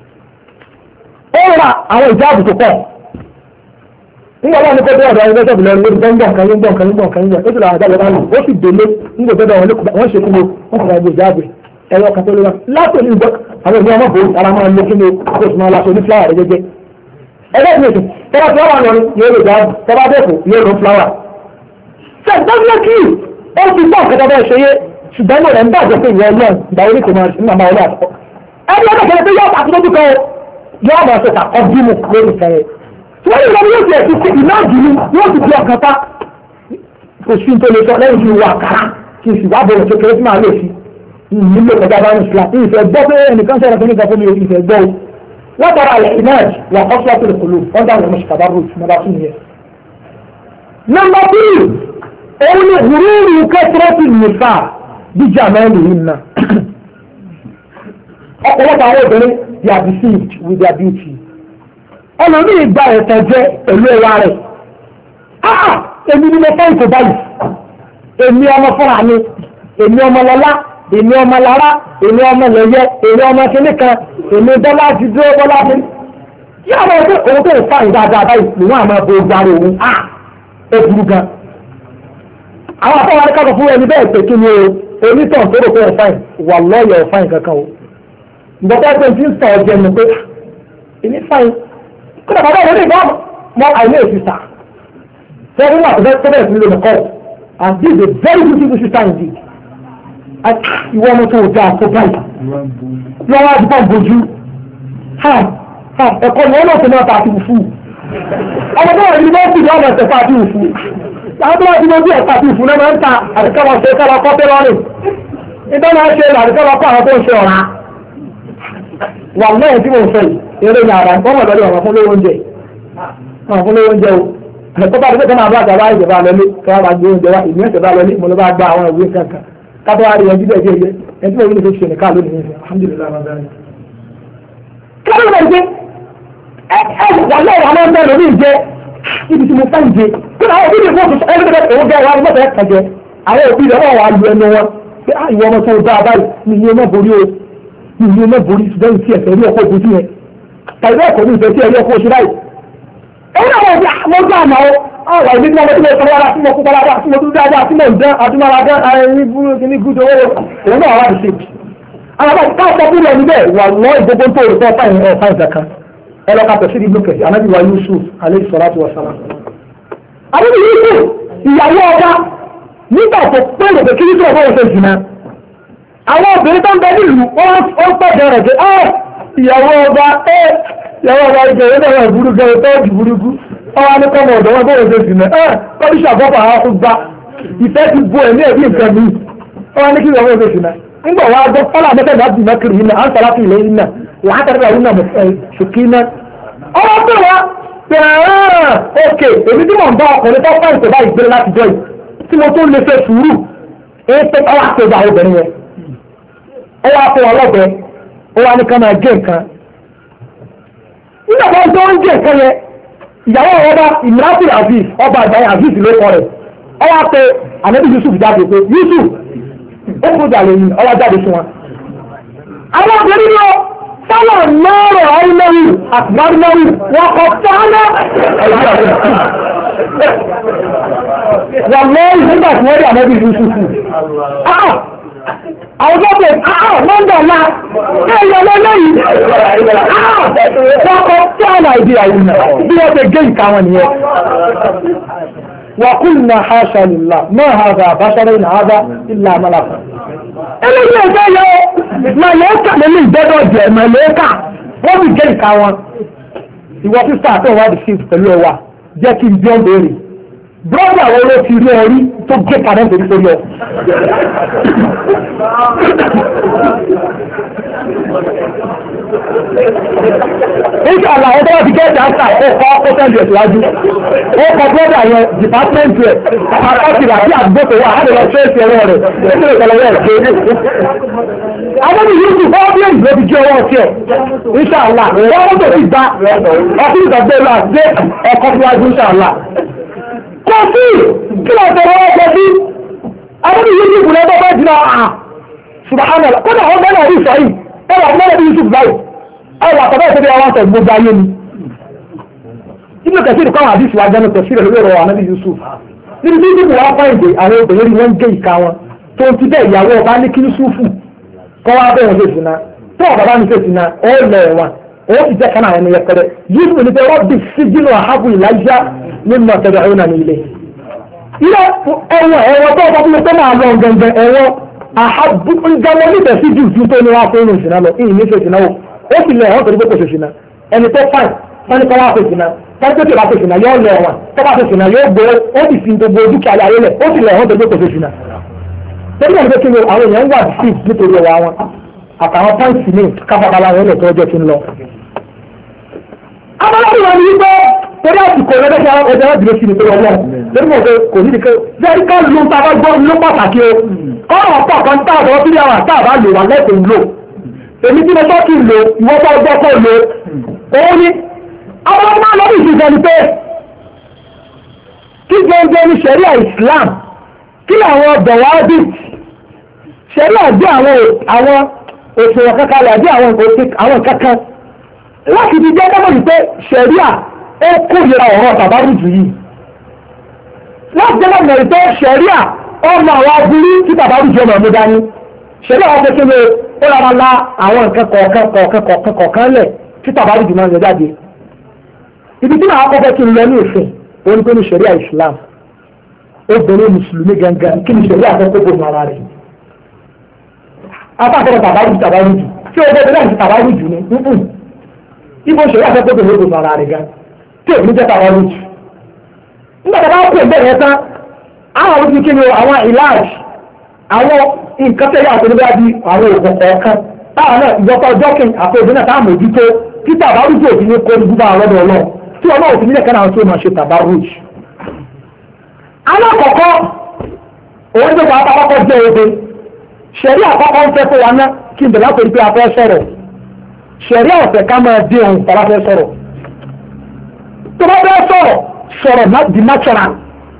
ó ra àwọn ìjáàbù tó pọ̀ nígbà wọn ní kó dé ọ̀dọ̀ ẹni lọ́sọ̀bù lọ́rùn lórí gbọ́ngbọ̀n kan gbọ́n kan gbọ́n kan yẹn ó sì lọ àwọn àjálù bá lò ó sì délé nígbà tó dọ̀ wọn ṣe kí ni wọ́n sì ra ẹgbẹ́ ìjáàbù ẹ̀rọ kan tó lé wa látò ní ìgbọ́ àwọn ènìyàn ọmọ bò ara máa ń lé kí ni oṣù máa láṣọ ní fúláwà rẹ jẹjẹ ẹgbẹ́ ìgbésẹ̀ tọ́ba tí wọ́n wà lọ́rin yóò lè dáàbò tọ́ba dẹ́kun yóò lọ fúláwà. ṣe dábìlẹ́kì ó ti gbọ́ nǹkan tó bẹ́ẹ̀ ṣe yé ṣùgbọ́n mo rẹ̀ ń bàjẹ́ pé ìyẹn náà ìgbà orí kò máa ṣe ní àmà ọlọ́ àtọ́. ẹni ọdún kẹlẹ pé yóò pàtó lójú kan yóò máa ṣe kàkọ́ bímọ lórí kẹrẹ. tí wọ́n ní ìlànà yóò ti ẹ̀sìn sí ìná ìdílé yóò ti di ọkàn pa. kò sí ní tó lè sọ lẹ́yìn tí wà ká kí n sì wá bọ̀rọ̀ kékeré tí máa lè fi nílò kọjá bá ní ìsìlá ìfẹ́ gbọ́ pé ẹnìkan sọ̀rọ̀ fún ìgbà fún mi ìfẹ́ gbọ́ wọ́n tọrọ àlẹ́ ìnáàjì wà kọ́sọ́ tó lè kọlù wọ́n dá àwọn mọ̀ṣẹ̀kà bá rò sí nọ́mbà fún yẹn. nọ́mbà tírì òun ni ìrúurú kẹsìrẹ́tì nìfà jíjà mẹ́rin yìí nà. ọ̀pọ̀lọpọ̀ àwọn obìnrin they are deceived with their beauty. ọlọ́run ìgbà ẹ̀tàn jẹ́ pẹ̀lú ẹwà rẹ̀. ah èmi ni mo fẹ́ ìkó báyìí èmi ọmọ fúnra mi èmi ọmọ lọlá èmi ọmọ lára èmi ọmọ lẹyẹ èmi ọmọ kíní kan èmi bọ́lá ti dúró bọ́lá mi. yí àwọn ọdún òun tó ń fa ìdáadáa báyìí lòun àmọ́ bo gbàrú òun á ó burú gan. àwọn afọwọ́ adékàtọ̀ fún ẹni bẹ́ẹ̀ pé kí ni o onítàn tó rò pé ẹ̀ fáìn wà lọ́ọ̀yọ̀ ẹ̀ fáìn kankan o. ìgbọ́tọ́ pé tí ń sọ ọjọ́ ẹnu pé èmi fáìn kó dà bàbá òun ìgbà mọ àìlè òsìsà fẹ́ẹ́ wà tó bẹ́ẹ̀ sí lónìí kọ́ and this is a very beautiful sister indeed. ìwọ ọmọ tó o dáa tó báyìí lọ́wọ́ àdúgbò bójú ẹ̀kọ́ ni wọ́n náà tó náà ta àti wùfú ọmọ tó wà ní yunifásitì ní ọ̀nà ẹ̀sẹ̀fà àti wùfú àwọn tó wà ní ojú ẹ̀ka àti wùfú náà máa ń ta àdìkọ́wọ́ ṣe ká lọ kọ́ pé lọ́rìn nígbà máa ṣe àdìkọ́wọ́ kọ́ àwọn tó ń ṣe ọ̀rá wà lẹ́yìn tí mo sọ yìí eré ní àrà nǹkan mọ̀lọ́dọ̀ ọ̀rọ̀ fún lówó oúnjẹ ọ̀rọ̀ fún lówó oúnjẹ o ẹ̀kọ́ bá dé máa bá àgbà báyìí ìjọba lọlé kí wọ́n bá gbé oúnjẹ wá ìmí ẹ̀sẹ̀ bá lọlé mo lọ bá gba àwọn ìwé kankan kátó wá rí ẹjú bẹ́ẹ̀ jẹ́ ẹ̀jẹ̀ ẹ̀jú bẹ́ẹ̀ wílé fi ṣe nìkan lónìí ní alhamdulilayi máa bẹ́ẹ̀ ni. kí ló ń bẹ̀rẹ̀ pé ẹ ẹ wà lẹ́yìn àwọn ọmọ ẹ̀rọ ní ìjẹ ibi tí mo fẹ́ ìjẹ kí ni àwọn òbí mi fún ẹni bẹ́ẹ̀ òun bẹ́ẹ̀ wá ní mọ́tò ẹ̀ka jẹ àwọn òbí rẹ̀ wọ́n wà lu ẹnu wọn pé á ìwọ ọmọ tó dá a báyìí ní iye náà borí o ní iye náà borí ṣùgbọ́n ìtì ẹ̀fẹ̀ rí ọkọ̀ òbí yẹn tàbí ẹ̀kọ́ ní ìfẹ́ tí ẹ̀rí ọkọ̀ oṣù báyìí. ẹ̀yin náà wọ́n fi àmọ́jú àmọ́ àwọn ìdí tí wọ́n ti lè sọ wára tí mo kú padà tí mo tún dáadáa tí mo ń dán àtúmọ̀ra dán ẹni búrú ní gúdò owó òun náà wà ní ṣe. àwọn àbá ìta ọ̀pọ̀ búrú ẹni bẹ́ẹ̀ wà lọ́ ìgbógbó tó rẹ̀ fọ́ fáìn ọ̀ fáìn kankan ẹ lọ́ka tẹ̀sí ìlú kẹ̀sì anábì wa Yusuf alayhi salatu wa salam. àwọn ìlú Yusuf ìyàwó ọba nígbà tó pẹ́ẹ́lẹ̀ pé kírísì ọ̀bọ̀ ọ̀sẹ̀ jìnnà àwọn obìnrin tó ń bẹ nílùú wọ́n pẹ̀jọ rẹ̀ pé ìyàwó ọba ìyàwó ọba ìgbẹ̀rẹ̀ náà burú gẹ̀rẹ̀ tó jù burúkú ọwọ́ anìkọ́mọ̀ ọ̀dọ́ wọn bọ́ọ̀ ṣe jìnnà ẹ́ kọ́díṣà bọ́pà àwọn fún gbá ìfẹ́ ti bu ẹ̀mí ẹ̀bí nǹkan mi ọwọ́ ní kí ìyàwó ṣe jìnnà nígbà wàá gbọ́ fọlá mẹ́tẹ̀ẹ̀dá bì mẹ́kìrì yìí náà à ń sọ̀rọ̀ fún ilé yìí náà wà á tẹ̀lé àwọn náà ṣùkí náà. ọwọ́ pé wá pẹ̀rẹ̀ ókè èmi tí mò ń bá ọkùnrin tó fẹ́ ìtọ́ba ìgbélé láti jọ yìí tí mo tún lè fẹ́ sùúrù ẹ pé ọwọ́ àpèjọ àwọn obìnrin yẹn ẹ wá fún ọlọ́bẹ ó wá ní ká máa gé nǹkan nígbà tó ń tó ń gé nǹkan yẹn ìyàwó ọba ìmúrasìlì aziz ọba àgbáyé aziz ló kọ rẹ̀ ọwọ́ pé ànábì Yusuf jáde pé Yusuf ó kúrò jà lẹ́yìn ọwọ́ jáde fún wa. àwọn obìnrin lọ sáwọn lọ́rọ̀ ọ̀húnlẹ́wì àtìmọ́rúnlẹ́wì wọn kọ sáánà ẹ̀yìn ọ̀hún. wọ́n lọ́ọ̀rì nígbà tí wọ́n rí ànábì Yusuf. àwọn gbọ́dọ̀ àá mọ́ńdà ńlá ẹ̀yọ lọ́lẹ́yìn wọ́n kọ́ tí àná ìdí àwọn bí wọ́n ti gé ìka wọn nìyẹn. وقلنا حاشا لله ما هذا بشر إن هذا إلا ملك. eléyìí ẹgbẹ́ yọ màlẹ́kà lélẹ́ ìgbẹ́dọ̀ jẹ màlẹ́kà wọ́n fi gé ìka wọn. ìwọ tí sáà tó wà di sí pẹ̀lú ẹwà jẹ́ kí n bí ọ́n béèrè. brọ́dà wo ló ti rí ọrí tó gé kadà nítorí sórí ọ. Ìṣe àlà ọ̀dọ́ wa ti gẹ́ẹ̀tì àṣà ọkọ̀ ọkọ̀ tẹ́lẹ̀ ìṣíwájú. Ó kọ brọ́dà yẹn dìpátímẹ́ǹtì ẹ̀ àkọsílẹ̀ àti àdúgbò tó wà láti lọ ṣéèṣì ẹ̀rọ rẹ̀ nítorí ìṣẹ̀lẹ̀ rẹ̀ ṣe. Àwọn ní yóò tún fọ́ọ́ bílẹ̀ ìgbẹ́ ti jẹ́ ọwọ́ ọ̀tí ẹ̀. Ìṣe àlà wọ́n mọ́tò ti gba ọtí ìgbàgbé lọ àti ọkọ̀ síwájú ìṣe àlà. Kọ́sí kí ló tẹ̀lé ọkọ̀ sí? Àwọn ní yóò tún kùnà ẹgbẹ́ bá jìnnà à subhanallah kódà wọ́n bẹ́ẹ̀ náà rí ìsọ̀ yìí ẹwà fún ẹbí Yusuf báyìí ẹwà tọ́bẹ̀ ìṣẹ́bí àwọn àṣẹ gbogbo ayé ni inú kẹsí ìdíkọ́ àwọn àdìsí wájú ẹnu tẹ̀sí rẹ̀ lórí ọ̀rọ̀ ànábì Yusuf níbi tí Yusuf wá fáìndé àwọn obìnrin wọn gé ìka wọn tó ń ti bẹ́ẹ̀ ìyàwó ọba ní kí Yusufu kọ́ wá bẹ́ẹ̀ wọn ṣe sìnà tó ọ̀bà bá ní ṣe sìnà ó lẹ̀ wọn ó ti jẹ́ kan àwọn ènìyàn pẹ̀lẹ́ yìí kò ní pé wọ́n bí síjìnà àhábù ìlàjà nínú ọ̀tẹ̀dẹ̀ ọ̀hún náà nílé. ilé ẹ̀wọ̀n ẹ̀wọ̀n tó ọkọ̀ fún mi tó máa lọ gẹ̀ǹgẹ̀ ẹ̀wọ̀n àhábù ìjọba níbẹ̀ sí jù tún tó ní wá fún ìrìnsìnà lọ ìyìn ní ìṣèṣìnà wò ó sì lẹ̀ ẹ̀wọ̀n torí pé kò ṣèṣìnà ẹni tó fáìn wọ́n ní kọ́ wá fèsìnà tọ́jú tó bá fèsìnà yóò lọ ẹ̀wọ̀n tó bá fèsìnà yóò gbó ó sì fi gbogbo dúkìá ayé lẹ̀ ó sì lẹ̀ ẹ̀wọ̀n torí pé kò fèsìnà. torí wọn ní pé kí ni àwọn èèyàn wà sí nítorí ọwọ́ àwọn àtàwọn pọ́ǹsì ní káfàbàlà wọn lè tó ọjọ́ tí ń lọ. abáwọ́dún wọn ni wípé torí àsìkò ẹlẹ́dẹ́sẹ̀ ọjọ́ ìdílé sí ni pé ọlọ́run lórí mọ̀ pé kò ní ìdíkẹ́ bẹ́ẹ̀ ká ló ń ta bá gbọ́ ló pàtàkì o kọ́ọ̀rọ̀ pọ̀ kan tá àbọ̀ tí àwọn àtà bá lò wà lẹ́kọ̀ọ́ ń lò èmi tí mo tọ́ kí n lò ìwọ́ tó ọjọ́ kó lò òun ni abáwọ́dún máa lọ́dún ìṣèjọ ni pé kí gbẹ́ngbẹ́ ní ṣẹ̀ríà Islam kí làwọn bẹ̀wádìí ṣẹ̀ríà jẹ́ àwọn òṣèlú kankan rẹ̀ àbí àwọn kankan láti fi jẹ́ dámọ̀ ní pé ṣẹ̀ríà ó kórìíra ọ̀rọ̀ tàbárùjù yìí láti jẹ́ dámọ̀ ní pé ṣẹ̀ríà ó mọ àwọn aburú tí tàbárùjù ọmọ ọmọdé dání ṣẹ̀ríà wọn fẹ́ kéde ó rárá la àwọn nǹkan kọ̀ọ̀kan kọ̀ọ̀kan kọ̀ọ̀kan kọ̀ọ̀kan lẹ̀ tí tàbárùjù máa ń yọ jáde ibi tí màá kọ́kọ́ kí n lọ ní òfin ó ní pé ní ṣẹ̀ríà Islam obìnrin mùsùlùmí gangan kí ni ṣẹ̀ríà àkọ́kọ́ bò mara rẹ̀ afáfẹ́rẹ́ tàbárùjù tàbárùjù tí o bẹ́ẹ̀ láti tàbárùjù ni ibo ṣe yà fẹ́ tó lóògùn ara rẹ̀ gan tí ò ní jẹ́ tàbárùjù nígbà tó bá kú ìbẹ̀rẹ̀ tán àwọn olùsí kí ni àwọn ìlàjì àwọn nǹkan tẹ́lẹ̀ àti oníbẹ̀rẹ̀ bí àwọn òògùn kọ̀ọ̀kan táwọn náà ìjọba jọ́kìn àti òbí náà táwọn mójútó tí tàbárùjù òfin ní kó ní búbá àwọn ọ̀dọ̀ náà tí ọlọ́run òfin nílẹ̀ kẹ́nà àwọn tí ó máa ṣe tàbárùjù. alákọ̀ọ́kọ́ òun tó wàá pápákọ̀ jẹ́ obe ṣẹ̀rí àkọ́kọ́ ń fẹ́ fún wa ná kí n bẹ̀rẹ̀ láti pé a fẹ́ sọ̀rọ̀ ṣẹ̀rí ọ̀fẹ́ ká máa dín ohun tàbá fẹ́ sọ̀rọ̀ tó bá fẹ́ sọ̀rọ̀ sọ̀rọ̀ di natural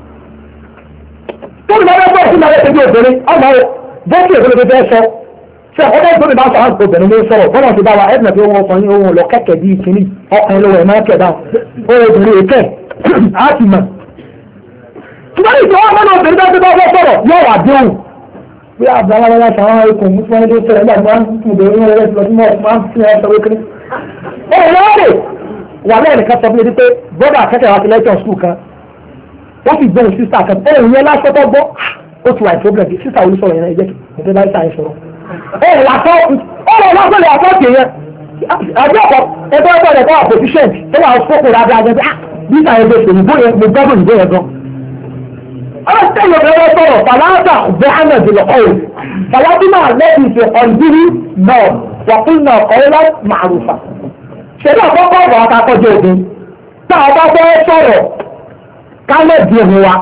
tó ní bá fẹ́ sọ̀rọ̀ sí máa fẹ́ tẹ́jú obìnrin ọmọ rẹ̀ bọ́ọ̀kì èkó ló fẹ́ sọ ṣe ọ̀kọ́ tó ní bá sọ àwọn obìnrin ló sọ̀rọ̀ bọ́ọ̀lù ti bá wa ẹ̀dùn àti ohun ọkùnrin ohun lọ kẹ́kẹ́ bíi kìíní ọkùnrin ló wẹ̀ máa kẹ̀ dáhùn ohun obìnrin èkẹ́ á ti mọ̀ ṣùgbọ́n ìjọba ọmọ obìnrin bá ti bá fẹ́ sọ̀rọ̀ yóò wà dín ohun bí àbáwáwá sàwọn ikùn mú fún ẹjọ́ sẹ́rẹ̀ nígbà máa ń tún ìdè orí ẹ̀rẹ́ ìlọ́dún máa ń fi ẹ̀ sọ wékiri. ó lọ́ọ̀rẹ̀ wà lẹ́yìn kan sọ fún mi pé bọ́dà akẹ́kẹ̀ẹ́ wa ti lẹ́tọ̀ skul kan ó sì gbóhùn sísà kan ó yẹn lásán tó gbọ́ ó ti wà ní problem sísà olùsọ̀rọ̀ yẹn ẹ̀jẹ̀ kìí bá sísà yẹn sọ̀rọ̀. ó lásán ó lọ lásán lè àtọ́ kìí yẹn àjọ ọkọ ẹgbẹ́ ọkọ rẹ̀ kọ́ àpòtíṣẹ́ǹt tó wà fọ́kù rárá ajẹ́ bí sísà yẹn bẹ sọ ìbò yẹn mo gbọ́dọ̀ ìbò yẹn gan. أستيقظ هذا طرف فلا تخضعن بالقول فلا بما الذي في قلبه نار وقلنا قولا معروفا ṣẹlẹ̀ àkọ́kọ́ ọ̀rọ̀ àtàkọ́jọ́ ògùn tá a bá fẹ́ sọ̀rọ̀ kálẹ̀ di ohun wa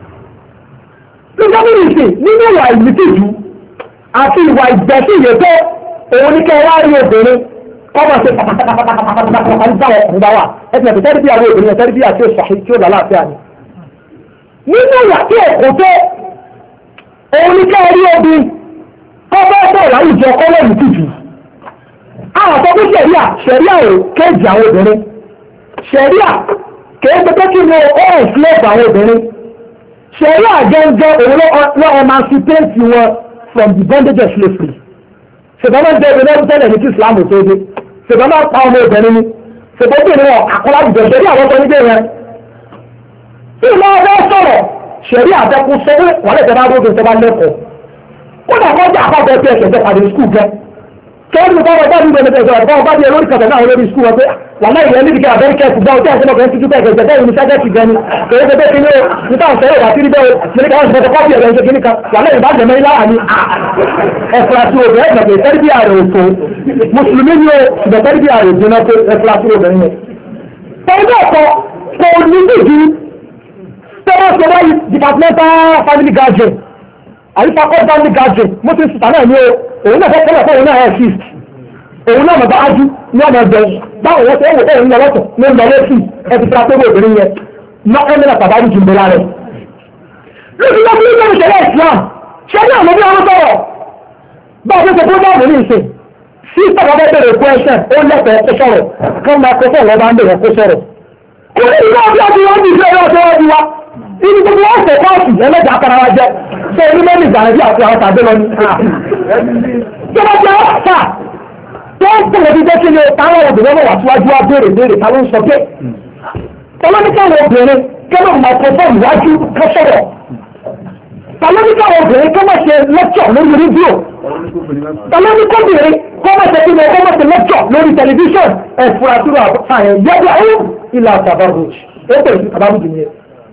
nígbà tí ìsìn nínú ìwà ìmìtìjú àti ìwà ìgbẹ̀sí ìyẹ́tọ́ òun ní kẹ́ wá rí obìnrin kọ́mọ̀ ṣe pàtàkì bá ọkùnrin bá wà ẹ̀sìn ẹ̀sìn tẹ́lifí àwọn obìnrin tẹ́lifí àti òṣàṣì tí ó lálàáfíà ni nínú ìwà tí ẹ̀kọ́ tó òun ní ká rí obì kọ́bọ́ bọ̀ láwùjọ kọ́lọ̀ ìtìjú àwọn tó bí ṣẹ̀ríà ṣẹ̀ríà ò kéèjì àwọn obìnrin ṣẹ̀ríà kéè pẹ́pẹ́ kí ni ó ń flẹ́ẹ̀bù àwọn obìnrin ṣẹ̀ríà gẹ́gẹ́ òun lọ́ emancipate wọn from the bondage of slavery ṣèbọn náà jẹ́ obìnrin ọdún tẹ́lẹ̀ ní kí Islam tó dé ṣèbọn náà pa ọmọ obìnrin ni ṣèbọn bí ìrìn àkọlá àwùjọ ṣẹ̀ríà àwọn tó ní dé yẹn tí ìlú ọwọ́ sọ̀rọ̀ ṣẹ̀rí àtẹkùn sọ́wọ́ wọ́n lè tẹ́ bá gbogbo ìjọba lẹ́kọ̀ọ́ kódà kọjá àpapọ̀ ẹgbẹ́ ẹ̀ṣẹ̀ jẹ́ pàdé skul gẹ́ kẹ́rin bá wọ́n bá ní ìgbẹ́ ẹ̀ṣẹ̀ ọ̀pọ̀ bá ní olórí kàtà náà olórí skul wọn pé wà láì rẹ̀ níbi kí abẹ́ríkẹ́ ti gbọ́ ọjọ́ ìṣẹ́ lọ́kẹ́ títí bẹ́ẹ̀ gẹ̀gẹ́ bẹ́ẹ̀ ní sẹ́gẹ́tì gẹ́ni kèrè gẹ́gẹ́ kí ní o níta ọ̀sẹ̀ yóò bá tí rí bẹ́ẹ̀ ní káwọn ìṣẹ́ kọ́pì ẹ̀rọ ìṣẹ́ kìíní kan wà láì bá jẹ̀mẹ́ ilá àní ẹ̀fúrasí obìnrin ẹ̀gbẹ̀gbẹ̀ tẹ́rìbí ààrẹ òfò mùsùlùmí ni ó ṣùgbọ́n tẹ́rìbí ààrẹ òjòna pé ẹ̀fúrasí obìnrin yẹn. tẹ́lifí ọ̀pọ̀ kò ní bìjú tẹ́wọ́ sọ wáyé departmental family gathering àyíkakọ́ family gathering mo ti sùtà náà ní o òun náà fẹ́ kọ́lọ̀ fún òun náà ẹ̀ fíìs òun náà mọ̀ bá ájú ní ọmọ ẹgbẹ́ báwo wọ́n ṣe ń wò ó ń lọ lọ́tọ̀ ní ń lọ lẹ́sìn ẹ ti fura pé wọ́n obìnrin yẹn lọ́kọ́ nílẹ̀ tàbí jù mbẹ́lá rẹ̀. lóṣù tó bí wọ́n ṣẹlẹ̀ Islam ṣé ní àwọn ọmọdé wọn sọ̀rọ̀ bá a ṣe ṣe program ní ìsìn sí ìtàwọn bẹ́ẹ̀ bẹ̀rẹ̀ question ó lẹ́tọ̀ọ́ kó sọ̀rọ̀ kán máa kó sọ̀rọ̀ bá ń bẹ̀rẹ̀ kó sọ̀rọ̀. kò ní ìlú ọdún ọdún wọn bí ìfẹ́ ọdún ọdún wa ibi gbogbo wọn fẹ́ kọ́ọ̀tù ẹlẹ́jà akara wa jẹ ṣé ẹni mẹ́rin ìgbà rẹ̀ bí àti àwọn tàbí lọ ní. tó bá jẹ́ ọ̀sà tó ń pèlè ti jẹ́ kí ni táwọn obìnrin wà síwájú wa béèrè béèrè ta ló ń sọ pé tọ́lọ́dúnkàwọ̀ obìnrin kẹ́lọ́ microphone wájú kẹ́sọ̀rọ̀ tọ́lọ́dúnkàwọ̀ obìnrin kẹ́mọ̀ ṣe lecture lórí rédíò tọ́lọ́dúnkàwọ̀ kọ́mọ̀ ṣe kí ni kọ́mọ̀ ṣe lecture lórí tẹlifíṣọ̀n ẹ̀fúrasúrò àfààyàn yẹ́dọ̀ ẹ̀rù ilà àtàbàrùj ó pè sí àbámùjì ni ẹ̀.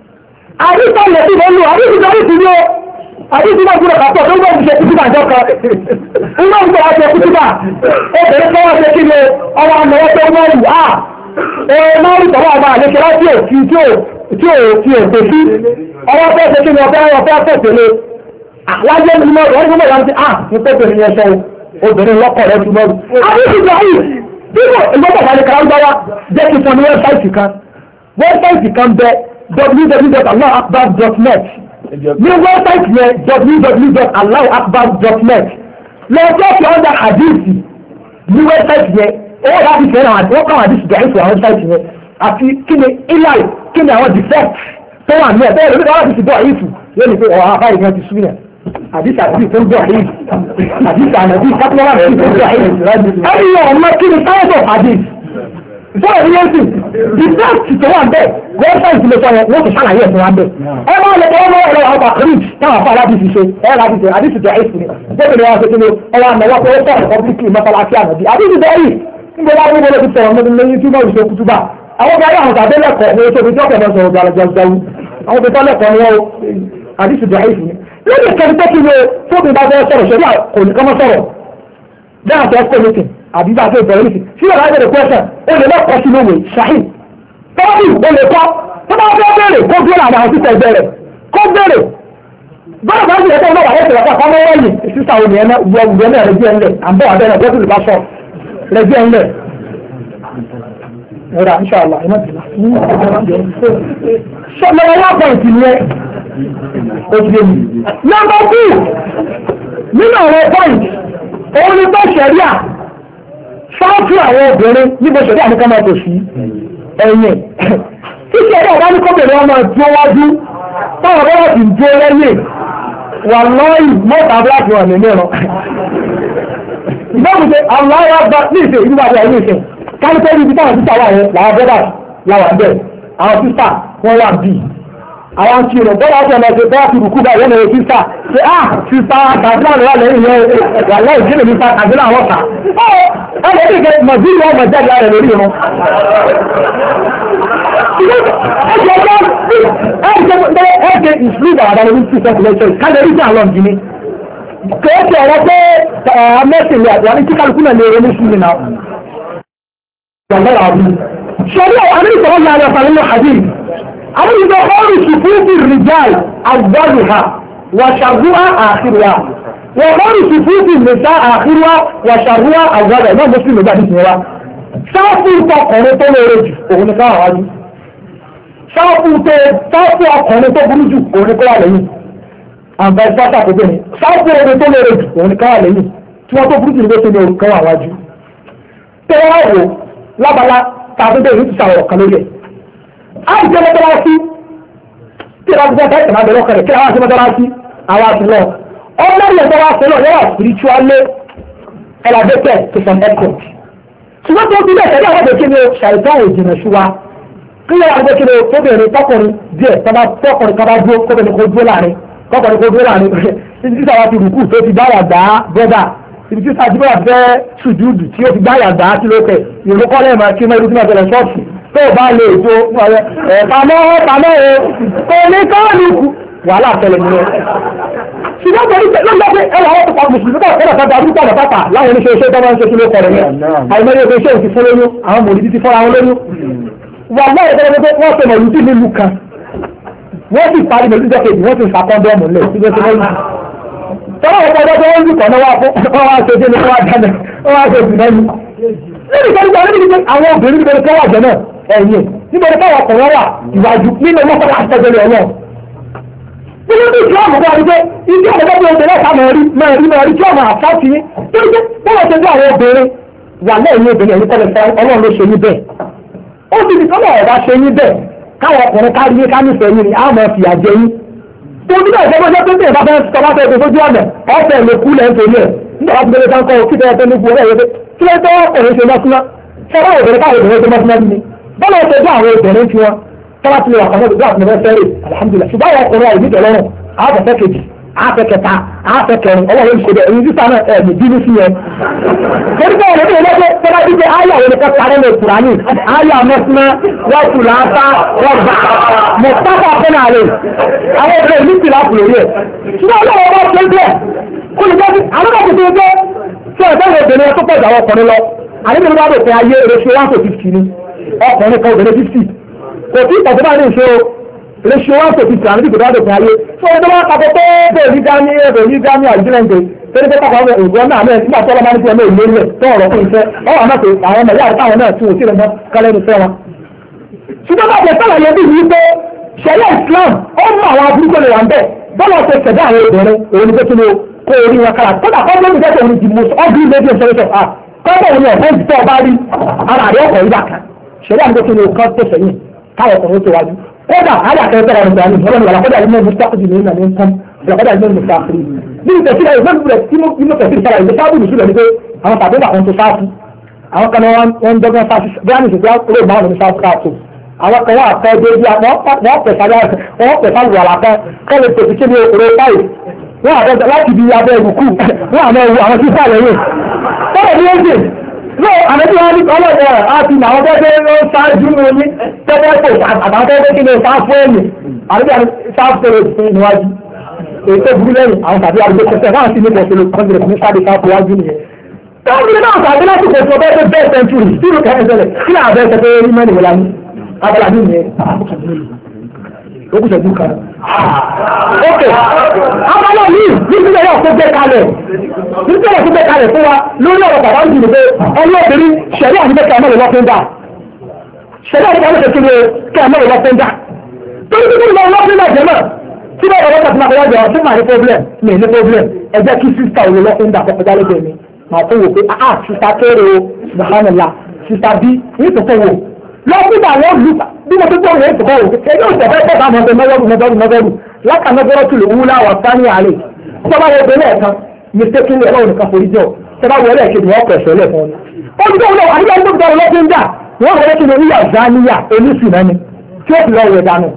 àdìsá yẹ sí lọ́lù àdìsí lórí ti yó àdìsí náà gbọ́dọ̀ kàtọ́ tó ń bọ̀ ṣe kútùbà jọ kan ń bọ̀ ṣe ṣe kútùbà obìnrin kọ́mọ̀ ṣe kí ni ọwọ́ àmọ́ tó ń wọ́ọ̀lù á ẹ̀ máa ń tọ́wọ́ ọmọ àlejò láti òkì tí ò tí ò tí ò pè sí ọwọ́ fẹ́ ṣe kí ni ọ̀fẹ́ ọ̀fẹ́ fẹ́ tẹ̀lé wájú ẹni mọ́ ọ̀rọ̀ ìgbọ́n láti à ní pẹ́pẹ́ ní ẹ̀ṣọ́ obìnrin lọ́kọ̀ rẹ̀ tún mọ́rù. àdìsí yìí bí ìgbọ́dọ̀ bá ní kan gbáwá jẹ́ kí fún ní wẹ́bsáìtì kan wẹ́bsáìtì kan bẹ w w w dot allah akbar dot net ní wẹ́bsáìtì yẹn w w w dot allah akbar dot net lọ́jọ́ fi ọ́dà àdìsí ní wẹ́bsáìtì yẹn owó láti fẹ́ náà àti wọ́n kàn àdìsí gẹ̀ẹ́ fún àwọn wẹ́bsáìtì yẹn àti kí ni ilai kí ni àwọn defect tó wà ní ẹ̀ bẹ́ẹ̀ lórí àwọn àdìsí bọ̀ àyífù yóò ní pé ọ̀ àbáyé kan ti súnmọ́ àdìsí àdìsí tó ń bọ̀ àyífù àdìsí ànàbí kápẹ́lá àdìsí tó ń bọ̀ àyífù ẹni yẹn ọmọ kí ni science of hadith bọ́ọ̀ ní yẹn sì defect tó wà bẹ́ẹ̀ wẹ́bsáìtì lè sọ yẹn wọ́n ti ṣàlàyé ẹ̀sìn wa bẹ́ẹ̀ ẹ máa lè tọ́wọ́ lọ́wọ́ ẹ̀rọ àwọn àkàrìj táwọn afọ aládìsí ṣe ẹ̀rọ àdìsí àdìsí tó àyífù ni gómìnà wa ṣe kí ni ọwọ́ àmọ́wọ́ pé ó sọ̀rọ̀ publicly mọ́sálásí ànàbí àdìsí tó yìí níbo wá níbo ló ti sọ̀rọ̀ mọ́tò lẹ́yìn tí wọ́n ṣe kútúbà àwọn ọmọ ayé àwọn tàbí lẹ́kọ̀ọ́ ní oṣù tí ọkọ̀ náà sọ̀rọ̀ gbàlagàlagàlù àwọn ọmọ ìtọ́ lẹ́kọ̀ọ́ ni wọ́n àdìsí tó àyífù ni lórí ìkẹ́ni tó kí ni tóbi bá fẹ́ sọ̀rọ̀ ṣẹlẹ̀ kò ní kọ́mọ́ sọ̀rọ̀ dáhà tó ẹ̀kọ́ lókè àbí bá fẹ́ bẹ̀rẹ̀ lókè sí ọ̀rọ̀ ayé rẹ̀ pẹ́sẹ̀ ó lè lọ́kọ̀ sí lówe ṣáhìn tọ́bí ó lè kọ́ tó bá fẹ́ bẹ̀rẹ̀ kó dúró àwọn àwọn títẹ̀ bẹ̀rẹ̀ kó bẹ̀rẹ̀ bọ́ọ̀ bá ń bẹ̀rẹ̀ tó ń bọ̀ wà lẹ́sẹ̀ lọ́kọ̀ fọ́mọ́ wẹ̀yìn sísà òní ẹ̀ náà wọ ìwé náà rẹ̀ díẹ̀ ńlẹ̀ àbọ̀ àbẹ̀rẹ̀ bọ́ọ̀tù lè bá sọ rẹ̀ díẹ̀ ńlẹ̀ ẹ̀rọ inṣàlá iná tìlá lọ́wọ́ wá pọ̀ǹtì ni ẹ òṣèlú mi. nọ́mbà two nínú àwọn pọ́ǹtì òun ni bá ṣẹ̀ríà fáńtì àwọn obìnrin níbo ṣẹ̀ríà ní ká máa tò sí ẹ̀yìn tí ṣẹ̀ríà bá ní kọ́bìnrin wọn máa dúró wájú táwọn bọ́lá ti dúró lẹ́yìn wà lọ́ọ̀yì mọ́ta bíláàkì wà nínú ẹ̀rọ. ìbámu ṣe àwọn ará bá ní ìṣe ìlú àti àìní ìṣe kánípẹ́ níbi táwọn títà wà yẹn làwọn bọ́dà làwọn bẹ́ẹ̀ àwọn títà wọ́n wà bíi àwọn tí ìrọ̀ bọ́lá ọ̀sẹ̀ ọ̀sẹ̀ bọ́lá ti rùkú bá ìwọ́n ẹ̀rọ sísá ṣe á sísá tàbílà rẹ̀ lẹ́yìn yẹn wà lẹ́yìn ìdílé nípa tàbílà àwọn ọ̀sà ọ̀rọ̀ ẹ̀rọ ìgbẹ́ mọ̀bílì ọmọ jáde rẹ̀ lórí irun. ẹ̀jẹ̀ ìṣúlù àdá lórí tí ìṣẹ́ kùlẹ̀ ṣe kálẹ̀ rí sí àlọ́ ìdílé kẹ́ẹ̀kẹ́ ọ̀rọ̀ pé mẹ́sìn àti àní tí kálukú náà lè ronú sí mi náà. ṣọlá àwọn ìṣòro yára sàlẹ̀ hadith àwọn ìgbà ọrùn ṣùfúfù rìjáì àgbọ́lùhà wàṣàrúwà àkírùwà wọ́n ọrùn ṣùfúfù nìta àkírùwà wàṣàrúwà àgbọ́lùhà náà mọ́sílì ló jáde fún wa sáfù ọkùnrin tó lóore jù òun ni káwà wájú sáfù ọkùnrin tó burú jù òun ni káwà lẹ́yìn àǹfà ìfásà kò bẹ́ẹ̀ sáfù ọkùnrin tó lóore jù òun ni káwà lẹ́yìn tí wọ́n tó burú jù ló ní káwà wájú tó wá wò lábala tàbí bẹ́ẹ̀ ní ti sàwọ̀ kan lórí ẹ̀ àìjẹ́ mọ́tọ́lásí tí ìrọ̀ gbọ́dọ̀ ẹ̀kẹ́ máa bẹ̀rẹ̀ ọkẹ̀rẹ̀ kí àwọn àti mọ́tọ́lásí àwọn àti lọ ordinary mọ́tọ́lásí náà yẹ́wà spiritually elevated to some extent ṣùgbọ́n tó bí bẹ́ẹ̀ tẹ́lẹ̀ àwọn ọ̀dọ̀ kí ni ṣàìtàn ìjìnà sí wa kí yẹ́wà gbọ́dọ̀ kí ni tóbìnrin tọkùnrin díẹ̀ tọ́ba tọkùnrin kaba dúró kóbìnrin kó dúró láàrin tọkùnrin kó dúró láàrin ibi tí sábà ti rùkú tó ti dáyà dá bọ́dà ibi tí sábà ti fẹ́ sùjúdù tí ó ti dáyà dá kí ló kẹ̀ ìrúkọ́lẹ̀ máa kí mẹ́rin tí máa tẹ̀lé ṣọ́ọ̀ṣì tó bá lè tó ẹ̀pàmọ́ pàmọ́ o kò ní káàlù kú wàhálà tẹ̀lẹ̀ ní ẹ. ṣùgbọ́n torí lọ́gbà pé ẹwà wọ́n tó pa mùsùlùmí tó ọ̀pẹ́ ọ̀pẹ́ darúgbó ọ̀nà pápá láwọn oníṣẹ́ iṣẹ́ tó máa ń ṣe kí ló kọ̀rọ̀ yẹn àìmọye pé iṣẹ́ òsì fún lóyún àwọn mòlídìí ti fọ́ra wọn lóyún. wà láyé tẹ́lẹ̀ pé wọ́n ṣe mọ̀lúdì nílùú kan wọ́n sì parí mọ̀lúdì jọ́kejì wọ́n sì ń sàkọ́ndọ́ọ̀mù lẹ̀ síbi tí wọ́n yìí. tọ́lá ọ̀pọ̀ ọjọ́ tó ń lù kọ́ náà wá ṣe dé ní wọ́n wá dáná wọ́n wá ṣe ìdùnnú lórí ìkẹ́lẹ́ ìgbà níbi àwọn obìnrin níbi ẹni kọ́wà jẹ́ náà ẹ̀yìn níbi ẹni kọ́wà ọkùnrin wà ìwájú nínú ọmọ fọ́nà àtẹ́jọ́lẹ̀ ọlọ́ nínú bí ìsìlámù bá rí pé ìdí ọmọ tó ń tẹ̀lé ẹ̀ka máa rí máa rí máa rí tí ọmọ àfáàtì yín torí pé bọ́lá ṣe ń gbé àwọn obìnrin wà lẹ́yìn obìnrin ẹ̀yìn kọ́lẹ̀ fẹ́ ọlọ́run ló ṣe ní bẹ́ẹ̀ ó ti di kọ́lẹ̀ ọ̀dà ṣe ní bẹ́ẹ̀ káwọn ọkùnrin kárí yín ká nífẹ̀ẹ́ yín ni á máa fìyà jẹ yín tó ní bẹ́ẹ̀ sọ́kọ́ jẹ́ pé bí ìbá fẹ́ sọ láti ẹgbẹ́ sójú ọ̀nà ọ̀fẹ́ lè kú lẹ́ nítorí ẹ̀ nígbà wá ti bẹ̀rẹ̀ sáńkọ́ kí tẹ́lẹ̀ tẹ́lẹ̀ fún ọ̀rẹ́ kí ló tọ́ ọkùnrin ṣe mọ́síná sọ́wọ́ obìnrin káwọn obìnrin ṣe mọ́síná bí ni bọ́lá ṣe bí àwọn obìnrin tí wọ́n tọ́lá ti lè wà pàmò ìgbà àti mẹ́fẹ́ rè alhamdulillah ṣùgbọ́n àwọn ọkùnrin àìní tẹ̀lọ́rùn àfẹ́fẹ́ kejì àfẹ́kẹta àfẹ́kẹrin ọlọ́run ṣe bẹ́ẹ̀ èyí sísá náà ẹ̀mí bínú sí yẹn. torí pé ọ̀rẹ́ bíi lọ́jọ́ tọ́lá ti jẹ́ àyà òun nìkan parẹ́ lè kùránì àyà mọ́síná wọ́n tù láńtà wọ́n gbà mọ̀tàkà fẹ́nà rẹ̀ àwọn obìnrin ní tìlá kù lórí ẹ̀. ṣùgbọ́n ọlọ́run bá ṣe bẹ́ẹ̀ kó lè jẹ́ àwọn ọkùnrin tó jẹ́ tí ọ̀sẹ̀ obìnrin tó pọ̀ jù àwọn ọkùnrin lọ àdébìnrin bá bẹ̀ fẹ́ ayé ratio one to fifty ni ọkùnrin kan obìnrin fifty kò tí ìtọ́jú bá ní ìṣe o ratio one to fifty àdébìnrin bá bẹ̀ fẹ́ ayé tó ọdún bá kakọ pé bẹ́ẹ̀ ní dání ẹ̀rọ ní dání àdúgbò tẹ́lẹ̀ pé káwọn ọmọ ìgbọ́n náà mẹ́rin nígbà tó ọlọ́mọ ní tiẹ̀ mẹ́rin lórí rẹ̀ tó ọ̀rọ̀ fún iṣẹ́ ọwọ́ àmọ́ pé àwọn ọmọ ìyá àtàwọn náà tún òsì rẹ̀ mọ́ kálẹ̀ ní fẹ́ wọn. ṣùgbọ́n bá jẹ sọ́nà yẹn bí yìí pé ṣẹlẹ̀ Islam ó mú àwọn aburúkọ lè wà ń bẹ̀ bọ́lá ṣe ṣẹ̀dá àwọn obìnrin òun ni pé kí ni kó orí wọn kára kódà kọ́ ló ń jẹ́ òun di most ugly lady in service of art kọ́kọ́ òun yẹn fẹ́ẹ́ tó ọba rí ara rẹ̀ ọkọ̀ ìgbà kan ṣẹlẹ̀ àti pé kí ni kan tó sẹ́yìn káwọn ọkùnrin tó wájú kódà àyà kẹfẹ́ rẹ̀ nígbà yìí ọlọ́run wàlá kódà ilé mustaqbil ní ìlànà nǹkan kódà ilé mustaqbil ní ìtẹ̀síra ìfẹ́ ìfẹ́ tí mo tẹ̀sí sára ìfẹ́ sábà ìṣúlẹ̀ ní pé àwọn tàbí àwọn tó sáfù àwọn kan wọ́n dọ́gbọ́n sáfù bí wọ́n ní ìṣèjọ́ olóògbé máa ń ní sáfù káàtó àwọn kan wọ́n àpẹ́ dé bí wọ́n pẹ̀ sáré wà lápẹ́ kẹ́lẹ̀ tètè kí ni òrò páì wọ́n àbẹ́ láti di abẹ́ ìrùkú wọ́n àmọ́ ewu àwọn tí sáà lẹ́yìn tọ́lẹ̀ ní oúnjẹ náà àmẹ́bí wọn ní ọlọ́dẹ àti àwọn tẹ́tẹ́ ló ṣáájú ní omi tẹ́tẹ́ pò àtàwọn tẹ́tẹ́ kí ni sáfù ẹ̀yìn àbẹ́bí àwọn sáfù tẹ́lẹ̀ fún níwájú ètò ìbúrú lẹ́yìn àwọn tàbí àdúgbò tẹ́tẹ́ náà sì ní pọ̀sẹ̀lẹ̀ kọ́ńdẹ̀rẹ̀ ní sáàdì sáfù wájú nìyẹn. táwọn náà tàbí láti kò sọ bẹ́ẹ̀ bẹ́ẹ̀ sẹ́ńtúrì sírù kẹ́hìnsẹ̀lẹ̀ kí àbẹ́ tẹ́tẹ́ rí mẹ́rin wọlá ní abala ní ìyẹn lókùsẹ̀jú kan. ok abala yìí nígbà yóò tó gbé kalẹ̀ nígbà yóò tó gbé kalẹ̀ fún wa lórí ọ̀rọ̀ bàbá yìí pé ẹni obìnrin ṣẹ̀rí àdúgbò kí a mọ̀lẹ̀ lọ́fẹ́ ń dà ṣẹ̀rí àdúgbò kí a mọ̀lẹ̀ lọ́fẹ́ ń dà torí pé kí ni lọ́fẹ́ ń dà jẹ́ náà tí bá ọ̀rọ̀ tàbí máa kọjá ọ̀sẹ̀ máa ní problem mi ní problem ẹ jẹ́ kí sísá òun lọ́fẹ́ ń dà kọjá lẹ́gbẹ̀ẹ́ mi máa tó wò pé ah sísá kéré o subhanallah sísá bí ní ìtòkò wò lọ́kùnrin àwọn olùkà bí mo ti gbọ́ ìwé ìtòkọ́ òkè ẹgbẹ́ òṣèlú ẹgbẹ́ bá mọ̀ mọ́gọ́rù mọ́gọ́rù mọ́gọ́rù lákàmọ́gọ́rọ́ tìlù wúlá wà sáni àlè tọ́ba wo bẹ́ẹ̀ lẹ́ẹ̀kan mistakenly ẹ̀rọ nìkan forí jọ tọ́ba wo ẹlẹ́ẹ̀kejì wọ́n pẹ̀ sọ́lẹ̀ fún ọ. ó ti dọ́wọ́ lọ́wọ́ àdúgbò tó dọ́wọ́ lọ́sẹ̀ ń dà wọ́n wọlé kí ni ìyá zaniya oníṣìnà ni tí ó fi lọ wẹ̀ dànù.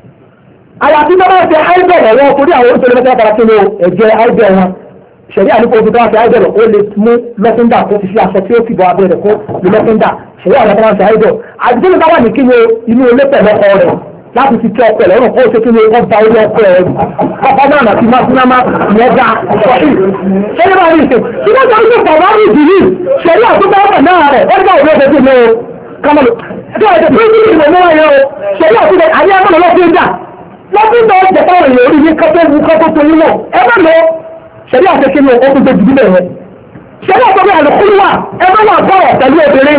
àyàfi tó bá ṣe áìbẹ̀ lọ́wọ́ torí àwọn oṣù lẹ́mẹ́tẹ́ àtàrà kí ni ẹ̀jẹ̀ áìbẹ̀ wọn ṣẹ̀rí àdúgbò tó bá ṣe áìbẹ̀ lọ ó lè mú lọ́sẹ̀ńdà kó fi sí aṣọ tí ó fi bọ́ abẹ́rẹ́ kó lè lọ́sẹ̀ńdà ṣẹ̀rí àwọn ọmọ ṣe áìbẹ̀ àdúgbò tó bá wà ní kí ni inú ilé pẹ̀lú ọkọ rẹ̀ láti fi tẹ ọkọ rẹ̀ lọ́rùn kó ṣe kí ni ó ba orí ọkọ rẹ̀ ọkọ náà nàti máa fún náà yẹn dá ṣọ̀rí ṣẹ̀rí máa rí ìṣe tí wọ́n sọ wípé bàbá rí ìdílé ṣẹ̀rí àtúntò ọkọ náà rẹ̀ ó ní bá òun ọ̀dọ́ bí mi o kámọ́lù tí wọ́n ti fi ní ìlú mọ́ ẹ̀yẹ o ṣẹ̀rí àtúntò àyè ẹ̀mọ́ lọ́wọ́ dà lọ́dún náà jẹ́ táwọn èèyàn orí ní kọ́tọ́ wù kọ́tọ́ tó yín náà ẹ má lọ ṣẹ̀rí àtẹ́kẹ́ ní ọkọ̀ tó jù bílẹ̀ rẹ̀ ṣẹ̀rí àtọ́gbẹ́ àlùkúlùwà ẹ má wà bọ̀rọ̀ pẹ̀lú obìnrin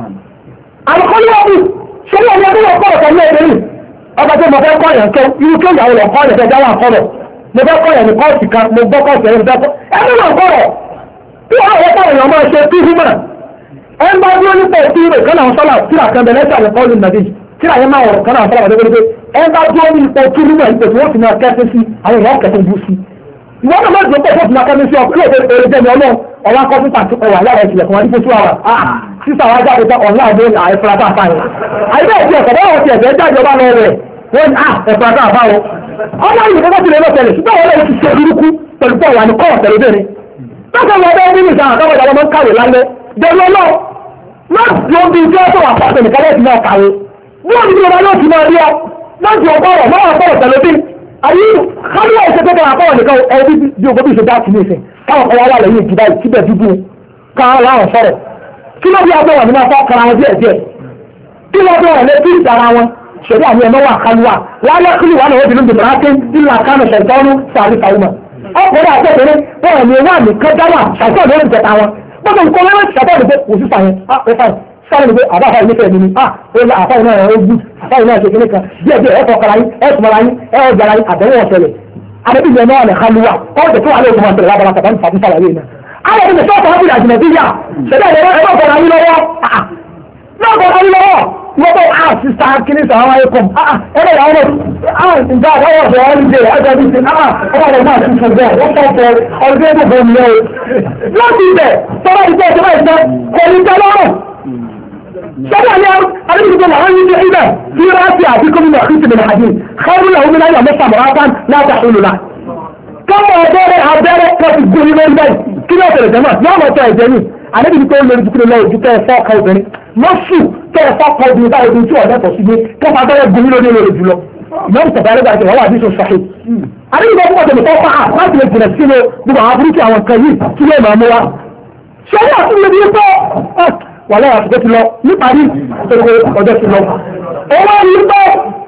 àlùkúlùwà bù ṣẹ̀rí àtẹ́kẹ́ ní ọkọ̀ pẹ̀lú obìnrin ọba tó mo fẹ́ kọ́ yẹn kẹ́ irú kí ìyàwó lọ kọ́ yẹn fẹ́ dáwà kọ́rọ̀ mo fẹ́ kọ́ yẹn ní kọ́ọ̀sì kan mo gbọ́ kọ́ọ̀sì ẹ̀yìn fẹ́ kọ́ ẹ má wà bọ̀rọ̀ tí wọ́n àwọn táwọn èèyàn máa ṣe tí húmọ̀ ẹ ń bá dúró nípa òtí rẹ̀ kọ́nà àwọn sọ́là tíra kan bẹ̀ lẹ́sẹ̀ àlẹ́ kọ́ọ̀lù nàbí tíra yẹn máa wọ̀rọ̀ kọ́nà àwọn sọ́là wọ́n dé ẹ ń bá dúró ní ipò tí húmọ̀ ìpè tí wọ́n ti máa kẹ́sí sí àwọn èèyàn kẹ́sí bú sí ìwọ́n náà lọ́dún pọ̀ fún akẹ́mi sí ọkùnrin èdè èrè jẹ́mi ọlọ́run ọ̀wá kọ́mpútà tó ọ̀wà lára ìṣẹ̀lẹ̀ fún wa ní fótó àwà sísà wá jáde tán ọ̀nà àwọn àìfúrata àfáàyàn àìbẹ́ ẹ̀sì ẹ̀kọ́ báwọn ti ẹ̀fẹ́ jáde ọba lọ rẹ̀ wọ́n á ẹ̀fúrata àfáwọn ọmọ yìí kọ́kọ́ ti lè lọ tẹ̀lé ṣùgbọ́n wọ́n lè ti ṣe burúkú pẹ̀lú pọ̀ wà ní kọ́ ọ̀tẹ̀lẹ̀ bẹ́ẹ̀ ni tọ́kọ̀ wọn bẹ́ẹ̀ nínú ìjà àtàwọn ìjàlọ́ máa ń kàwé lálẹ́ dẹ̀rù ọlọ́ láti lọ bí ijó tó wà fún nìkan láti máa kàwé bí wọ́n ti lọ láti máa rí ọ láti ọgọ́rọ̀ máa bọ̀ ọ̀tẹ̀lẹ̀ bí ayé káríwá ìṣe tó dára fáwọn nìkan ẹbí bí ogbó bí ìṣe dáàtì ní ìsìn káwọn kan wá wà lẹ́yìn ìjìbá ìtìbẹ̀ dúdú káwọn láwọn sọ̀rọ̀ kí ló bí abẹ́ wọn ní máa fọ́ kara wọn díẹ̀ díẹ̀ kí ló bí wọn lé bí ìdára wọn ṣẹ̀rí àmì ẹ̀mọ́ wà kálúwà lálẹ́ kílù wà lọ́wọ́ bìnú bìnú rákẹ́ nínú àkánù ṣẹ̀tọ́nù sàrí sàrúmà ọkùnrin àtẹ́kùnrin wọn ní wọn àmì kan dáwà ṣàtọ́ lórí ìjẹta wọn gbọ́dọ̀ nǹkan lẹ́wọ̀n ṣàtọ́ ní pé kò sí fàyẹn á ó fàyẹn sáré ní pé àbáfà ilé fẹ́ẹ̀ mi ah ó lọ àfáì náà ó gbù àfáì náà ṣe kíní kan díẹ̀ díẹ̀ ẹ̀fọ́ kara yín ẹ̀sùn mọ́ra yín ẹ̀ ọ̀gbàrá yín àbẹ̀wò ọ̀sẹ̀lẹ̀ àdébí ìyẹn náà ní kálúwà ọ̀dẹ̀ tó wà lóògùn máa tẹ̀lé lábàrá kàtà ní fàbí sàlàyé náà àwọn ẹni sọ́ọ̀tà wọn bí àjùmọ̀ bí yà ṣẹlẹ̀ ẹ̀rọ ẹ̀rọ ọ̀gbọ̀n ayé lọ́wọ́ náà gbọ̀n ayé lọ́wọ́ lọ́wọ́ ah sísá kíní sàwọn ayé kọ̀ ah ẹ̀rọ ìyàwó náà ah nǹkan àdáwọ̀ ọ̀sẹ̀ wọn ń jẹ ẹ̀jẹ̀ bí sin ah ọba rẹ̀ máa ti sùn bẹ́ẹ̀ wọ́n kọ́ fẹ́ ọdún ẹ̀dùn bọ̀ nìyẹn o láti ibẹ̀ tọ́lá ìgbẹ́ ìjọba ìjọ sọ́dọ̀ ni alẹ́bìnrin tó làwọn yìí ibẹ̀ tí ráàtì àti gómìnà kìí ti bẹ̀rẹ̀ àdín xẹ́rù làwọn mi láyà mẹ́ta mọ̀rátán láti àṣìlùlá kọ́mọ ọ̀bẹ̀rẹ̀ abẹ́rẹ́ pẹ̀lú gbóni lórí bẹ́ẹ̀ kí ló tẹ̀lé jẹ́mọ̀ yóò mọ̀ tẹ̀ ẹ̀jẹ̀ ní alẹ́bìnrin tó lórí dúkúrò lọ ojú tẹ́ ẹ̀fọ́ ọkọ̀ obìnrin lọ́sù tẹ́ ẹ̀fọ́ ọkọ̀ obìnrin báyìí ojú tí ọ̀dẹ́ tọ̀ sí gbé kọ́mọ abẹ́rẹ́ gbóni lórí lórí jùlọ ìmọ̀n tẹ̀bẹ̀rẹ̀ bá jẹ́ wọ́n wà ní sọ sọ́hìn alẹ́bìnrin tó kọ́ tẹ̀lé fọ́ fà láti lè jìnà sí lọ gbogbo àwọn burúkú àwọn kan yìí tí lè máa mú wa ṣẹlẹ̀ àti lè bí pọ́ wà lẹ́yìn àtúgbò ti lọ níparí ìṣòro ọjọ́ ti lọ owó ní pọ́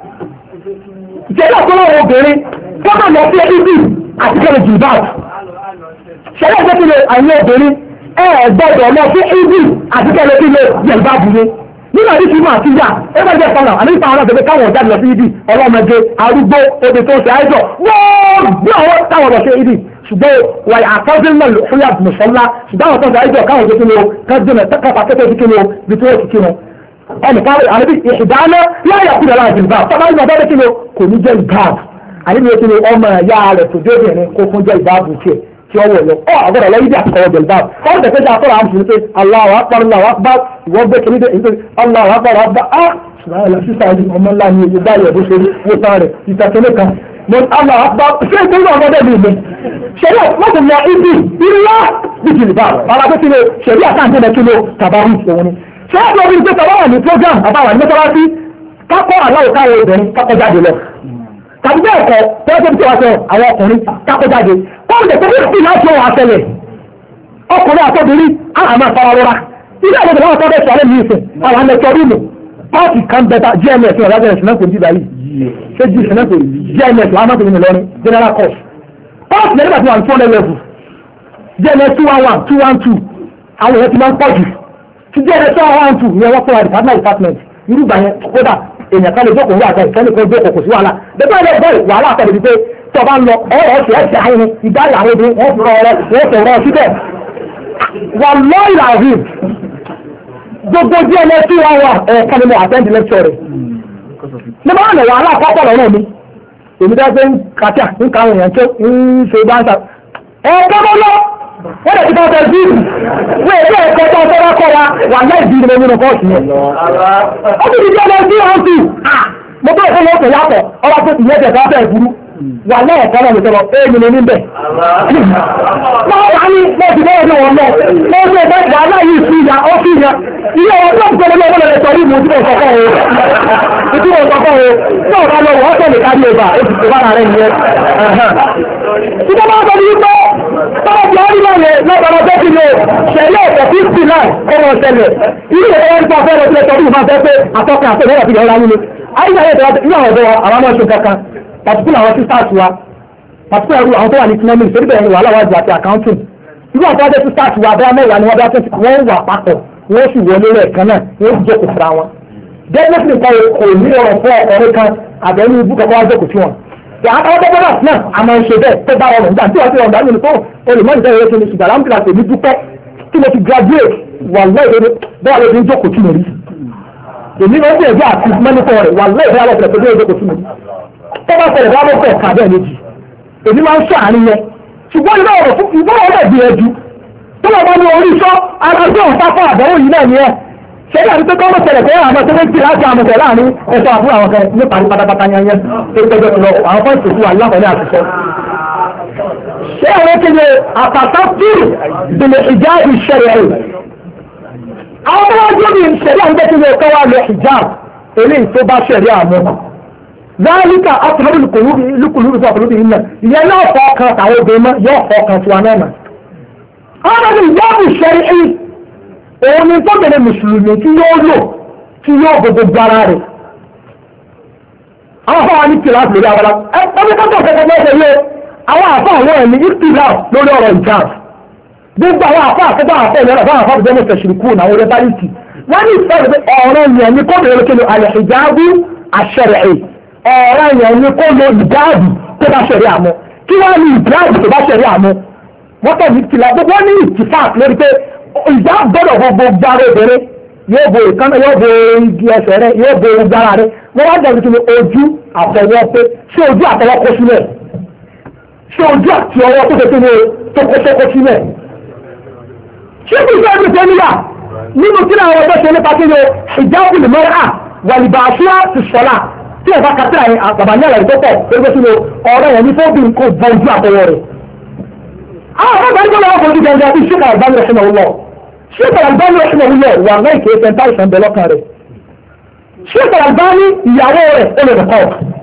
ìṣẹ̀lẹ̀ àtúnlọ́wọ́ obìnrin fọ́nà lọ sí ibi àti kẹrẹ jù bá ṣẹlẹ̀ àti kẹrẹ àwọn obìnrin ẹ gbọ́dọ̀ lọ sí ibi àti kẹrẹ kí lè jẹ̀ bá bùrẹ́ nígbà tí kìí máa ti yá ẹgbẹ́ jẹ́ fọ́nà àmì ìfà àwọn àgbẹ̀gbẹ̀ káwọn ọ̀jáde lọ sí ibi ọlọ́mọdé arúgbó obì tó ṣe àìjọ wọ́n bí àwọn táwọn lọ sí ibi ṣùgbọ́n wàyí àtọ́jú náà ló fúyà mùsọ́lá ṣùgbọ́n àwọn tó ṣe àìjọ káwọn tó kíni o kájọ́nà kápá kẹ́kẹ́ sí kíni o bí tó ti kíni o ẹnì káwé àlebi ìdáná láyà kúrò lára jìlbà tọ́ba ní ọ̀dọ́ kíni o kò ní jẹ́ ìbáàbù àlebi kíni ọmọ ẹ̀yà rẹ̀ tó dé obìnrin kó fún jẹ́ ìbáàbù tiẹ̀ tí ó wọ̀ lọ ọ àgọ́dọ̀ lọ́yìn bí àkọ́kọ́ jẹ̀lbà ọ ń tẹ̀sẹ̀ àtọ́rọ̀ àmì ṣe Allahu akbar Allahu akbar ìwọ́n gbé kiri dé nítorí Allahu akbar akbar ah ṣùgbọ́n ẹ̀la sísá ẹni ọmọ ńlá ni èyí báyọ̀ bó ṣe wó tán rẹ̀ ìtàkẹ́lẹ́ kan mo Allahu akbar ṣé ìtòrí ọmọdé mi mi ṣẹlẹ̀ mọ́tò lọ ibi ńlá bí jìlbà bàbá tó kílò ṣẹlẹ̀ àkáǹtì náà kílò tàbáwí òun ni ṣé ẹ̀dọ́ bí pé tàbá wà ní program àbáwà ní mọ́tọ́lásí kákọ́ aláwọ̀ káwọ̀ obìnrin kákọ́ jáde lọ tàbí bẹ́ẹ̀ kọ́ tẹ́lẹ̀ tó wá sọ àwọn ọkùnrin kákọ́ jáde kọ́ọ̀dù tẹ̀lé sí láti ọwọ́ àtẹlẹ̀ ọkùnrin àtọ́bìnrin àmà fararora ilé àwọn ìlànà tó bẹ́ẹ̀ sọ̀rọ̀ yìí sìn àwọn ẹlẹ́tọ́ rúmù pààtì kan bẹ́ta G M S ní ọ̀rọ̀ ẹ̀sìn náà kò jí báyìí ṣé jí ìṣẹ̀lẹ̀ kò G M S láwọn ọmọdé lọ́rin general course pààtì lẹ́yìn àti wọn tó lẹ́ level G M S two one one two one two àwọn èèyàn ti máa ń pọ̀ jù tí G M S two one one two ìyẹn wọ́n fún wa department department irú ìgbà yẹn kódà èèyàn kan lè jókòó wà àgbà ìkẹ́ni kan jókòó kò sí wàhálà bẹ́ẹ̀ bẹ́ẹ̀ bẹ́ẹ̀ wàhálà àtẹ̀lẹ̀ wípé tọba ń lọ ọ̀rọ̀ ọ̀sẹ̀ ẹ̀sẹ̀ àyìn ìdáyà àwọn obìnrin wọ́n fi rọrọ wọ́n fi rọrọ síbẹ̀ wà lọ́ọ̀rì àrí gbogbo díẹ̀ lọ sí wọn wà ẹ̀ka ni mo àtẹ́ǹdì lẹ́kṣọ̀ rẹ̀ ní bá lọ wàhálà àkọ́kọ́ lọ́rọ̀ mi èmi dá pé ń kàtíà ń ka àwọn èèyàn tó ń ṣe bá ń ta ẹ̀ẹ́dẹ́ mọ́ lọ wọ́n lè ti bá ọ̀tẹ̀ bíi wọ́n èdè ẹ̀kọ́ tó ọ̀tọ́ bá kọ́ wa wà láì bí nínú nínú kọ́ọ̀sì yẹn ó ti di díẹ̀ lọ sí wọn sí mo bá ìfowó ọ̀tọ̀ yàtọ̀ ọlá tó ti yẹ jẹ̀ káfẹ́ ìburú wà náà ẹ̀kọ́ náà lọ́tọ́ lọ èèmì ní níbẹ̀. Wọ́n wá ní lọ́ọ̀tì bọ́ọ̀ ní wọn lọ. Wọ́n ṣe ẹgbẹ́ wà náà yìí sí ìyá ó sí ìyá. Ilé wọn tó ń tẹ̀lé ní ọmọdé sọ ní ìmú ìdúró sọ́kọ́ o. Ìdúró sọ́kọ́ o. Náà bá lọ wọ́n tẹ̀lé kárí ọba èsì tó bá rà rẹ̀ nìyẹn. Ìjọba máa sọ ní pé tọ́wọ́ ti wọ́n nílò yẹn lọ́gbọ̀nà tó ti lè ṣẹlẹ̀ ẹ̀kọ́ fífì náà ọmọ ṣẹlẹ̀. Ilé ìwé wọn ti fẹ́ lọ sílẹ̀ tọ́jú ìfà fẹ́ pé àtọ́kẹ́ àtọ́kẹ́ àti ìyọ̀rá yín ni. Ayé ìyá ìyá ọ̀dọ́ àwọn ọmọ ṣe kankan. Pàtíkùlù àwọn sisters wa pàtíkùlù àwọn tó wà ní economics torí bẹ̀rẹ̀ wà láwájú àti accounting irú àwọn tó wájú sisters wa bẹ́ẹ̀ mẹ́wàá ni wọ́n bá tẹ̀sí wọ́n wà papọ̀ wọ́n sì wọlé rẹ̀ kan náà wọ́n sì jókòó fúnra wọn. definitely kọ́ kò ní ọ̀rọ̀ fún ọkùnrin kan àbẹ̀ní ibú kankan wá jókòó sí wọn. àwọn ọmọdé náà náà a máa ń ṣe bẹ́ẹ̀ tó bá wọn nígbà tí wọ́n ti rọ̀ dání nìkan olùmọ̀ ìjọba ìrẹsì ní ṣùgbọ́n àwọn kìlá tèmi dúpẹ́ tí mo ti graduate wà lẹ́yìn bẹ́ẹ̀ ló ti ń jókòó tí mo rí. èmi ló ń gbìyànjú àti mẹ́nìkọ́ rẹ̀ wà lẹ́yìn bẹ́ẹ̀ lọ́sẹ̀ tó dé ìjókòó tí mo rí. tọ́ba sọ̀rọ̀ bá mọ́kọ̀ ẹ̀ka bẹ́ẹ̀ méjì èmi máa ń sọ àárín yẹn ṣùgbọ́n ilé ọ̀rọ̀ fún ìgbọ́n ọ̀rọ̀ gbìyànjú tó lọ́ bá ní orí sọ alájọ́ òǹtafọ́ àbẹ̀wò yìí náà ni ẹ ṣé yàrá pé kọ́mọ̀ ṣẹlẹ̀ pé àwọn tó ń tì láti àmọ̀tẹ̀ láàrin ẹ̀sọ́ àfún àwọn kan ní parí pátápátá yẹn yẹn tó tọ́jọ́ tó lọ àwọn kan ìṣòfò alákọ̀ọ́lẹ́ àtúnṣe. ṣé àwọn kéde àpàtà fíìrì bìlẹ̀ ìjà ìṣẹ̀rẹ̀ rẹ̀ àwọn tó wájú ní ìṣẹ̀rẹ̀ àwọn tó ń kọ́ wá lọ ìjà eléyìí tó bá ṣẹ̀rẹ̀ àmọ́ láàrínkà ọkùnrin lùkùlù ìfọ̀ ọkùnrin yìí náà ìyẹn náà fọ́ ọkàn àwọn obìnrin náà yóò fọ́ ọkàn tiwa náà. ọlọ́dún ìyáàbù ṣẹ́rí ẹ̀yìn òun ni tó bẹ̀rẹ̀ mùsùlùmí tí yóò lò tí yóò gbogbo ara rẹ̀. àwọn afọ wa ní kìlá lórí abala ẹgbẹ́ tó tọ̀ kẹ́kẹ́ lọ́sẹ̀ yẹ àwọn afọ àwọn ẹ̀mí ìkìlá lórí ọ̀rọ̀ ìjáàb gbogbo àwọn afọ àkọ́kọ́ afọ ìlera fún àwọn afọ ìṣẹ̀ṣirikú àwọn orientalist wọ́n ní ìfẹ́ ọ̀rọ̀ yẹn ní kóbìnrin kéde àlẹ́ ìjáàbù àṣẹrẹ̀ ọ̀rọ̀ yẹn ní kó lo ìjáàbù tó bá ṣẹ̀rí àmọ́ kí wọ́n ní ìjáàbù tó bá ṣẹ̀rí àmọ́ wọ́n tẹ̀ ní ìtìlá gbogbo ní ìtìfáàk lórí pé ìjáàbù gbọ́dọ̀ gbogbo gbára obìnrin yóò bo ìkànnì yóò bo igi ẹsẹ̀ rẹ yóò bo gbára rẹ wọ́n wá jẹ́ tuntun ojú àtọwọ́ pé ṣé ojú àtọwọ́ kó sílẹ̀ ṣé ojú àti ọwọ́ tó tètè ní tó kó sókó sílẹ̀ ṣé kí ìjọba ìgbésẹ̀ níyà nínú tí àwọn ọjọ́ ṣe nípa kí ni hijabu lè mọ́ra à wàlìbàṣúà ti sọ́lá tí ẹ̀ka kàtà àgbàbà ní àlàyé tó pọ̀ pé kí ni ọ̀rọ̀ yẹn ní fóbi kò bọ ojú àtọwọ́ rẹ̀. àwọn ọ̀gá ìjọba wọn fojú gẹ́gẹ́ bí Sheikh Albani rahimahullah Sheikh Albani rahimahullah wà náà ìkéyè sẹ́ńtà ìsàn bẹ̀ lọ́kàn rẹ̀. Sheikh Albani ìyàwó rẹ̀ ó lè nìkọ́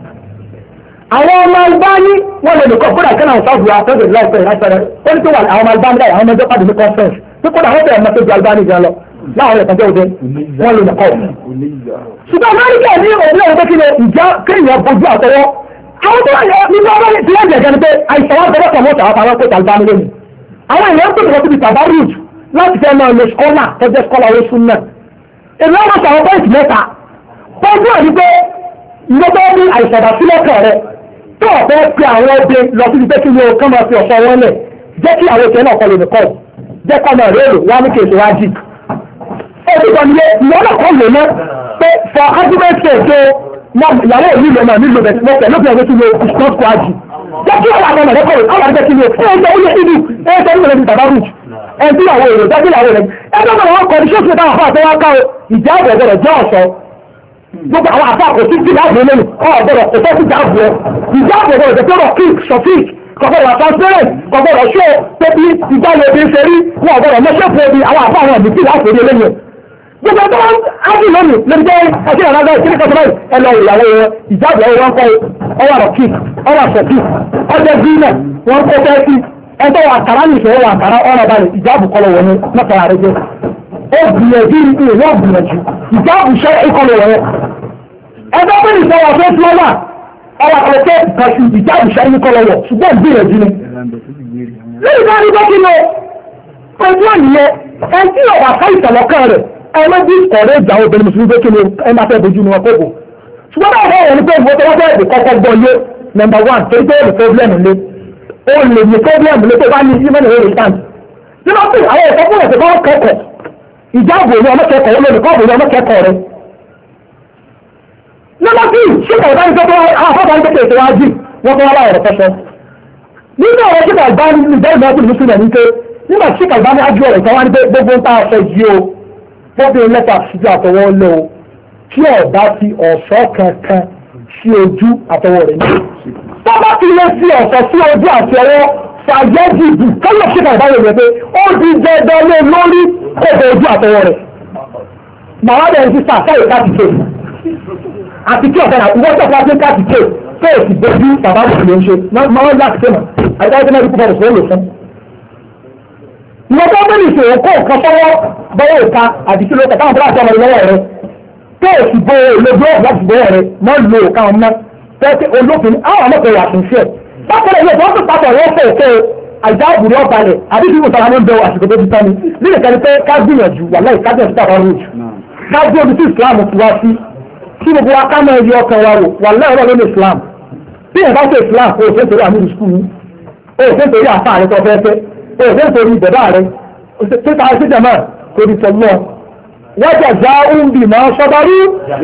àwọn ọmọ Albani wọ́n lè nìkọ́ kódà kí náà sáfù àtọ́jú láìpẹ́ ìrántí ó ní tó wà àwọn ọmọ Albani láì àwọn ọmọ ẹjọ́ pàdé ní conference tó kódà wọ́n fẹ́ẹ̀ mọ́ tó ju Albani gan lọ láwọn ẹ̀kan jẹ́ òde wọ́n lè nìkọ́. ṣùgbọ́n Amẹ́ríkà ní òun náà wọ́n kí ni ìjà kéèyàn bojú àtọwọ́ àwọn tó wà nínú ọmọ tí wọ́n jẹ̀ gẹ́ni pé àìsàn wọn tọwọ́ tọwọ́ tàwọn àwọn kó Albani lónìí àwọn èèyàn tó tọwọ́ síbi tàbá rúùt láti fẹ́ máa lo skọ́là tọ́jẹ́ skọ́là owó sún náà èmi wọn sọ àwọn pọ́ìntì mẹ́ta pọ́ìntì wà ní pé ìjọba ní àìsàn àdásílẹ̀ kan rẹ̀ tó ọ̀fẹ́ pé àwọn ọdẹ lọ sí ibi kí ni o kán máa fi ọ̀ṣọ́ wọn lẹ̀ jẹ́ kí àwọn ìṣẹ́ náà kọ́ lè nìkọ́ jẹ́ kọ́ máa rèé lò wá ní kèsì wájì. ó ti sọ nílé ìwọ náà kọ́ lè mọ́ pé for argument sake tó ìyàwó òní lọ máa nílò bẹ̀rẹ̀ mọ́tẹ̀ lókè ọ̀gbẹ́ kí ni o is not wájì. jẹ́ kí àwọn àwọn ọ̀rẹ́kọ̀ àwọn àgbẹ̀ kí ni o ẹ̀ ẹ̀ ó yẹ ìlú ẹ̀ ẹ̀ tẹ́lẹ̀ ní bàbá rúùt ẹ̀ tí ìyàwó èrò jẹ́ kí ìyàwó rẹ̀ ẹ̀ bá wọn kọ́ ní ṣókè táwọn afọ àtẹwá ká o ìjà àbẹ̀bẹ̀rẹ̀ jẹ́ ọ̀ṣọ́ gbogbo àwọn àfa kò sí ìjà àbẹ̀ lẹ́nu ọ̀gbọ̀rọ̀ kò fẹ́ sí ìjà àbẹ̀ ìjà àbẹ̀bẹ̀rẹ̀ jẹ́ tọ́rọ̀ kík sọfík kọ̀gbọ̀rọ̀ transparent kọ̀gbọ̀rọ̀ ṣó pé bí ìjà lè bí ṣe rí wọn ọ̀gbọ̀rọ̀ mọ́ṣẹ́fù ẹbí àwọn àfa àwọn ẹ̀mí tí láti rí eléyìí gbogbo ẹgbẹ́ wọn ájú lónìí lórí jẹ́ ẹṣẹ́ ìrànlọ́gbà ìkíní kọ́sọ́ báyìí ẹ lọ ìyàwó wọn ìjà àbẹ̀ wọn kọ́ ọwọ́ àrọ̀ kík ọwọ́ àṣọ kík ọjọ́ gbínà wọn kó fẹ́ sí ẹgbẹ́ wa àkàrà ní ìṣòro wa àkàrà ọ̀rọ̀ balẹ̀ ìjà àbùkọ́lọ̀ wọn ní mọ́tàrà rẹ jẹ́ ó gbìyànjú ní ìwé wọ́n gbìyànjú ìjà àbùṣẹ́ ìkọlọ̀ wọn ẹgbẹ́ pé ìṣòwò ọ̀fẹ́ tí wọ́n wà ọwọ́ àkọlọ́kẹ́ kàṣù ìjà àbùṣẹ́ ìkọlọ̀ wọ̀ ṣùgbọ́n gbìyànjú ni. lórí bá rí bọ́kí lọ ojú ònìyẹ ẹni tí ọ̀wà ká ìtàlọ́kàn rẹ̀ ẹgbẹ́ bí ọ̀rẹ́ ìjà obìnrin mùsùlùmí bẹ́kí ni ẹ máa fẹ́ bojú ni wọn kókò ṣùgbọ́n bá wọ́n wọ̀ ní pé ìwọ́n tó wọ́n fẹ́ẹ́ kọ́kọ́ gbọ́ yé number one torí pé ó lè problem lé ó lè ní problem lé tó bá ní human rights stand nínú pé àwọn ẹ̀kọ́ fún ẹ̀sẹ̀ bá kẹ́kọ̀ọ́ ìjáàbò ní ọmọ kẹ́kọ̀ọ́ olóòlù kọ́ọ̀bù ní ọmọ kẹ́kọ̀ọ́ rẹ̀ nínú bí ṣíkà ìbá ní tó tó àwọn afọ́fà ń tẹ́kẹ̀ẹ́ ìṣẹ́wájú wọ́n tó wá láwọn ọ̀rọ̀ fẹ́fẹ́ nínú ọ̀rọ̀ ṣíkà ìbá ní ìbá ìbá ìbá ìbá ní pé nígbà ṣíkà ìbá ní ájú ọ̀rọ̀ ìtawá ní pé gbogbo ń ta ọ̀fẹ́ yìí o gbogbo lẹ́tà síjú àtọwọ́ lé o tí ọ̀bá fi ọ̀ṣọ́ kankan sí ojú àtọwọ́ rẹ̀ ní. tó bá ti lé sí ọ̀ṣọ́ sí ojú àti ọwọ́ fàyẹ́dìbù kọ́lọ̀ ṣíkà ìbá rẹ̀ pé ó di dandan lé lórí kókò ojú àtọwọ́ rẹ̀. màá bẹ̀rẹ̀ sí sàkáyè káàkiri àti kí ọ̀gá ìwọ́n tó fà sí káàkiri tó èsì bójú bàbá òṣèlú ń ṣe máa ń láti kéèmà àìdájọ́ náà dúpọ̀ òṣèlú lò fún. ìwọ́n tó bẹ̀rẹ̀ ìṣòro kó nǹkan fọwọ́ bọ́wọ́ ìka àti kí ló kà táwọn bọ́lá àti ọmọ ìlọ́wọ́ rẹ tó èsì bó olójú ọ̀gá ti bọ́wọ́ rẹ mọ́ lo òka wọn mọ́ tẹ́tí olófin àwọn ọmọkùnrin wà fún ṣẹ́ bákan náà yóò tó pàtó ọ̀rọ̀ fẹ́ òkè àìdáàbò ní ọ̀balẹ̀ àbí kí mùsàlá ló ń bẹ àsìkò tó ti tán ni nílẹ̀ kan pé ká gbìyànjú wàláì ká gbìyànjú tàbá rúùjù ká gbé omi sí ìsìlámù ti wá sí kí gbogbo wa ká máa yọ ọkàn wa wò wà lẹ́yìn ọlọ́run ní islam bí ẹ̀ bá ṣe islam o ò ṣe nítorí àmì ìsukú yìí o ò ṣe nítorí àfa rẹ tó fẹ́ẹ́ fẹ́ o ò ṣe nítorí ìbẹ̀dá rẹ ṣé ta ṣe jẹ̀mọ́ torí tọ́lọ́ wájà já ń bì máa ṣọ́bárú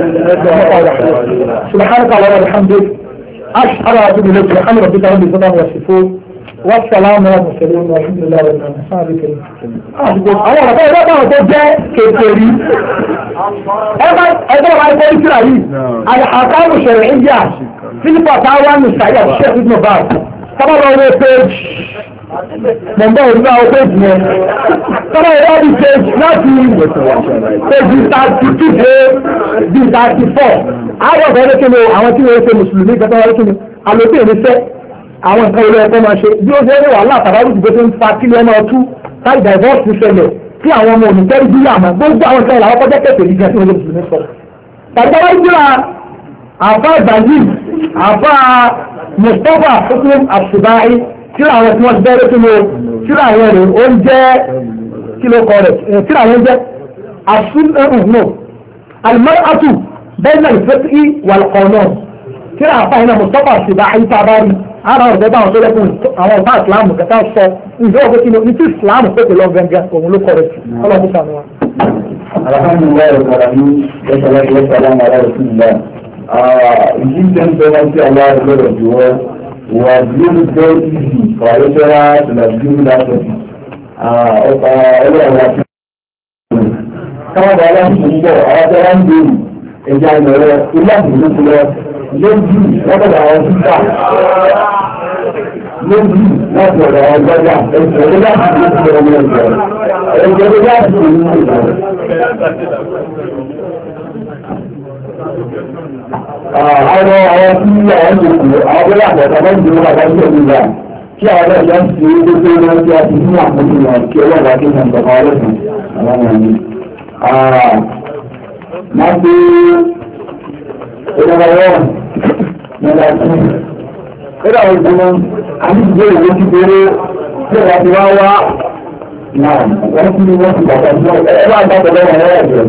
subhanaka wa bihamdik ashhadu an la ilaha illa anta rabbika rabbil izzati amma yasifun wasalaamu ala mursalin walhamdulillahi rabbil alamin. àwọn ọ̀rọ̀ ẹgbẹ́ báwọn tó jẹ́ kékeré ẹgbẹ́ ẹgbẹ́ wa ẹgbẹ́ ìtura yìí àkàrù ṣẹ̀rẹ̀ india fílípà táwọn ní sàyà ṣẹ́ẹ̀fì ní ọba sábà lọ rí péjì mọ̀mbọ́ òní àwọn péjì yẹn sábà lọ rí péjì láti péjì thirty two dé bí thirty four àwọn ọ̀gá ẹgbẹ́ kíni àwọn tí wọ́n ṣe mùsùlùmí gbẹ́tọ́ wọlé kíni àlòkè ìrìnsẹ́ àwọn nǹkan olóyè tó máa ṣe bí ó ṣe ń wà látàbárù tó ń fa kílẹ̀ ọmọ ọtú táì divorce ti ṣẹlẹ̀ tí àwọn ọmọ òní tẹ́rí bíyà mọ́ gbogbo àwọn nǹkan ìlàwọ́ kọjá kẹfẹ́ yìí gẹ̀ẹ́sì olóògùn mùsùlùmí sọ. tàbí wọ́n jíra àbá ibrahim àbá mustapha fúnfún àṣùbáyé tíra àwọn tí wọ́n ti bẹ́rẹ̀ sínú tíra àwọn rẹ̀ oúnjẹ kílókọ rẹ̀ tíra àwọn oúnjẹ àṣùnà alimọ́tò bẹ́ẹ̀ náà ìfẹ́sí wàlùkọ̀ọ̀nà tíra àfáà iná mustapha àṣùbáyé tábàárì ara ọ̀dọ́ bá àwọn tó lẹ́kùn àwọn ọ̀tá ìsìláàmù kẹta sọ ìjọ òkè kí ní tí ìsìláàmù pépè lọ gẹ́gẹ́ òun ló kọ̀rẹ́ sí ọlọ́mú sànú wa. alhamdulilayi ọ̀kadàmí ẹ̀ṣọ́láṣí ẹ̀ṣọ́láṣí ara òfin ìlà ìdí tẹ́ ń tọ́wọ́ sí aláàrẹ lọ́dọ̀ jù wọ́ wà really very easy for a lecturer to like give that topic ọlọ́run wa káwọn bá wá ń pọ̀ àwọn tó wá ń dèrò ẹ̀jẹ̀ àgbẹ̀rẹ̀ ilé àbùkù tó lọ lójú lọ́dọ̀ àwọn títà lójú láti ọ̀dọ̀ àwọn gbọ́dá ẹ̀jẹ̀ ló láti fi ṣe ọmọ ẹ̀jẹ̀ ẹ̀jẹ̀ ló láti fi ṣe ọmọ ẹ̀jẹ̀. Àwọn àwọn tí àwọn ìdòkò àwọn bọ́lá àgbàtà bá ń dèrò àgbàtà ìjọba kí àwọn ẹ̀jẹ̀ ń fi gbogbo wọn tí a ti fún àkókò wọn kí ọlọ́ọ̀bá kí wọn gbọ̀ngàn ọlọ́sìn àwọn ọmọ mi. Máa gbé ìjọba wọn nígbà tí ẹ̀rọ àwọn ìgbìmọ̀ àti ìgbé ìwé ti bèrè tí ẹ̀rọ ti wá wá náà wọ́n ti ní wọ́n ti bàtà sí ẹ̀rọ àgbàtà lọ́wọ́ ẹ̀rọ ẹ̀jẹ̀.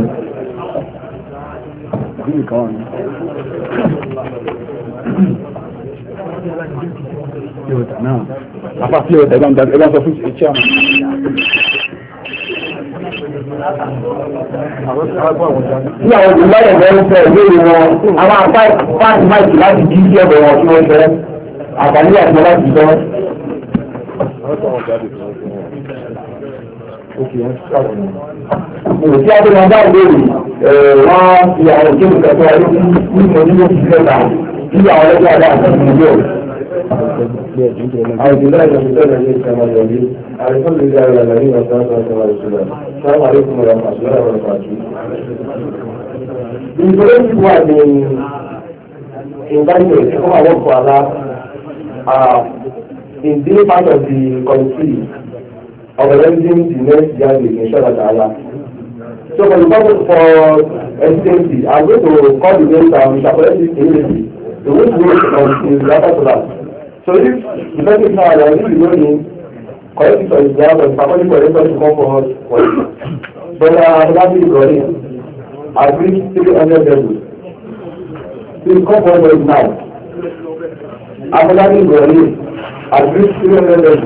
Náà, apá sí ọ̀tẹ̀ ẹgbẹ́ sọ fún ìṣẹ́ àmà. Ní àwọn ìgbìmọ̀ ẹ̀gbẹ́ ń fẹ́ ìlú wọn, àwọn apá pàtí máìkì láti jí sí ọ̀dọ̀ wọn tí wọ́n fẹ́, àgbàlẹ́ àti láti jọ. Mo tí a tó máa bá ìbéèrè, wọ́n fi àwọn òkèlè kẹtọ́ ayé ní ìmọ̀ nílò ìfẹ́ta, kí àwọn ẹgbẹ́ àdá àti ìmọ̀ أعوذ بالله من الشيطان الرجيم الحمد لله رب العالمين والصلاة والسلام على رسول الله السلام عليكم ورحمة الله وبركاته. The information was invited to come and work for Allah uh, in being part of the committee organizing the next gathering in Shabbat Allah. So for the purpose for extension, I'm going to call the names and we shall collect this immediately. The way to work is after to that. So if the person now I will be going correct it for his job and family for everybody to come for us for it. But uh, that is running. I've reached three hundred levels. Please come for us now. After that is running. I've reached three hundred levels.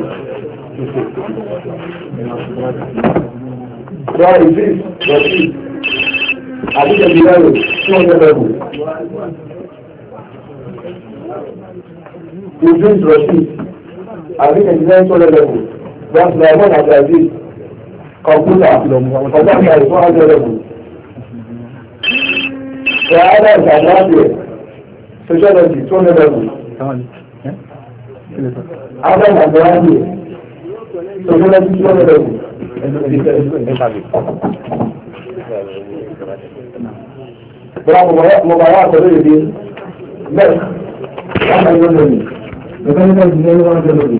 So I exist, but it. I think the level two hundred levels. You drink Rashid. I think it's nine hundred level. That's the one that I did. Computer. Computer is one hundred level. The other is another. Sociology, two hundred level. Other than the other. Sociology, two hundred level. Bravo, Mubarak, Mubarak, Mubarak, Mubarak, Mubarak,